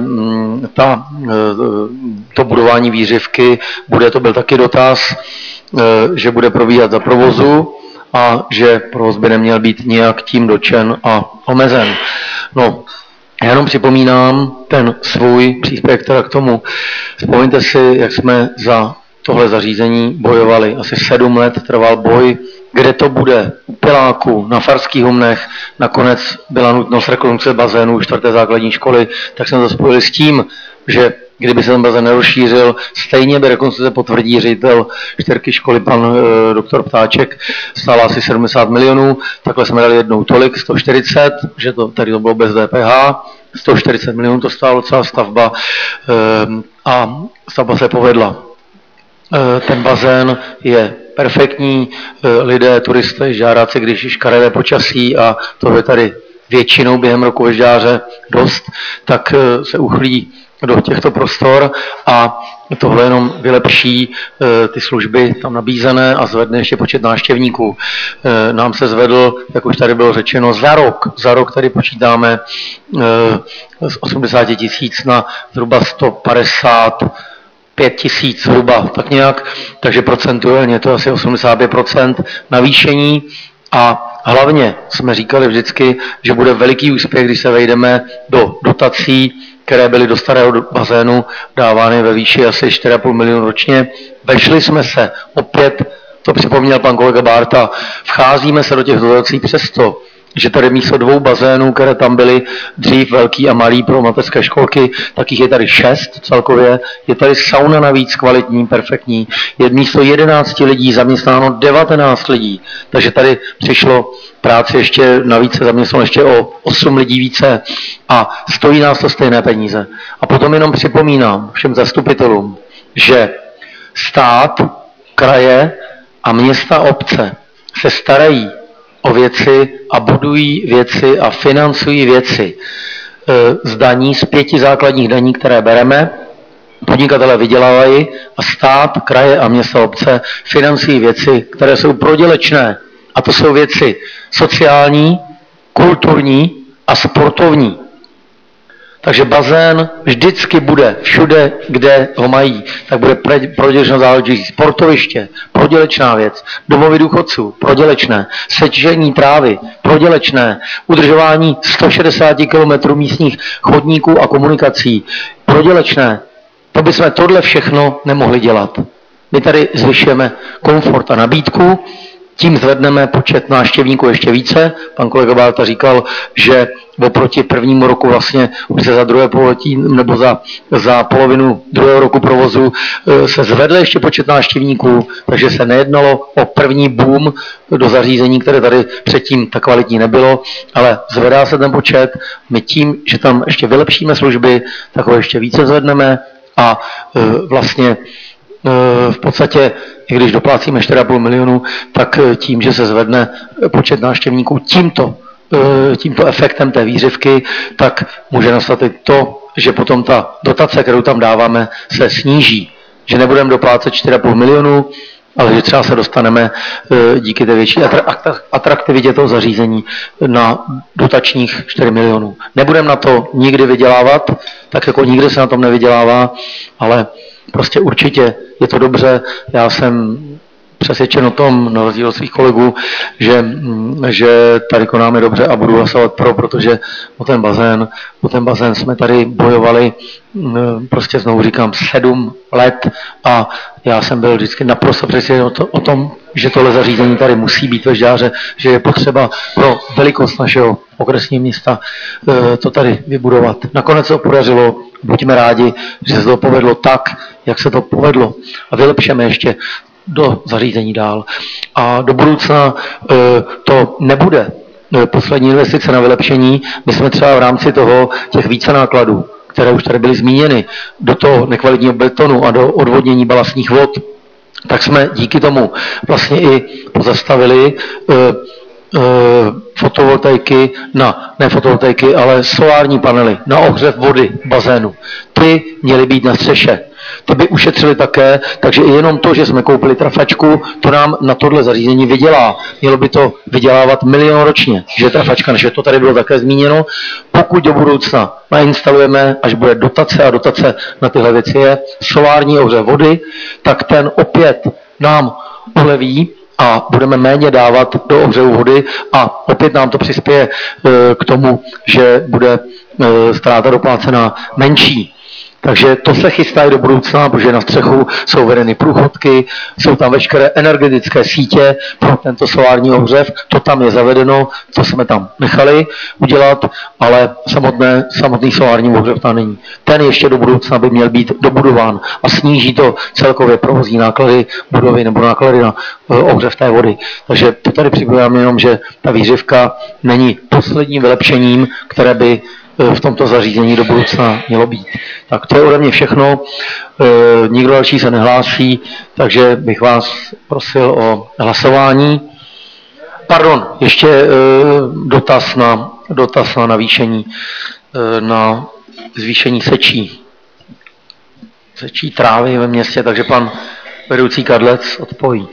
to budování výřivky to byl taky dotaz, že bude probíhat za provozu a že provoz by neměl být nějak tím dotčen a omezen. No, já jenom připomínám ten svůj příspěvek teda k tomu. Vzpomeňte si, jak jsme za tohle zařízení bojovali. Asi 7 let trval boj, kde to bude, u Piláku, na Farských Humnech. Nakonec byla nutnost rekonstrukce bazénu 4. základní školy, tak jsme to spojili s tím, že kdyby se ten bazén nerozšířil, stejně by rekonstrukce potvrdí ředitel 4. školy, pan doktor Ptáček, stála asi 70 milionů, takhle jsme dali jednou tolik, 140, že to tady to bylo bez DPH, 140 milionů to stálo celá stavba a stavba se povedla. Ten bazén je perfektní, lidé, turisté, žádáci, když je škaredé počasí a to je tady většinou během roku ve žáře dost, tak se uchlí do těchto prostor a tohle jenom vylepší ty služby tam nabízené a zvedne ještě počet návštěvníků. Nám se zvedl, jak už tady bylo řečeno, za rok tady počítáme z 80 000 na zhruba 155 000 zhruba, tak nějak, takže procentuálně to je asi 85% navýšení a hlavně jsme říkali vždycky, že bude veliký úspěch, když se vejdeme do dotací, které byly do starého bazénu dávány ve výši asi 4,5 milionu ročně. Vešli jsme se, opět to připomněl pan kolega Bárta, vcházíme se do těch dotací přesto, že tady místo 2 bazénů, které tam byly dřív velký a malý pro mateřské školky, tak jich je tady 6 celkově. Je tady sauna navíc kvalitní, perfektní. Je místo 11 lidí zaměstnáno 19 lidí. Takže tady přišlo práci ještě navíc, se zaměstnalo ještě o 8 lidí více a stojí nás to stejné peníze. A potom jenom připomínám všem zastupitelům, že stát, kraje a města, obce se starají o věci a budují věci a financují věci z daní, z 5 základních daní, které bereme. Podnikatelé vydělávají a stát, kraje a města, obce financují věci, které jsou prodělečné. A to jsou věci sociální, kulturní a sportovní. Takže bazén vždycky bude všude, kde ho mají, tak bude prodělečná záležitost. Sportoviště, prodělečná věc, domovy důchodců, prodělečné, sečení trávy, prodělečné, udržování 160 km místních chodníků a komunikací, prodělečné. To bychom tohle všechno nemohli dělat. My tady zvyšujeme komfort a nabídku Tím zvedneme počet návštěvníků ještě více. Pan kolega Bálta říkal, že oproti prvnímu roku vlastně už se za druhé pololetí nebo za polovinu druhého roku provozu se zvedl ještě počet návštěvníků, takže se nejednalo o první boom do zařízení, které tady předtím tak kvalitní nebylo, ale zvedá se ten počet. My tím, že tam ještě vylepšíme služby, tak ho ještě více zvedneme a vlastně v podstatě, i když doplácíme 4,5 milionu, tak tím, že se zvedne počet návštěvníků tímto efektem té výřivky, tak může nastat i to, že potom ta dotace, kterou tam dáváme, se sníží. Že nebudeme doplácet 4,5 milionu, ale že třeba se dostaneme díky té větší atraktivitě toho zařízení na dotačních 4 milionů. Nebudeme na to nikdy vydělávat, tak jako nikdy se na tom nevydělává, ale prostě určitě je to dobře. Já jsem přesvědčen o tom, na rozdíl od svých kolegů, že tady konáme dobře a budu hlasovat pro, protože o ten bazén jsme tady bojovali, prostě znovu říkám, 7 let a já jsem byl vždycky naprosto přesvědčen o tom, že tohle zařízení tady musí být ve Žďáře, že je potřeba pro velikost našeho okresního města to tady vybudovat. Nakonec se to podařilo, buďme rádi, že se to povedlo tak, jak se to povedlo a vylepšeme ještě do zařízení dál. A do budoucna to nebude poslední investice na vylepšení. My jsme třeba v rámci toho těch více nákladů, které už tady byly zmíněny, do toho nekvalitního betonu a do odvodnění balastních vod, tak jsme díky tomu vlastně i pozastavili fotovoltaiky ne fotovoltaiky, ale solární panely na ohřev vody bazénu. Ty měly být na střeše. Ty by ušetřili také, takže i jenom to, že jsme koupili trafačku, to nám na tohle zařízení vydělá. Mělo by to vydělávat 1 milion ročně, že trafačka, než to tady bylo také zmíněno. Pokud do budoucna nainstalujeme, až bude dotace a dotace na tyhle věci je solární ohřev vody, tak ten opět nám uleví a budeme méně dávat do ohřevu vody a opět nám to přispěje k tomu, že bude ztráta doplácená menší. Takže to se chystá i do budoucna, protože na střechu jsou vedeny průchodky, jsou tam veškeré energetické sítě pro tento solární ohřev, to tam je zavedeno, to jsme tam nechali udělat, ale samotný solární ohřev tam není. Ten ještě do budoucna by měl být dobudován a sníží to celkově provozní náklady budovy nebo náklady na ohřev té vody. Takže to tady připomínám jenom, že ta výřivka není posledním vylepšením, které by v tomto zařízení do budoucna mělo být. Tak to je ode mě všechno, nikdo další se nehlásí, takže bych vás prosil o hlasování. Pardon, ještě dotaz na navýšení, na zvýšení sečí trávy ve městě, takže pan vedoucí Kadlec odpoví.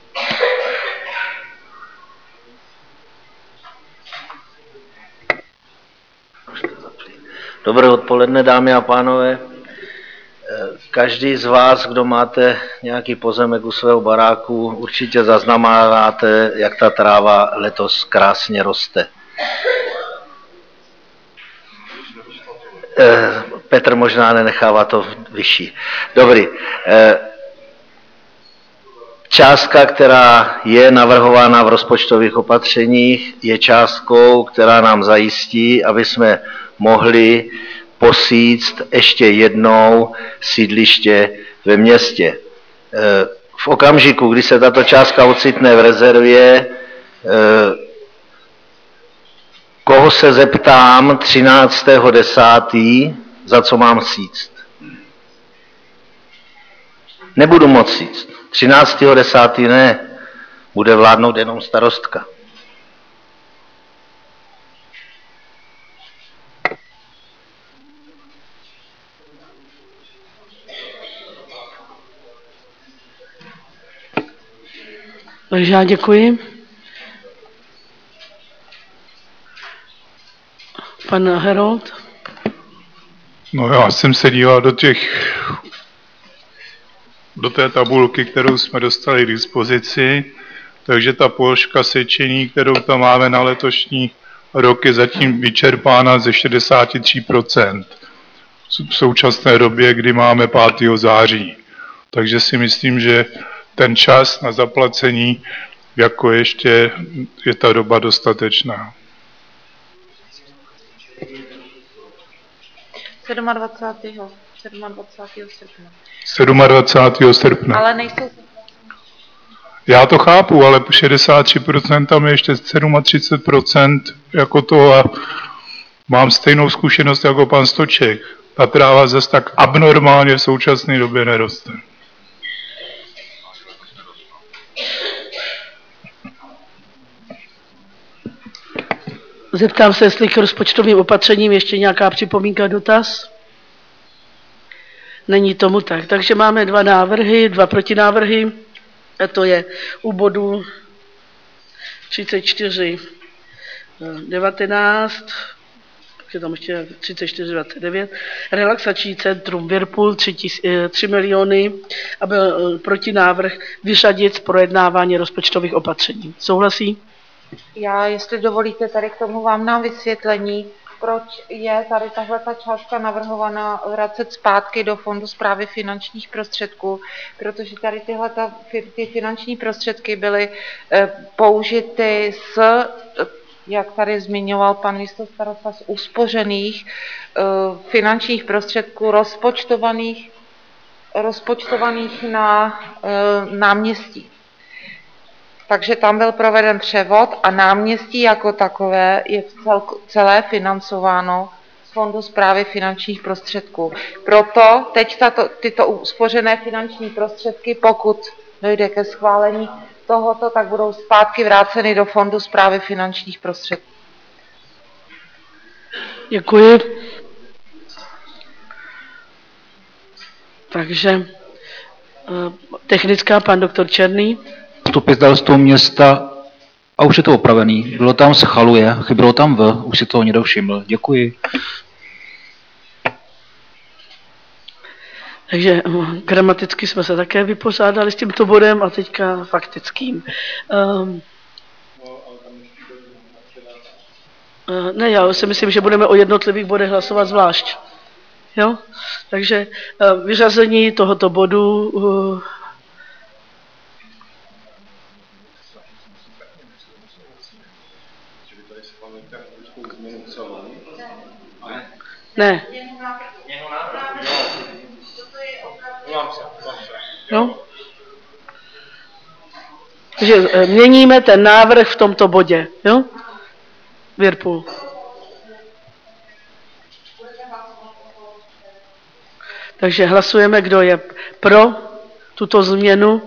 Dobré odpoledne, dámy a pánové. Každý z vás, kdo máte nějaký pozemek u svého baráku, určitě zaznamenáte, jak ta tráva letos krásně roste. Petr možná nenechává to vyšší. Dobrý. Částka, která je navrhována v rozpočtových opatřeních, je částkou, která nám zajistí, aby jsme mohli posíct ještě jednou sídliště ve městě. V okamžiku, kdy se tato částka ocitne v rezervě, koho se zeptám 13.10., za co mám síct? Nebudu moct síct. 13.10. ne. Bude vládnout jenom starostka. Takže já děkuji. Pan Herold? No já jsem se díval do té tabulky, kterou jsme dostali k dispozici, takže ta položka sečení, kterou tam máme na letošní rok, je zatím vyčerpána ze 63% v současné době, kdy máme 5. září. Takže si myslím, že ten čas na zaplacení jako ještě je ta doba dostatečná. 27. srpna. 27. srpna. Ale nejsou... Já to chápu, ale 63% tam je ještě 37% jako to a mám stejnou zkušenost jako pan Stoček. Ta tráva zase tak abnormálně v současné době neroste. Zeptám se, jestli k rozpočtovým opatřením ještě nějaká připomínka, dotaz? Není tomu tak. Takže máme dva návrhy, dva protinávrhy. A to je u bodu 34.19, je tam ještě 34.29, relaxační centrum Whirlpool 3 miliony a byl protinávrh vyřadit z projednávání rozpočtových opatření. Souhlasí? Já, jestli dovolíte, tady k tomu vám dám vysvětlení, proč je tady tahle ta částka navrhovaná vracet zpátky do Fondu správy finančních prostředků, protože tady ty finanční prostředky byly použity jak tady zmiňoval pan místostarosta, z uspořených finančních prostředků rozpočtovaných na náměstí. Takže tam byl proveden převod a náměstí jako takové je celé financováno z Fondu správy finančních prostředků. Proto teď tyto uspořené finanční prostředky, pokud dojde ke schválení tohoto, tak budou zpátky vráceny do Fondu správy finančních prostředků. Děkuji. Takže technická, pan doktor Černý. Zastupitelstvo města, a už je to opravený, bylo tam schaluje, chybilo tam v, už si toho někdo všiml. Děkuji. Takže gramaticky jsme se také vypořádali s tímto bodem a teďka faktickým. Ne, já si myslím, že budeme o jednotlivých bodech hlasovat zvlášť. Jo? Takže vyřazení tohoto bodu ne. No. Takže měníme ten návrh v tomto bodě, jo? Whirlpool. Takže hlasujeme, kdo je pro tuto změnu.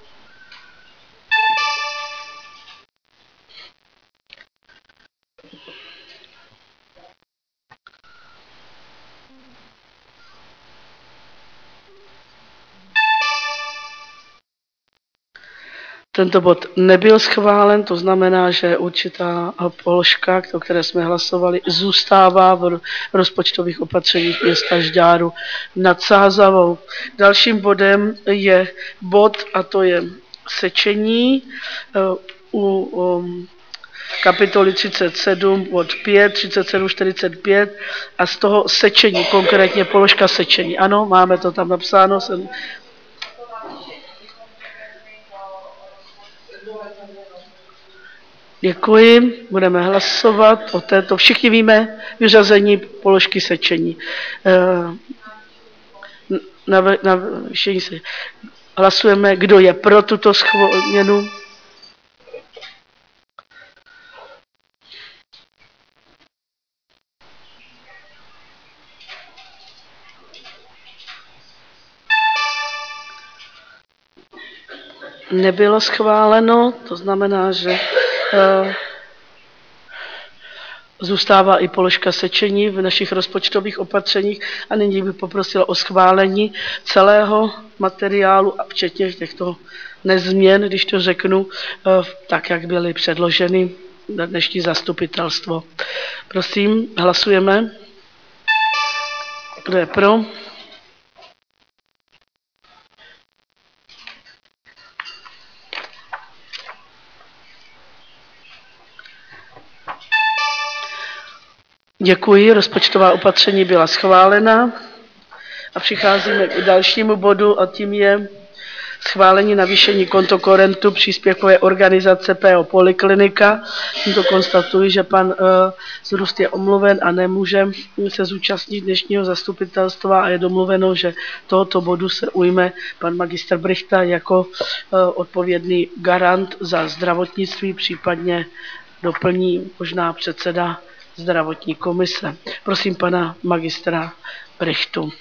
Tento bod nebyl schválen, to znamená, že určitá položka, o které jsme hlasovali, zůstává v rozpočtových opatřeních města Žďáru nad Sázavou. Dalším bodem je bod, a to je sečení u kapitoly 37 od 5, 37,45 a z toho sečení, konkrétně položka sečení. Ano, máme to tam napsáno. Děkuji, budeme hlasovat o této. Všichni víme vyřazení položky sečení. Hlasujeme, kdo je pro tuto změnu. Nebylo schváleno, to znamená, že zůstává i položka sečení v našich rozpočtových opatřeních a nyní bych poprosila o schválení celého materiálu a včetně těchto nezměn, když to řeknu, tak, jak byly předloženy na dnešní zastupitelstvo. Prosím, hlasujeme. Kdo je pro? Děkuji, rozpočtová opatření byla schválena a přicházíme k dalšímu bodu a tím je schválení navýšení kontokorentu příspěvkové organizace PO Poliklinika. Tímto konstatuji, že pan Zrůst je omluven a nemůže se zúčastnit dnešního zastupitelstva a je domluveno, že tohoto bodu se ujme pan magistr Brychta jako odpovědný garant za zdravotnictví, případně doplní možná předseda zdravotní komise. Prosím pana magistra Brychtu.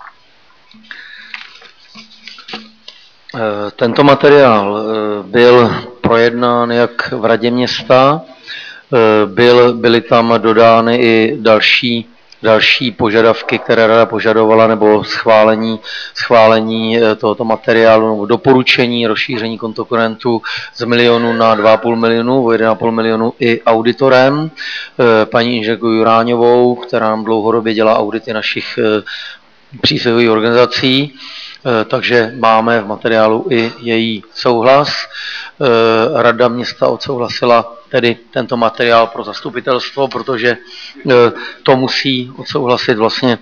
Tento materiál byl projednán jak v radě města, byly tam dodány i další požadavky, které rada požadovala, nebo schválení tohoto materiálu, nebo doporučení rozšíření kontokorentu z 1 milionu na 2,5 milionu, o 1,5 milionu i auditorem, paní inženýrku Juráňovou, která nám dlouhodobě dělá audity našich příspěvkových organizací, takže máme v materiálu i její souhlas. Rada města odsouhlasila tedy tento materiál pro zastupitelstvo, protože to musí odsouhlasit vlastně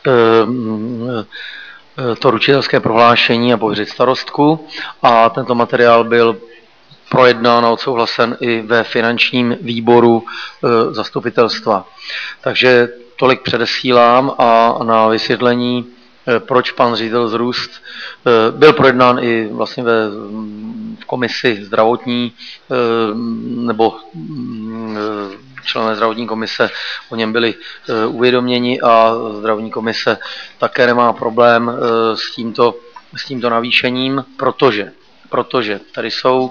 to ručitelské prohlášení a pověřit starostku. A tento materiál byl projednán a odsouhlasen i ve finančním výboru zastupitelstva. Takže tolik předesílám a na vysvětlení, proč pan ředitel Zrůst byl projednán i vlastně v komisi zdravotní, nebo členové zdravotní komise o něm byli uvědoměni a zdravotní komise také nemá problém s tímto navýšením, protože tady jsou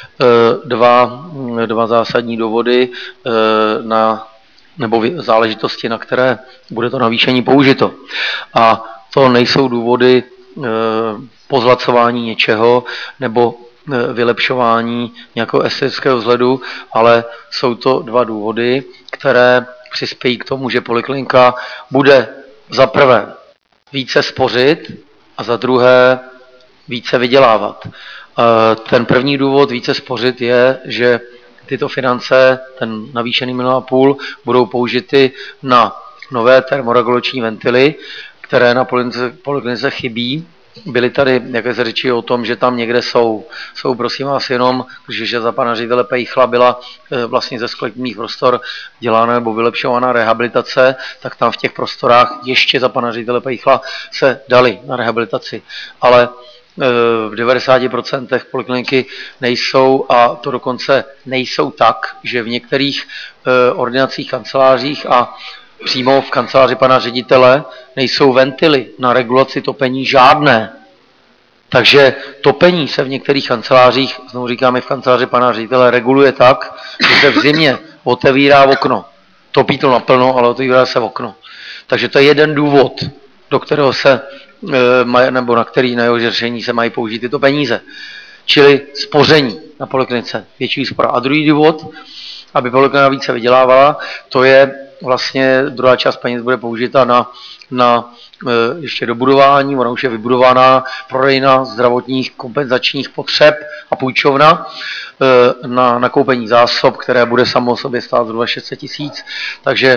dva zásadní důvody nebo záležitosti, na které bude to navýšení použito. A to nejsou důvody pozlacování něčeho nebo vylepšování nějakého estetického vzhledu, ale jsou to dva důvody, které přispějí k tomu, že poliklinika bude za prvé více spořit a za druhé více vydělávat. Ten první důvod více spořit je, že tyto finance, ten navýšený 1,5 milionu, budou použity na nové termoregulační ventily, které na poliklinice chybí. Byly tady jaké řeči o tom, že tam někde jsou prosím vás jenom, že za pana ředitele Pejchla byla vlastně ze sklepních prostor dělána nebo vylepšovaná rehabilitace, tak tam v těch prostorách ještě za pana ředitele Pejchla se dali na rehabilitaci. Ale v 90% polikliniky nejsou, a to dokonce nejsou tak, že v některých ordinacích, kancelářích a přímo v kanceláři pana ředitele nejsou ventily na regulaci topení žádné. Takže topení se v některých kancelářích, znovu říkáme v kanceláři pana ředitele, reguluje tak, že se v zimě otevírá okno. Topí to naplno, ale otevírá se okno. Takže to je jeden důvod, do kterého se, nebo na jeho řešení se mají použít tyto peníze. Čili spoření na poliklinice, větší úspora. A druhý důvod, aby poliklinika více vydělávala, to je vlastně druhá část peněz bude použita na ještě dobudování, ona už je vybudovaná prodejna zdravotních kompenzačních potřeb a půjčovna na nakoupení zásob, které bude samo o sobě stát zhruba 600 000, takže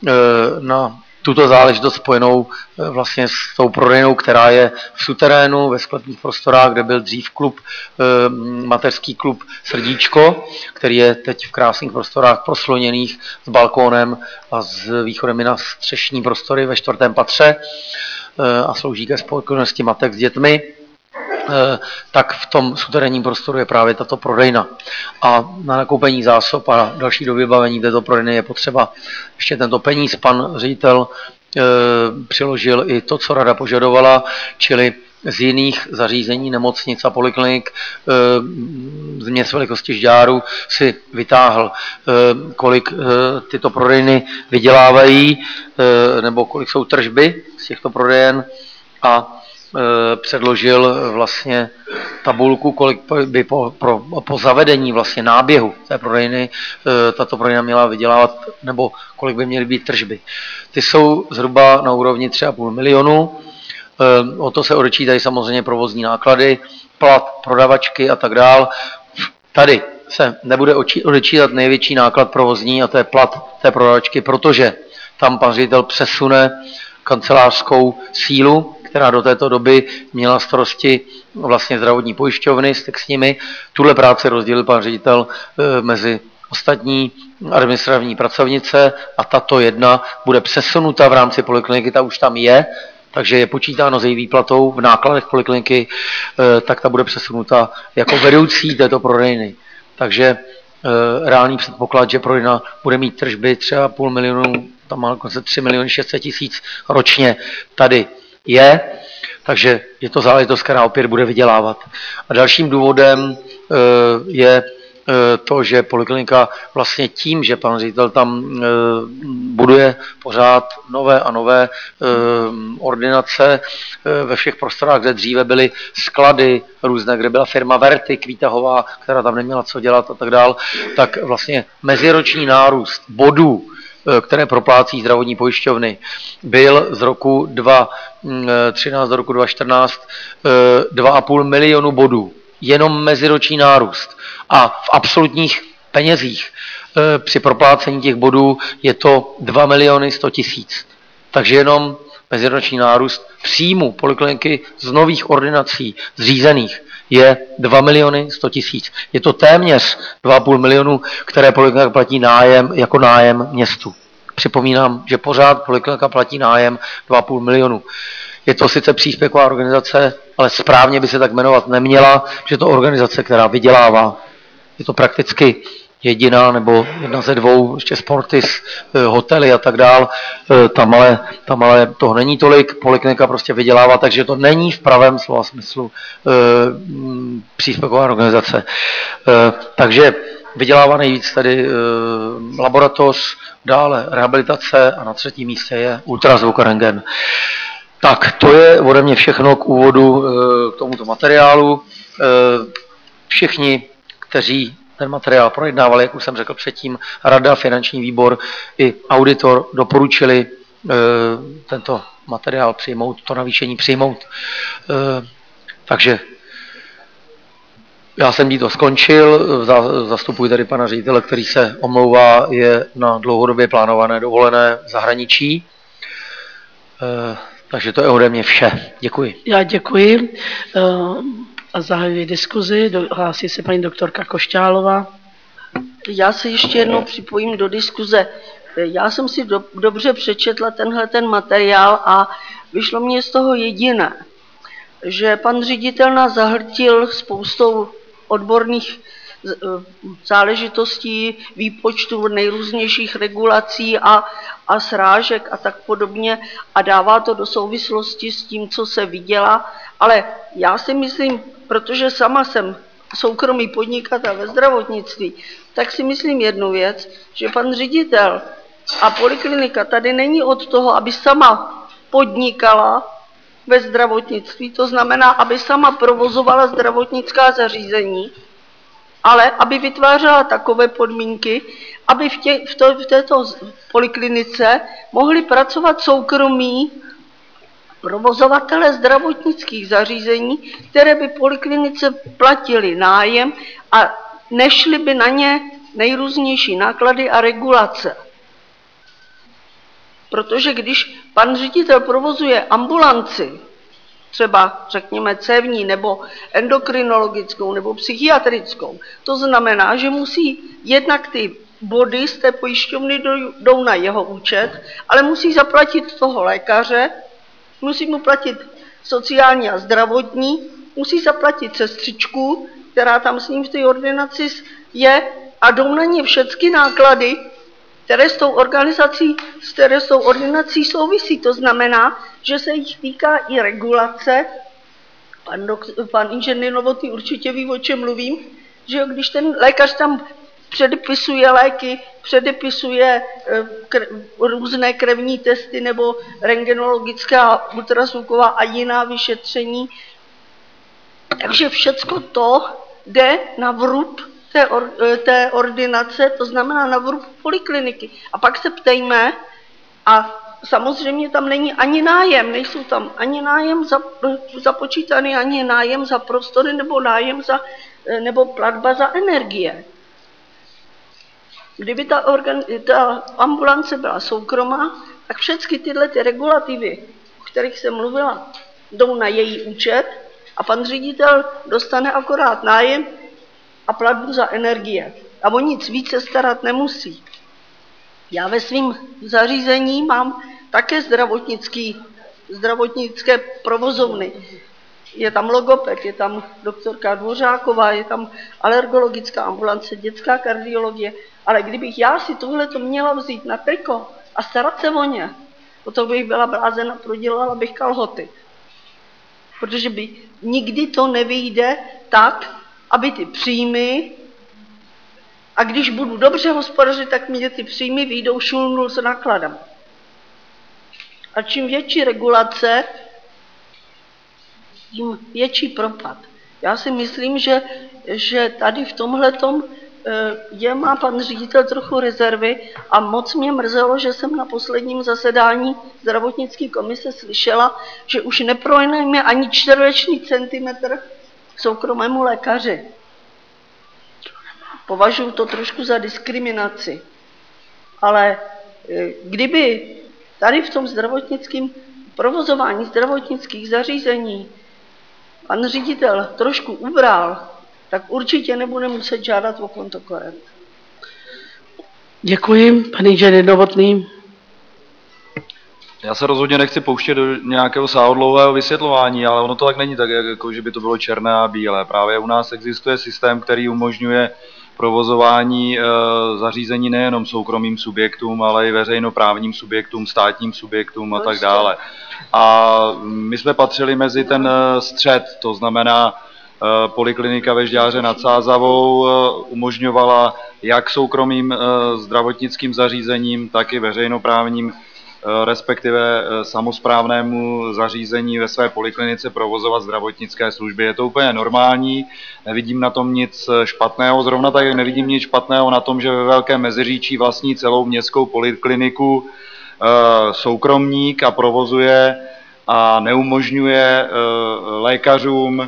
na tuto záležitost spojenou vlastně s tou prodejnou, která je v suterénu, ve sklepních prostorách, kde byl dřív klub, mateřský klub Srdíčko, který je teď v krásných prostorách prosloněných s balkónem a s východem na střešní prostory ve 4. patře a slouží ke spokojenosti matek s dětmi, tak v tom suterénním prostoru je právě tato prodejna. A na nakoupení zásob a další dovybavení této prodejny je potřeba ještě tento peníz. Pan ředitel přiložil i to, co rada požadovala, čili z jiných zařízení, nemocnic a poliklinik z měst velikosti Žďáru si vytáhl, kolik tyto prodejny vydělávají, nebo kolik jsou tržby z těchto prodejen, a předložil vlastně tabulku, kolik by po zavedení vlastně náběhu té prodejny tato prodejna měla vydělávat, nebo kolik by měly být tržby. Ty jsou zhruba na úrovni 3,5 milionu. O to se odečítají samozřejmě provozní náklady, plat prodavačky a tak dál. Tady se nebude odečítat největší náklad provozní, a to je plat té prodavačky, protože tam pan ředitel přesune kancelářskou sílu, která do této doby měla starosti vlastně zdravotní pojišťovny, styk s nimi. Tuhle práci rozdělil pan ředitel mezi ostatní administrativní pracovnice a tato jedna bude přesunuta v rámci polikliniky, ta už tam je, takže je počítáno s její výplatou v nákladech polikliniky, tak ta bude přesunuta jako vedoucí této prodejny. Takže reálný předpoklad, že prodejna bude mít tržby 3,5 milionu, tam má dokonce 3 miliony 600 tisíc ročně, tady je, takže je to záležitost, která opět bude vydělávat. A dalším důvodem je to, že poliklinika vlastně tím, že pan ředitel tam buduje pořád nové a nové ordinace ve všech prostorách, kde dříve byly sklady různé, kde byla firma Vertik Výtahová, která tam neměla co dělat a tak dál, tak vlastně meziroční nárůst bodů, které proplácí zdravotní pojišťovny, byl z roku 2013 do roku 2014 2,5 milionu bodů. Jenom meziroční nárůst. A v absolutních penězích při proplácení těch bodů je to 2 miliony 100 tisíc. Takže jenom meziroční nárůst příjmu polikliniky z nových ordinací zřízených je 2 miliony 100 tisíc. Je to téměř 2,5 milionu, které poliklinika platí nájem jako nájem městu. Připomínám, že pořád poliklinika platí nájem 2,5 milionu. Je to sice příspěvková organizace, ale správně by se tak jmenovat neměla, že to organizace, která vydělává. Je to prakticky jediná nebo jedna ze dvou, ještě Sportis, hotely a tak dál. Tam ale toho není tolik, poliklinika prostě vydělává, takže to není v pravém slova smyslu příspěvková organizace. Takže vydělává nejvíc tady laboratoř, dále rehabilitace a na třetím místě je ultrazvuk a rentgen. Tak, to je ode mě všechno k úvodu k tomuto materiálu. Všichni, kteří ten materiál projednávali, jak už jsem řekl předtím, Rada, finanční výbor i auditor doporučili tento materiál přijmout, to navýšení přijmout. Takže já jsem to skončil, zastupuji tady pana ředitele, který se omlouvá, je na dlouhodobě plánované dovolené v zahraničí. Takže to je ode mě vše. Děkuji. Já děkuji a zahajuji diskuzi. Hlásí se paní doktorka Košťálová. Já se ještě jednou připojím do diskuze. Já jsem si dobře přečetla ten materiál a vyšlo mě z toho jediné, že pan ředitel nás zahltil spoustou odborných záležitostí, výpočtu nejrůznějších regulací a srážek a tak podobně a dává to do souvislosti s tím, co se vydělá. Ale já si myslím, protože sama jsem soukromý podnikatel ve zdravotnictví, tak si myslím jednu věc, že pan ředitel a poliklinika tady není od toho, aby sama podnikala ve zdravotnictví, to znamená, aby sama provozovala zdravotnická zařízení, ale aby vytvářela takové podmínky, aby v této poliklinice mohli pracovat soukromí provozovatele zdravotnických zařízení, které by poliklinice platili nájem a nešly by na ně nejrůznější náklady a regulace. Protože když pan ředitel provozuje ambulanci, třeba řekněme cévní nebo endokrinologickou nebo psychiatrickou, to znamená, že musí jednak ty body z té pojišťovny jdou na jeho účet, ale musí zaplatit toho lékaře, musí mu platit sociální a zdravotní, musí zaplatit sestřičku, která tam s ním v té ordinaci je a jdou na ně všechny náklady, které s tou ordinací souvisí. To znamená, že se jich týká i regulace. Pan inženýr Novotný určitě ví, o čem mluvím, že když ten lékař tam předepisuje léky, předepisuje různé krevní testy nebo rentgenologická, ultrazvuková a jiná vyšetření, takže všecko to jde na vrub té ordinace, to znamená na vrub polikliniky. A pak se ptejme, a samozřejmě tam není ani nájem, nejsou tam ani nájem započítaný, ani nájem za prostory nebo nájem nebo platba za energie. Kdyby ta ambulance byla soukromá, tak všechny tyhle ty regulativy, o kterých jsem mluvila, jdou na její účet a pan ředitel dostane akorát nájem a platbu za energie. A o nic více starat nemusí. Já ve svém zařízení mám také zdravotnické provozovny. Je tam logoped, je tam doktorka Dvořáková, je tam alergologická ambulance, dětská kardiologie. Ale kdybych já si tohleto měla vzít na triko a starat se o ně, potom bych byla blázen a prodělala bych kalhoty. Protože by nikdy to nevyjde tak, aby ty příjmy, a když budu dobře hospodařit, tak mi ty příjmy vyjdou šulnul s nákladem. A čím větší regulace, tím větší propad. Já si myslím, že tady v tomhletom má pan ředitel trochu rezervy a moc mě mrzelo, že jsem na posledním zasedání zdravotnické komise slyšela, že už neprojneme ani čtverečný centimetr soukromému lékaři. Považuji to trošku za diskriminaci. Ale kdyby tady v tom zdravotnickém provozování zdravotnických zařízení pan ředitel trošku ubral, tak určitě nebude muset žádat o kontokorent. Děkuji, pan inženýr Novotný. Já se rozhodně nechci pouštět do nějakého sáhodlouhého vysvětlování, ale ono to tak není tak, jako že by to bylo černé a bílé. Právě u nás existuje systém, který umožňuje provozování zařízení nejenom soukromým subjektům, ale i veřejnoprávním subjektům, státním subjektům a tak dále. A my jsme patřili mezi ten střed, to znamená poliklinika ve Žďáře nad Sázavou umožňovala jak soukromým zdravotnickým zařízením, tak i veřejnoprávním, respektive samosprávnému zařízení ve své poliklinice provozovat zdravotnické služby. Je to úplně normální, nevidím na tom nic špatného, zrovna tak jak nevidím nic špatného na tom, že ve Velkém Meziříčí vlastní celou městskou polikliniku soukromník a provozuje a neumožňuje lékařům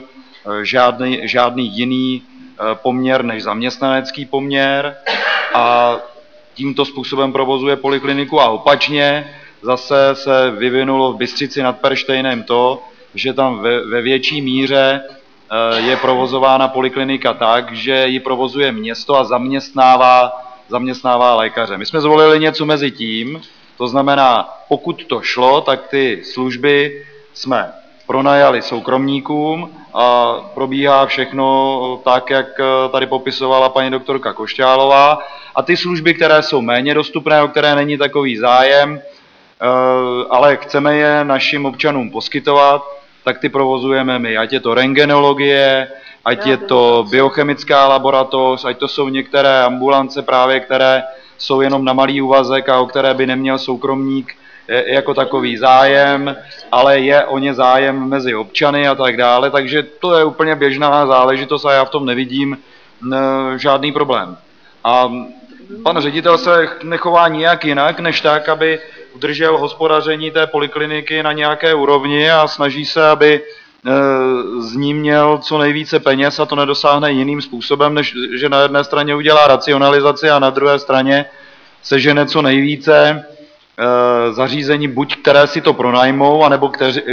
žádný jiný poměr než zaměstnanecký poměr a tímto způsobem provozuje polikliniku a opačně zase se vyvinulo v Bystřici nad Perštejnem to, že tam ve větší míře je provozována poliklinika tak, že ji provozuje město a zaměstnává lékaře. My jsme zvolili něco mezi tím, to znamená, pokud to šlo, tak ty služby jsme pronajali soukromníkům a probíhá všechno tak, jak tady popisovala paní doktorka Košťálová. A ty služby, které jsou méně dostupné, o které není takový zájem, ale chceme je našim občanům poskytovat, tak ty provozujeme my. Ať je to rentgenologie, ať je to biochemická laboratoř, ať to jsou některé ambulance právě, které jsou jenom na malý úvazek a o které by neměl soukromník jako takový zájem, ale je o ně zájem mezi občany a tak dále, takže to je úplně běžná záležitost a já v tom nevidím žádný problém. A pan ředitel se nechová nijak jinak, než tak, aby udržel hospodaření té polikliniky na nějaké úrovni a snaží se, aby z ní měl co nejvíce peněz a to nedosáhne jiným způsobem, než že na jedné straně udělá racionalizaci a na druhé straně sežene co nejvíce zařízení, buď které si to pronajmou, anebo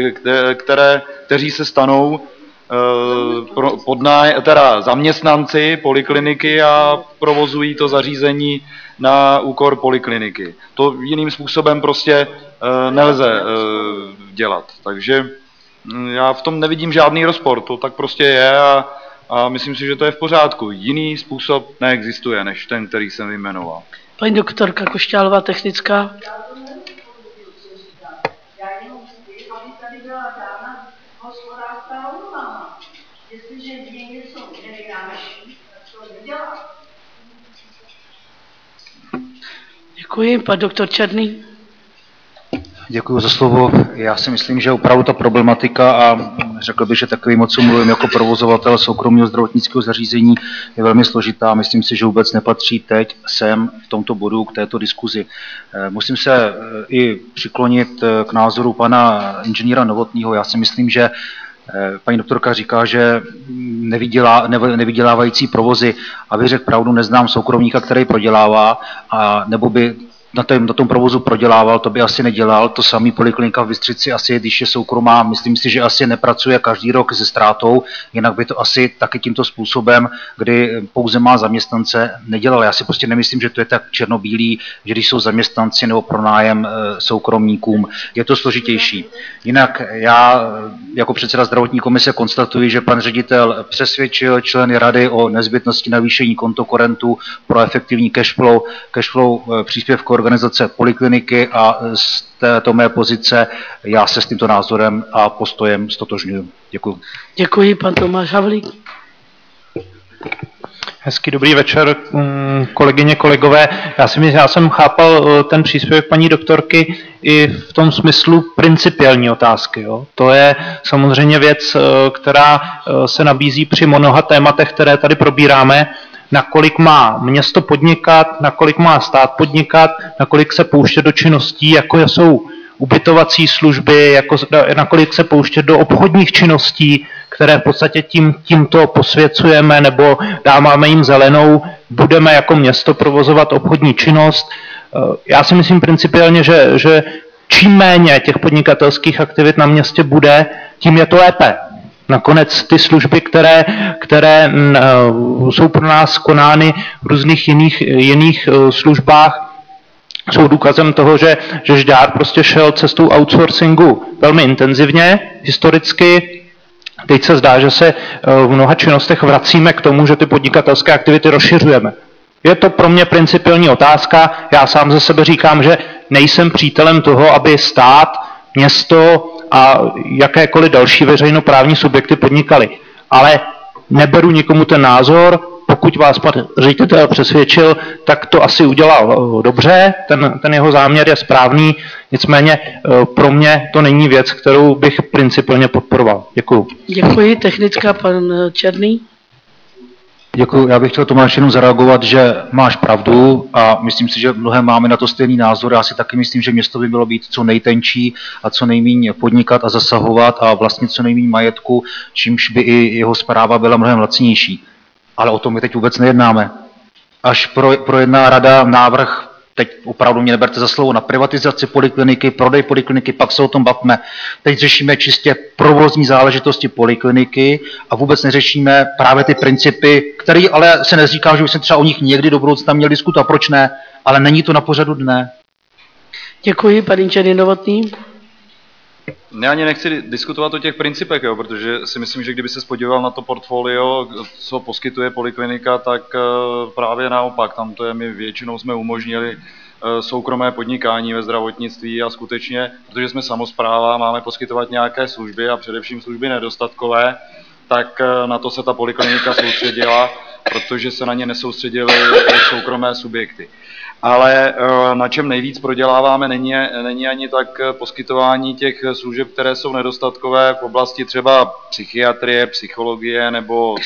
kteří se stanou zaměstnanci polikliniky a provozují to zařízení na úkor polikliniky. To jiným způsobem prostě nelze dělat. Takže já v tom nevidím žádný rozpor, to tak prostě je a myslím si, že to je v pořádku. Jiný způsob neexistuje, než ten, který jsem vyjmenoval. Paní doktorka Košťálová, technická. Děkuji, pan doktor Černý. Děkuji za slovo. Já si myslím, že opravdu ta problematika a řekl bych, že takovým moc mluvím jako provozovatel soukromého zdravotnického zařízení je velmi složitá. Myslím si, že vůbec nepatří teď sem v tomto bodu k této diskuzi. Musím se i přiklonit k názoru pana inženýra Novotného. Já si myslím, že paní doktorka říká, že nevydělávající provozy, aby řekl pravdu, neznám soukromníka, který prodělává, a nebo by na tom provozu prodělával, to by asi nedělal. To samý poliklinika v Bystřici asi, když je soukromá, myslím si, že asi nepracuje každý rok se ztrátou, jinak by to asi taky tímto způsobem, kdy pouze má zaměstnance, nedělal. Já si prostě nemyslím, že to je tak černobílý, že když jsou zaměstnanci nebo pronájem soukromníkům, je to složitější. Jinak já jako předseda zdravotní komise konstatuji, že pan ředitel přesvědčil členy rady o nezbytnosti navýšení kontokorentu pro efektivní cashflow příspěvku organizace polikliniky a z této mé pozice já se s tímto názorem a postojem stotožňuji. Děkuji. Děkuji, pan Tomáš Havlík. Hezký dobrý večer, kolegyně, kolegové. Já jsem chápal ten příspěvek paní doktorky i v tom smyslu principiální otázky. Jo. To je samozřejmě věc, která se nabízí při mnoha tématech, které tady probíráme, nakolik má město podnikat, nakolik má stát podnikat, nakolik se pouštět do činností, jako jsou ubytovací služby, nakolik se pouštět do obchodních činností, které v podstatě tímto posvěcujeme nebo dáváme jim zelenou, budeme jako město provozovat obchodní činnost. Já si myslím principiálně, že čím méně těch podnikatelských aktivit na městě bude, tím je to lépe. Nakonec ty služby, které jsou pro nás konány v různých jiných službách, jsou důkazem toho, že Žďár prostě šel cestou outsourcingu velmi intenzivně, historicky. Teď se zdá, že se v mnoha činnostech vracíme k tomu, že ty podnikatelské aktivity rozšiřujeme. Je to pro mě principiální otázka. Já sám ze sebe říkám, že nejsem přítelem toho, aby stát, město a jakékoliv další veřejnoprávní subjekty podnikali. Ale neberu nikomu ten názor, pokud vás pan ředitel přesvědčil, tak to asi udělal dobře, ten jeho záměr je správný, nicméně pro mě to není věc, kterou bych principálně podporoval. Děkuju. Děkuji. Technická, pan Černý. Děkuji. Já bych chtěl, Tomáš, jenom zareagovat, že máš pravdu a myslím si, že mnohem máme na to stejný názor. Já si taky myslím, že město by mělo být co nejtenčí a co nejméně podnikat a zasahovat a vlastnit co nejméně majetku, čímž by i jeho správa byla mnohem lacnější. Ale o tom my teď vůbec nejednáme. Až projedná rada návrh, teď opravdu mě neberte za slovo, na privatizaci polikliniky, prodej polikliniky, pak se o tom bavme. Teď řešíme čistě provozní záležitosti polikliniky a vůbec neřešíme právě ty principy, které ale se neříká, že by se třeba o nich někdy do budoucna měl diskutovat, proč ne, ale není to na pořadu dne. Děkuji, pan inženýr Novotný. Já ani nechci diskutovat o těch principech, jo, protože si myslím, že kdyby se podíval na to portfolio, co poskytuje poliklinika, tak právě naopak, tam to je, my většinou jsme umožnili soukromé podnikání ve zdravotnictví a skutečně, protože jsme samospráva, máme poskytovat nějaké služby a především služby nedostatkové, tak na to se ta poliklinika soustředila, protože se na ně nesoustředily soukromé subjekty. Ale na čem nejvíc proděláváme, není ani tak poskytování těch služeb, které jsou nedostatkové v oblasti třeba psychiatrie, psychologie nebo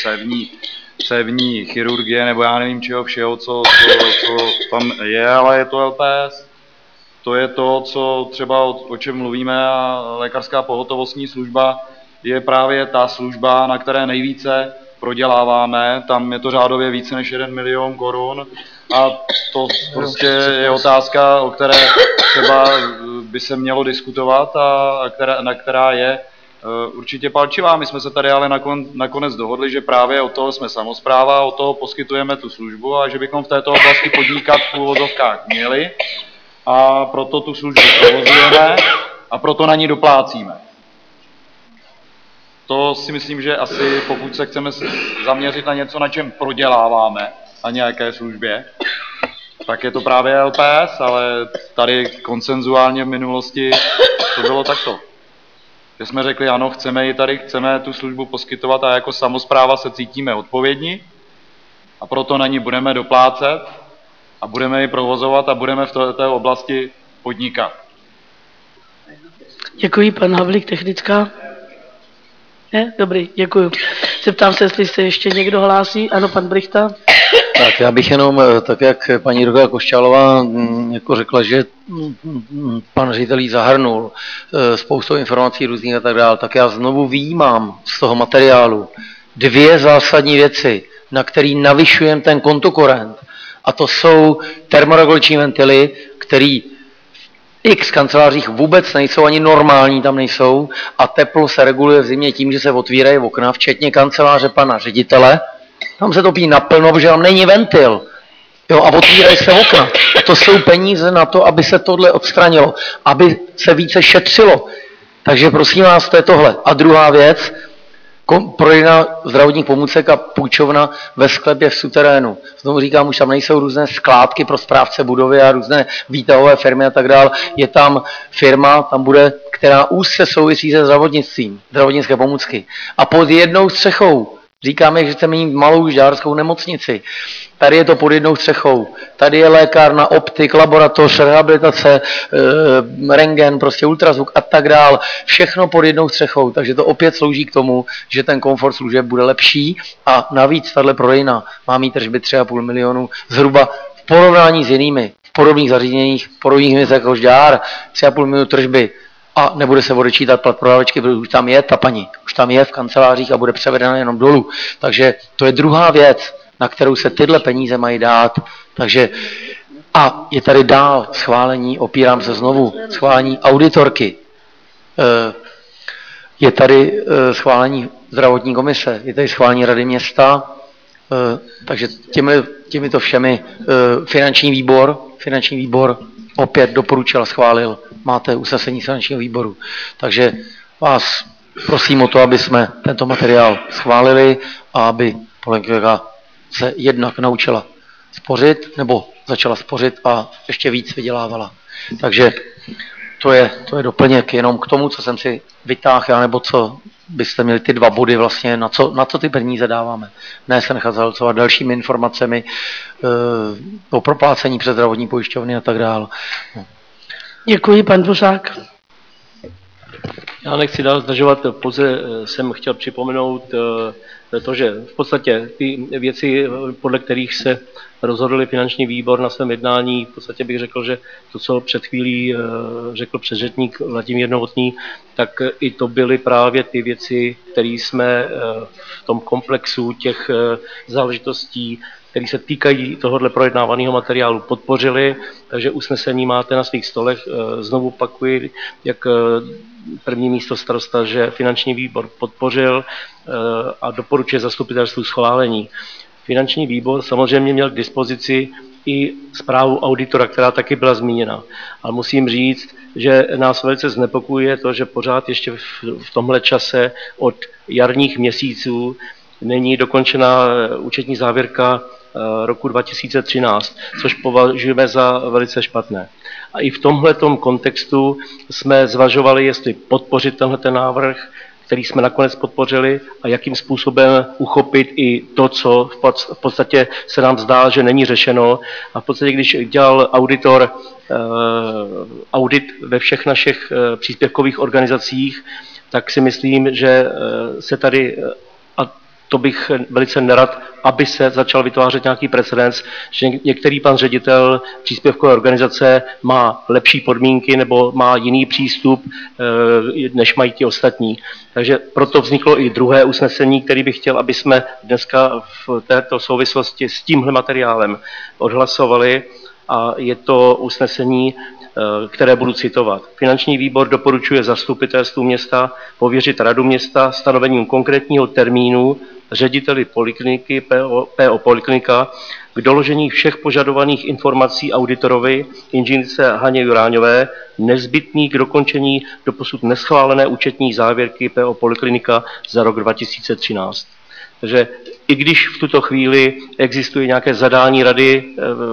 cévní chirurgie nebo já nevím čeho všeho, co tam je, ale je to LPS. To je to, co třeba o čem mluvíme a lékařská pohotovostní služba je právě ta služba, na které nejvíce proděláváme. Tam je to řádově více než 1 milion korun. A to prostě je otázka, o které třeba by se mělo diskutovat a která je určitě palčivá. My jsme se tady ale nakonec dohodli, že právě od toho jsme samospráva, od toho poskytujeme tu službu a že bychom v této oblasti podnikat v úvozovkách měli a proto tu službu provozujeme a proto na ní doplácíme. To si myslím, že asi pokud se chceme zaměřit na něco, na čem proděláváme, a nějaké službě, tak je to právě LPS, ale tady konsenzuálně v minulosti to bylo takto. Že jsme řekli, ano, chceme ji tady, chceme tu službu poskytovat a jako samospráva se cítíme odpovědní a proto na ní budeme doplácet a budeme ji provozovat a budeme v té oblasti podnikat. Děkuji, pan Havlík, technická. Ne? Dobrý, děkuji. Zeptám se, jestli se ještě někdo hlásí. Ano, pan Brichta. Tak já bych jenom, tak jak paní doktorka Košťálová jako řekla, že pan ředitel jí zahrnul spoustou informací různých a tak dále, tak já znovu vyjímám z toho materiálu 2 zásadní věci, na který navyšujeme ten kontokorent. A to jsou termoregulační ventily, který x kancelářích vůbec nejsou, ani normální tam nejsou a teplo se reguluje v zimě tím, že se otvírají okna, včetně kanceláře pana ředitele. Tam se topí naplno, protože tam není ventil. Jo, a otvírají se okna. A to jsou peníze na to, aby se tohle odstranilo, aby se více šetřilo. Takže prosím vás, to je tohle. A druhá věc, prodejna zdravotních pomůcek a půjčovna ve sklepě v suterénu. Znovu říkám, už tam nejsou různé skládky pro správce budovy a různé výtahové firmy a tak dále. Je tam firma, tam bude, která úzce souvisí se zdravotnictvím, zdravotnické pomůcky. A pod jednou střechou, říkáme, že chceme mít malou žďárskou nemocnici. Tady je to pod jednou střechou. Tady je lékárna, optik, laboratoř, rehabilitace, rentgen, prostě ultrazvuk a tak dál. Všechno pod jednou střechou. Takže to opět slouží k tomu, že ten komfort služeb bude lepší a navíc tahle prodejna má mít tržby 3,5 milionu zhruba v porovnání s jinými podobných zařízeních, podobných měst jako Žďár, 3,5 milionu tržby. A nebude se odečítat plat prodavačky, protože už tam je ta paní, už tam je v kancelářích a bude převedena jenom dolů. Takže to je druhá věc, na kterou se tyhle peníze mají dát. Takže a je tady dál schválení, opírám se znovu, schválení auditorky. Je tady schválení zdravotní komise, je tady schválení rady města, takže těmito všemi finanční výbor opět doporučil a schválil. Máte usnesení finančního výboru. Takže vás prosím o to, aby jsme tento materiál schválili a aby Polenka se jednak naučila spořit, nebo začala spořit a ještě víc vydělávala. Takže to je doplněk jenom k tomu, co jsem si vytáhl, nebo co byste měli ty dva body vlastně, na co ty peníze dáváme. Ne se nechat zahlcovat dalšími informacemi o proplácení přes zdravotní pojišťovny a tak dále. Děkuji, pan Dvořák. Já nechci dál zdržovat, pouze jsem chtěl připomenout to, že v podstatě ty věci, podle kterých se rozhodl finanční výbor na svém jednání, v podstatě bych řekl, že to, co před chvílí řekl předřečník Vladimír Novotný, tak i to byly právě ty věci, které jsme v tom komplexu těch záležitostí, které se týkají tohohle projednávaného materiálu, podpořili, takže usnesení máte na svých stolech. Znovu opakuji, jak první místo starosta, že finanční výbor podpořil a doporučuje zastupitelstvu schválení. Finanční výbor samozřejmě měl k dispozici i zprávu auditora, která taky byla zmíněna. A musím říct, že nás velice znepokojuje to, že pořád ještě v tomhle čase od jarních měsíců není dokončena účetní závěrka roku 2013, což považujeme za velice špatné. A i v tomhletom kontextu jsme zvažovali, jestli podpořit tenhle návrh, který jsme nakonec podpořili, a jakým způsobem uchopit i to, co v podstatě se nám zdá, že není řešeno. A v podstatě, když dělal auditor audit ve všech našich příspěvkových organizacích, tak si myslím, že se tady, a to bych velice nerad, aby se začal vytvářet nějaký precedens, že některý pan ředitel příspěvkové organizace má lepší podmínky nebo má jiný přístup, než mají ti ostatní. Takže proto vzniklo i druhé usnesení, který bych chtěl, aby jsme dneska v této souvislosti s tímhle materiálem odhlasovali, a je to usnesení, které budu citovat. Finanční výbor doporučuje zastupitelstvu města pověřit radu města stanovením konkrétního termínu řediteli polikliniky PO Poliklinika k doložení všech požadovaných informací auditorovi inženýrce Haně Juráňové nezbytný k dokončení doposud neschválené účetní závěrky PO Poliklinika za rok 2013. Takže i když v tuto chvíli existuje nějaké zadání rady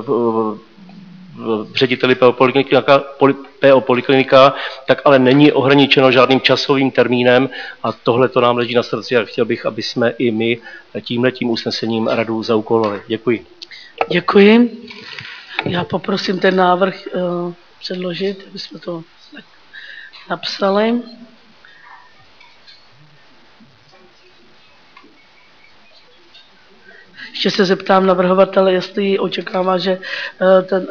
řediteli PO Poliklinika, tak ale není ohraničeno žádným časovým termínem, a tohle to nám leží na srdci a chtěl bych, aby jsme i my tímhletím usnesením radu zaúkolovali. Děkuji. Děkuji. Já poprosím ten návrh předložit, aby jsme to napsali. Ještě se zeptám navrhovatele, jestli očekává, že ten...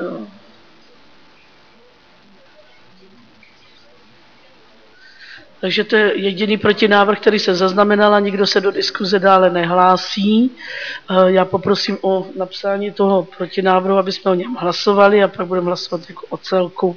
Takže to je jediný protinávrh, který se zaznamenala, nikdo se do diskuze dále nehlásí. Já poprosím o napsání toho protinávrhu, aby jsme o něm hlasovali a pak budeme hlasovat jako o celku.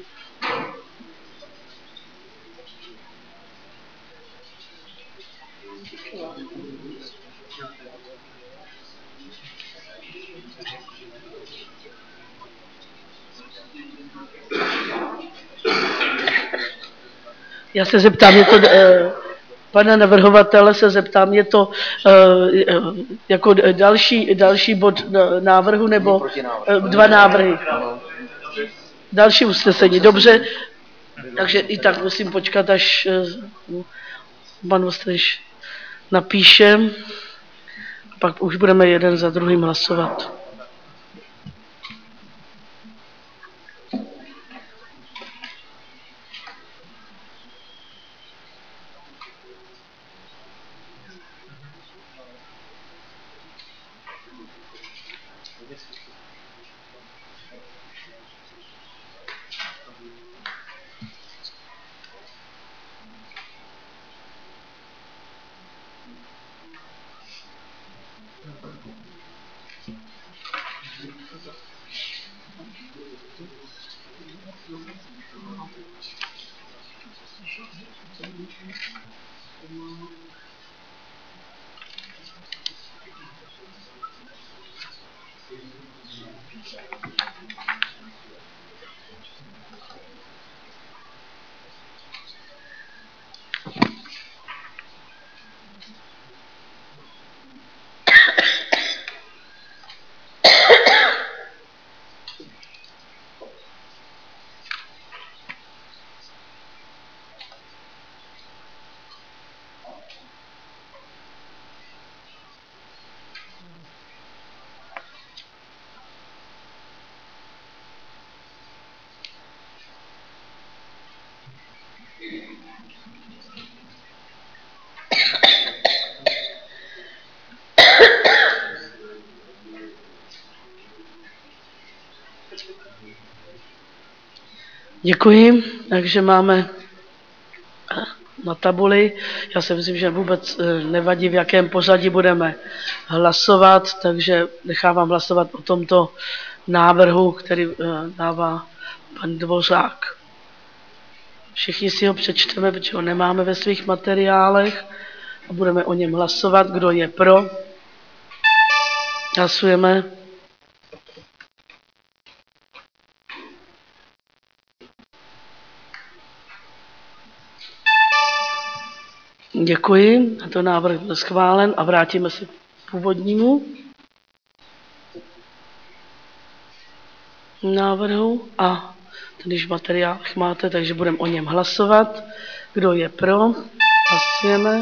Já se zeptám, je to, pana navrhovatele se zeptám, je to jako další bod návrhu nebo dva návrhy? Další usnesení, dobře. Takže i tak musím počkat, až pan Vostrejš napíše. Pak už budeme jeden za druhým hlasovat. Děkuji, takže máme na tabuli. Já si myslím, že vůbec nevadí, v jakém pořadí budeme hlasovat, takže nechávám hlasovat o tomto návrhu, který dává pan Dvořák. Všichni si ho přečteme, protože ho nemáme ve svých materiálech a budeme o něm hlasovat. Kdo je pro? Hlasujeme. Děkuji, to návrh byl schválen a vrátíme se k původnímu návrhu a ten již v materiálech máte, takže budeme o něm hlasovat. Kdo je pro? Hlasujeme.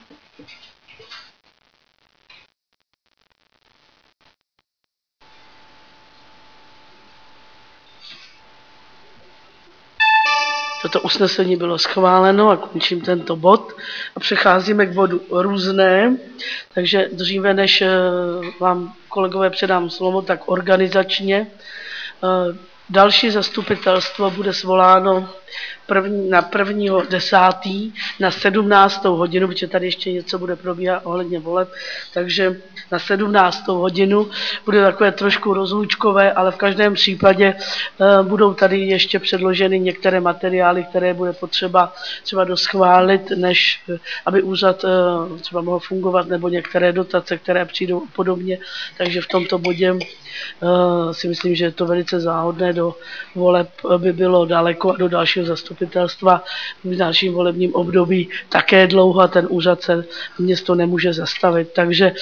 Toto usnesení bylo schváleno a končím tento bod a přecházíme k bodu různé. Takže dříve, než vám kolegové předám slovo, tak organizačně. Další zastupitelstvo bude svoláno na 1.10. na 17. hodinu, protože tady ještě něco bude probíhat ohledně voleb, takže na 17. hodinu bude takové trošku rozlučkové, ale v každém případě budou tady ještě předloženy některé materiály, které bude potřeba třeba doschválit, než aby úřad třeba mohl fungovat, nebo některé dotace, které přijdou a podobně. Takže v tomto bodě si myslím, že je to velice záhodné, do voleb by bylo daleko a do dalšího zastupitelstva v dalším volebním období také dlouho a ten úřad se město nemůže zastavit. Takže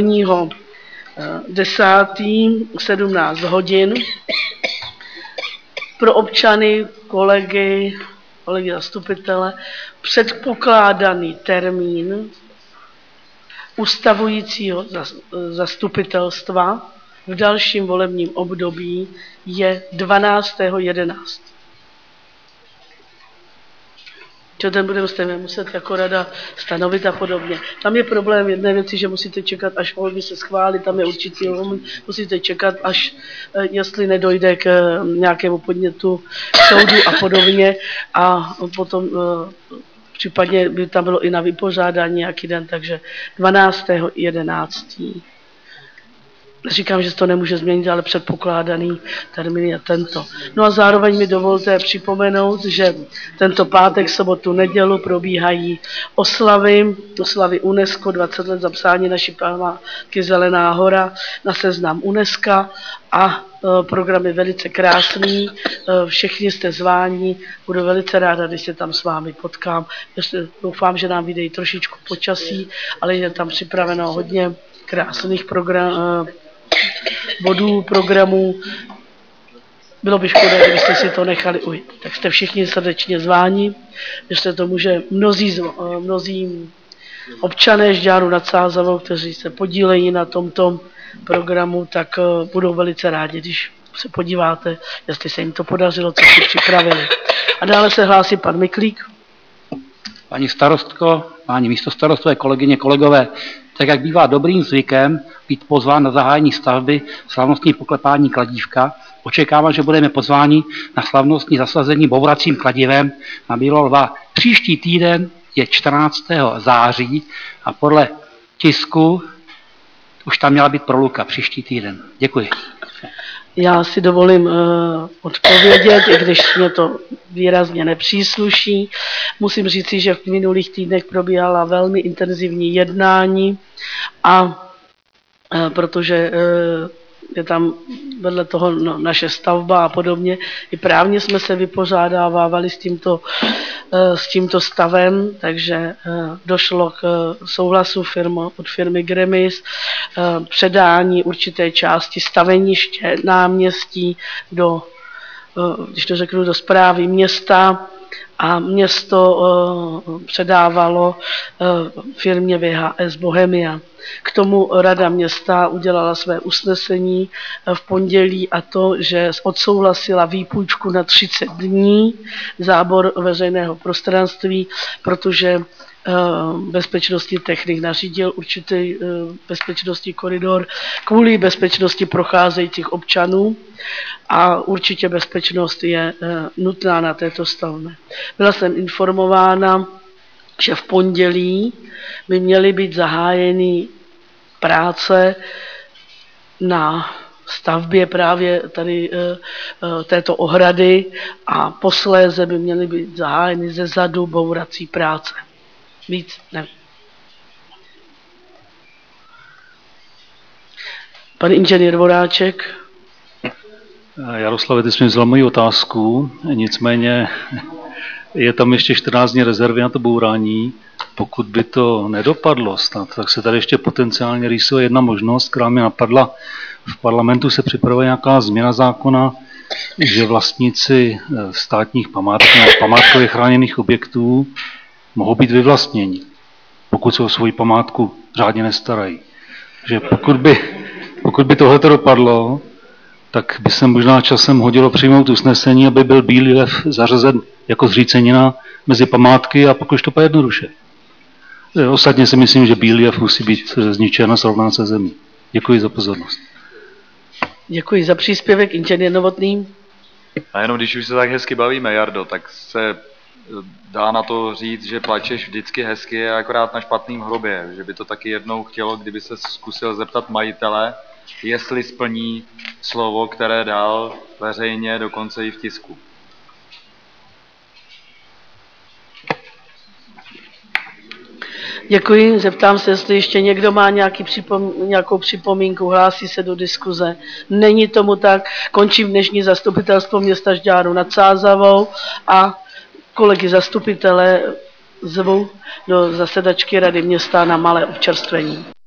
1.10. 17 hodin pro občany, kolegy zastupitele předpokládaný termín ustavujícího zastupitelstva v dalším volebním období je 12.11. Čo ten budeme stejně muset jako rada stanovit a podobně. Tam je problém jedné věci, že musíte čekat, až volby se schválí, tam je určitý musíte čekat, až jestli nedojde k nějakému podnětu soudu a podobně a potom případně by tam bylo i na vypořádání nějaký den, takže 12.11. Říkám, že se to nemůže změnit, ale předpokládaný termín je tento. No a zároveň mi dovolte připomenout, že tento pátek, sobotu, nedělu probíhají oslavy UNESCO, 20 let zapsání naší památky Zelená hora na seznam UNESCO a program je velice krásný, všichni jste zváni, budu velice ráda, když se tam s vámi potkám. Doufám, že nám vyjde trošičku počasí, ale je tam připraveno hodně krásných bodů, programů. Bylo by škoda, kdybyste si to nechali ujít. Tak jste všichni srdečně zváni. Věřte tomu, že mnozí občané Žďáru nad Sázavou, kteří se podílejí na tomto programu, tak budou velice rádi, když se podíváte, jestli se jim to podařilo, co si připravili. A dále se hlásí pan Miklík. Paní starostko, páni místostarostové, kolegyně, kolegové, tak jak bývá dobrým zvykem být pozván na zahájení stavby slavnostní poklepání kladívka, očekávám, že budeme pozváni na slavnostní zasazení bouracím kladivem na Bílého lva. Příští týden je 14. září a podle tisku už tam měla být proluka příští týden. Děkuji. Já si dovolím odpovědět, i když mě to výrazně nepřísluší. Musím říci, že v minulých týdnech probíhala velmi intenzivní jednání a protože je tam vedle toho naše stavba a podobně. I právně jsme se vypořádávali s tímto stavem, takže došlo k souhlasu od firmy Gremis, předání určité části staveniště náměstí když to řeknu, do správy města a město předávalo firmě VHS Bohemia. K tomu Rada města udělala své usnesení v pondělí a to, že odsouhlasila výpůjčku na 30 dní zábor veřejného prostranství, protože bezpečnostní technik nařídil určitý bezpečnostní koridor kvůli bezpečnosti procházejících občanů a určitě bezpečnost je nutná na této stavbě. Byla jsem informována, že v pondělí by měly být zahájeny práce na stavbě právě tady této ohrady a posléze by měly být zahájeny ze zadu bourací práce. Víc nevím. Pan inženýr Voráček. Jaroslave, ty jsi mi vzal moji otázku, nicméně je tam ještě 14 dní rezervy na to bourání. Pokud by to nedopadlo snad, tak se tady ještě potenciálně rýsuje jedna možnost, která mi napadla. V parlamentu se připravuje nějaká změna zákona, že vlastníci státních památek nebo památkově chráněných objektů mohou být vyvlastněni, pokud se o svoji památku řádně nestarají. Že pokud by tohleto dopadlo, tak by se možná časem hodilo přijmout usnesení, aby byl Bílý lev zařazen jako zřícenina mezi památky a pokud to půjde jednoduše. Ostatně si myslím, že Bílý lev musí být zničen a srovnán se zemí. Děkuji za pozornost. Děkuji za příspěvek, inženýr Novotný. A jenom když už se tak hezky bavíme, Jardo, tak se dá na to říct, že plačeš vždycky hezky a akorát na špatným hrobě. Že by to taky jednou chtělo, kdyby se zkusil zeptat majitele, jestli splní slovo, které dal veřejně, dokonce i v tisku. Děkuji, zeptám se, jestli ještě někdo má nějakou připomínku, hlásí se do diskuze. Není tomu tak, končím dnešní zastupitelstvo města Žďáru nad Sázavou a kolegy zastupitele zvu do zasedačky Rady města na malé občerstvení.